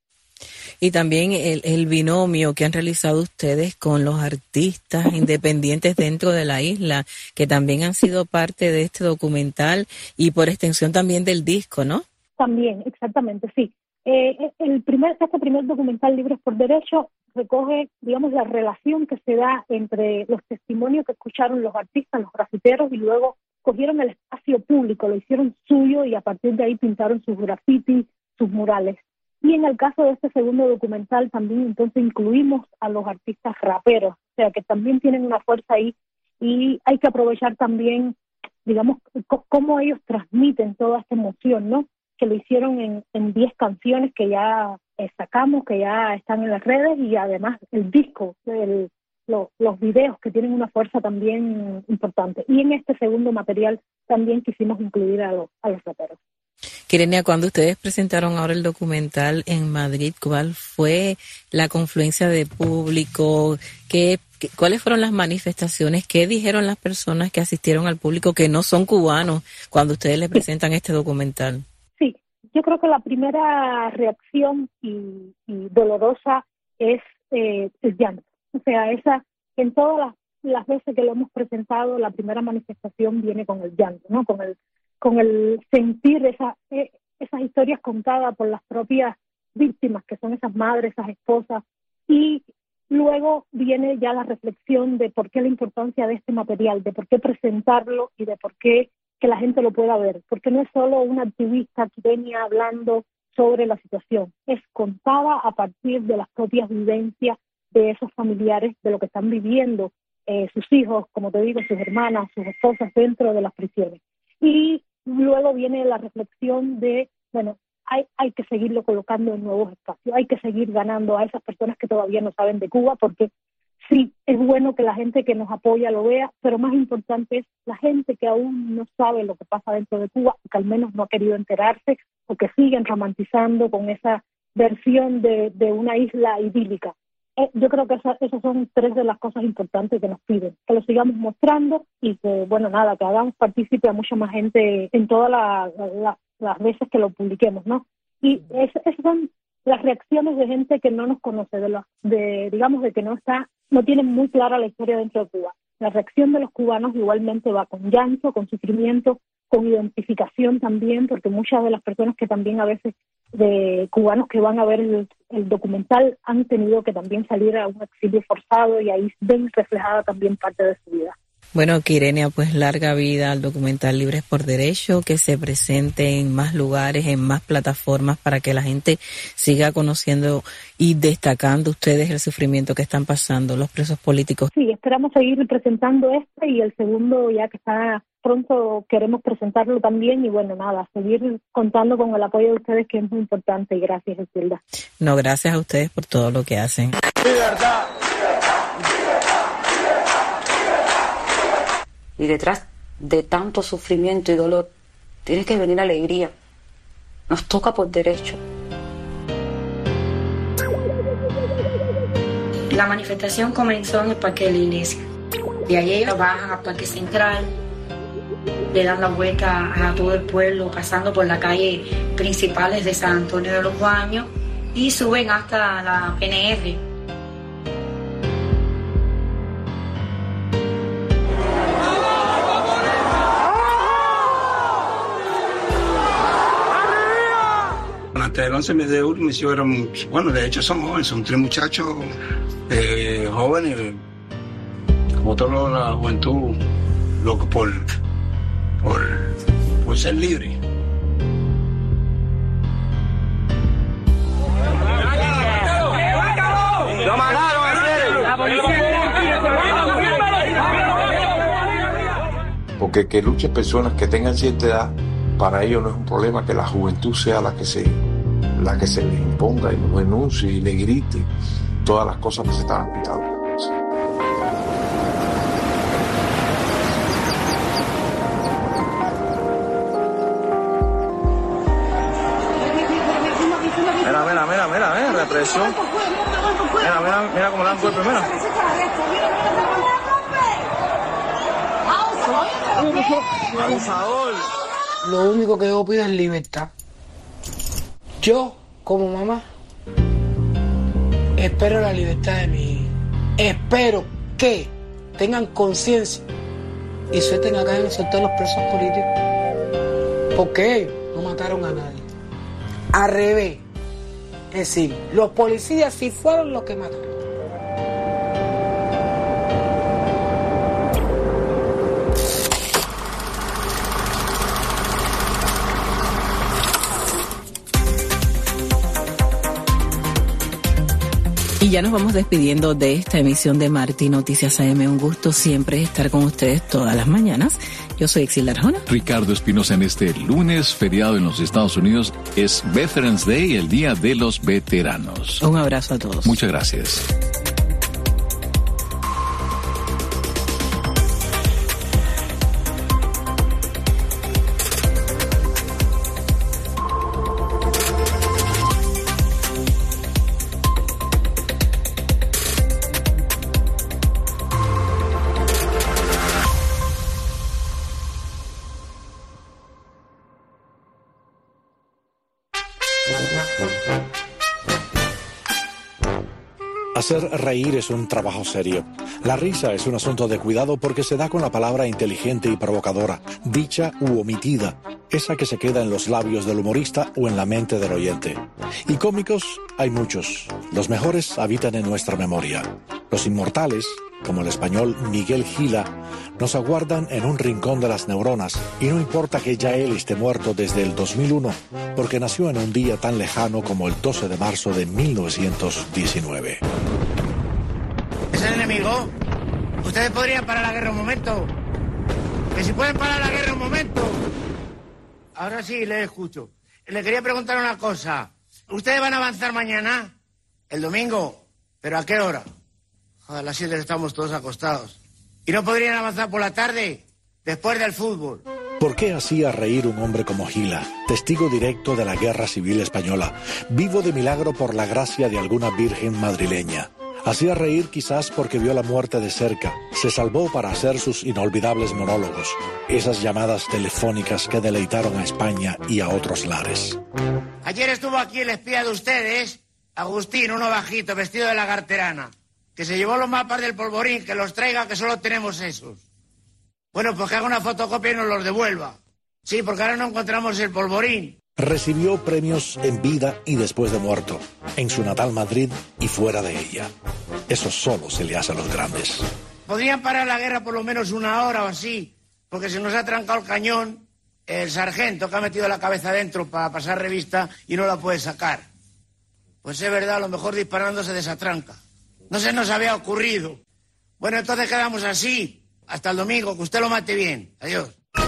Y también el, el binomio que han realizado ustedes con los artistas independientes dentro de la isla, que también han sido parte de este documental y por extensión también del disco, ¿no? También, exactamente, sí. Eh, el primer, este primer documental, Libres por Derecho, recoge, digamos, la relación que se da entre los testimonios que escucharon los artistas, los grafiteros, y luego cogieron el espacio público, lo hicieron suyo y a partir de ahí pintaron sus grafitis, sus murales. Y en el caso de este segundo documental también entonces incluimos a los artistas raperos, o sea que también tienen una fuerza ahí y hay que aprovechar también, digamos, c- cómo ellos transmiten toda esta emoción, ¿no? Que lo hicieron en, en diez canciones que ya eh, sacamos, que ya están en las redes, y además el disco, el, lo, los videos que tienen una fuerza también importante. Y en este segundo material también quisimos incluir a los, a los raperos. Quirenia, cuando ustedes presentaron ahora el documental en Madrid, ¿cuál fue la confluencia de público? ¿Qué, qué, ¿Cuáles fueron las manifestaciones? ¿Qué dijeron las personas que asistieron al público que no son cubanos cuando ustedes les presentan este documental? Sí, yo creo que la primera reacción y, y dolorosa es eh, el llanto. O sea, esa en todas las, las veces que lo hemos presentado, la primera manifestación viene con el llanto, ¿no? Con el con el sentir esa, eh, esas historias contadas por las propias víctimas, que son esas madres, esas esposas, y luego viene ya la reflexión de por qué la importancia de este material, de por qué presentarlo y de por qué que la gente lo pueda ver, porque no es solo una activista que venía hablando sobre la situación, es contada a partir de las propias vivencias de esos familiares, de lo que están viviendo eh, sus hijos, como te digo, sus hermanas, sus esposas dentro de las prisiones. Y luego viene la reflexión de, bueno, hay, hay que seguirlo colocando en nuevos espacios, hay que seguir ganando a esas personas que todavía no saben de Cuba, porque sí, es bueno que la gente que nos apoya lo vea, pero más importante es la gente que aún no sabe lo que pasa dentro de Cuba, que al menos no ha querido enterarse, o que siguen romantizando con esa versión de, de una isla idílica. Eh, yo creo que esas, esas son tres de las cosas importantes que nos piden, que lo sigamos mostrando y que, bueno, nada, que hagamos partícipe a mucha más gente en todas la, la, las veces que lo publiquemos, ¿no? Y es, esas son las reacciones de gente que no nos conoce, de, los, de digamos, de que no está, no tienen muy clara la historia dentro de Cuba. La reacción de los cubanos igualmente va con llanto, con sufrimiento, con identificación también, porque muchas de las personas que también a veces de cubanos que van a ver el, el documental han tenido que también salir a un exilio forzado y ahí ven reflejada también parte de su vida. Bueno, Kyrenia, pues larga vida al documental Libres por Derecho, que se presente en más lugares, en más plataformas para que la gente siga conociendo y destacando ustedes el sufrimiento que están pasando los presos políticos. Sí, esperamos seguir presentando este y el segundo ya que está pronto queremos presentarlo también y bueno, nada, seguir contando con el apoyo de ustedes que es muy importante y gracias, Isilda. No, gracias a ustedes por todo lo que hacen. Libertad. Y detrás de tanto sufrimiento y dolor, tiene que venir alegría. Nos toca por derecho. La manifestación comenzó en el Parque de la Iglesia. De ahí ellos bajan al Parque Central, le dan la vuelta a todo el pueblo, pasando por las calles principales de San Antonio de los Baños y suben hasta la P N R. Hasta el once de julio mis hijos eran, bueno, de hecho son jóvenes, son tres muchachos eh, jóvenes, como toda la juventud, locos por, por, por ser libre. ¡Lo mataron! ¡La policía! Porque que luchen personas que tengan cierta edad, para ellos no es un problema que la juventud sea la que se, la que se les imponga y los denuncie y le grite todas las cosas que se están aplicando. Mira, mira, mira, mira, mira, represión. Mira, mira, mira cómo le dan golpe, mira. Por favor. Lo único que yo pido es libertad. Yo, como mamá, espero la libertad de mi hija. Espero que tengan conciencia y suelten acá en soltar los presos políticos. Porque ellos no mataron a nadie. Al revés. Es decir, los policías sí fueron los que mataron. Y ya nos vamos despidiendo de esta emisión de Martí Noticias A M. Un gusto siempre estar con ustedes todas las mañanas. Yo soy Exilda Arjona. Ricardo Espinosa. En este lunes, feriado en los Estados Unidos, es Veterans Day, el Día de los Veteranos. Un abrazo a todos. Muchas gracias. Hacer reír es un trabajo serio. La risa es un asunto de cuidado porque se da con la palabra inteligente y provocadora, dicha u omitida, esa que se queda en los labios del humorista o en la mente del oyente. Y cómicos hay muchos. Los mejores habitan en nuestra memoria. Los inmortales, como el español Miguel Gila, nos aguardan en un rincón de las neuronas, y no importa que ya él esté muerto desde el dos mil uno, porque nació en un día tan lejano como el doce de marzo de mil novecientos diecinueve. ¿Es el enemigo? ¿Ustedes podrían parar la guerra un momento? ¿Que si pueden parar la guerra un momento? Ahora sí, les escucho. Le quería preguntar una cosa. ¿Ustedes van a avanzar mañana? ¿El domingo? ¿Pero a qué hora? A las siete estamos todos acostados. ¿Y no podrían avanzar por la tarde? Después del fútbol. ¿Por qué hacía reír un hombre como Gila, testigo directo de la Guerra Civil Española, vivo de milagro por la gracia de alguna virgen madrileña? Hacía reír quizás porque vio la muerte de cerca, se salvó para hacer sus inolvidables monólogos, esas llamadas telefónicas que deleitaron a España y a otros lares. Ayer estuvo aquí el espía de ustedes, Agustín, uno bajito, vestido de lagarterana, que se llevó los mapas del polvorín, que los traiga, que solo tenemos esos. Bueno, pues que haga una fotocopia y nos los devuelva. Sí, porque ahora no encontramos el polvorín. Recibió premios en vida y después de muerto, en su natal Madrid y fuera de ella. Eso solo se le hace a los grandes. Podrían parar la guerra por lo menos una hora o así, porque se nos ha trancado el cañón el sargento que ha metido la cabeza dentro para pasar revista y no la puede sacar. Pues es verdad, a lo mejor disparando se desatranca. No se nos había ocurrido. Bueno, entonces quedamos así. Hasta el domingo, que usted lo mate bien. Adiós.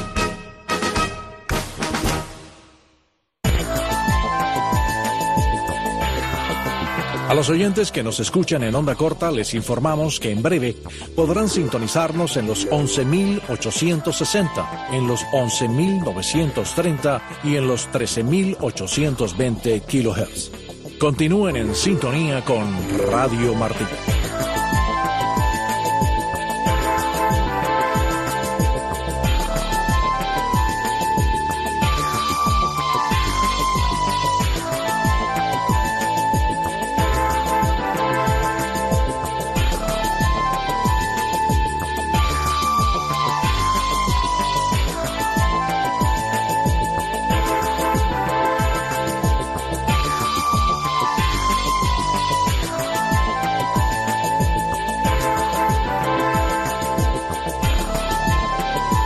A los oyentes que nos escuchan en onda corta les informamos que en breve podrán sintonizarnos en los once mil ochocientos sesenta, en los once mil novecientos treinta y en los trece mil ochocientos veinte kilohertz. Continúen en sintonía con Radio Martí.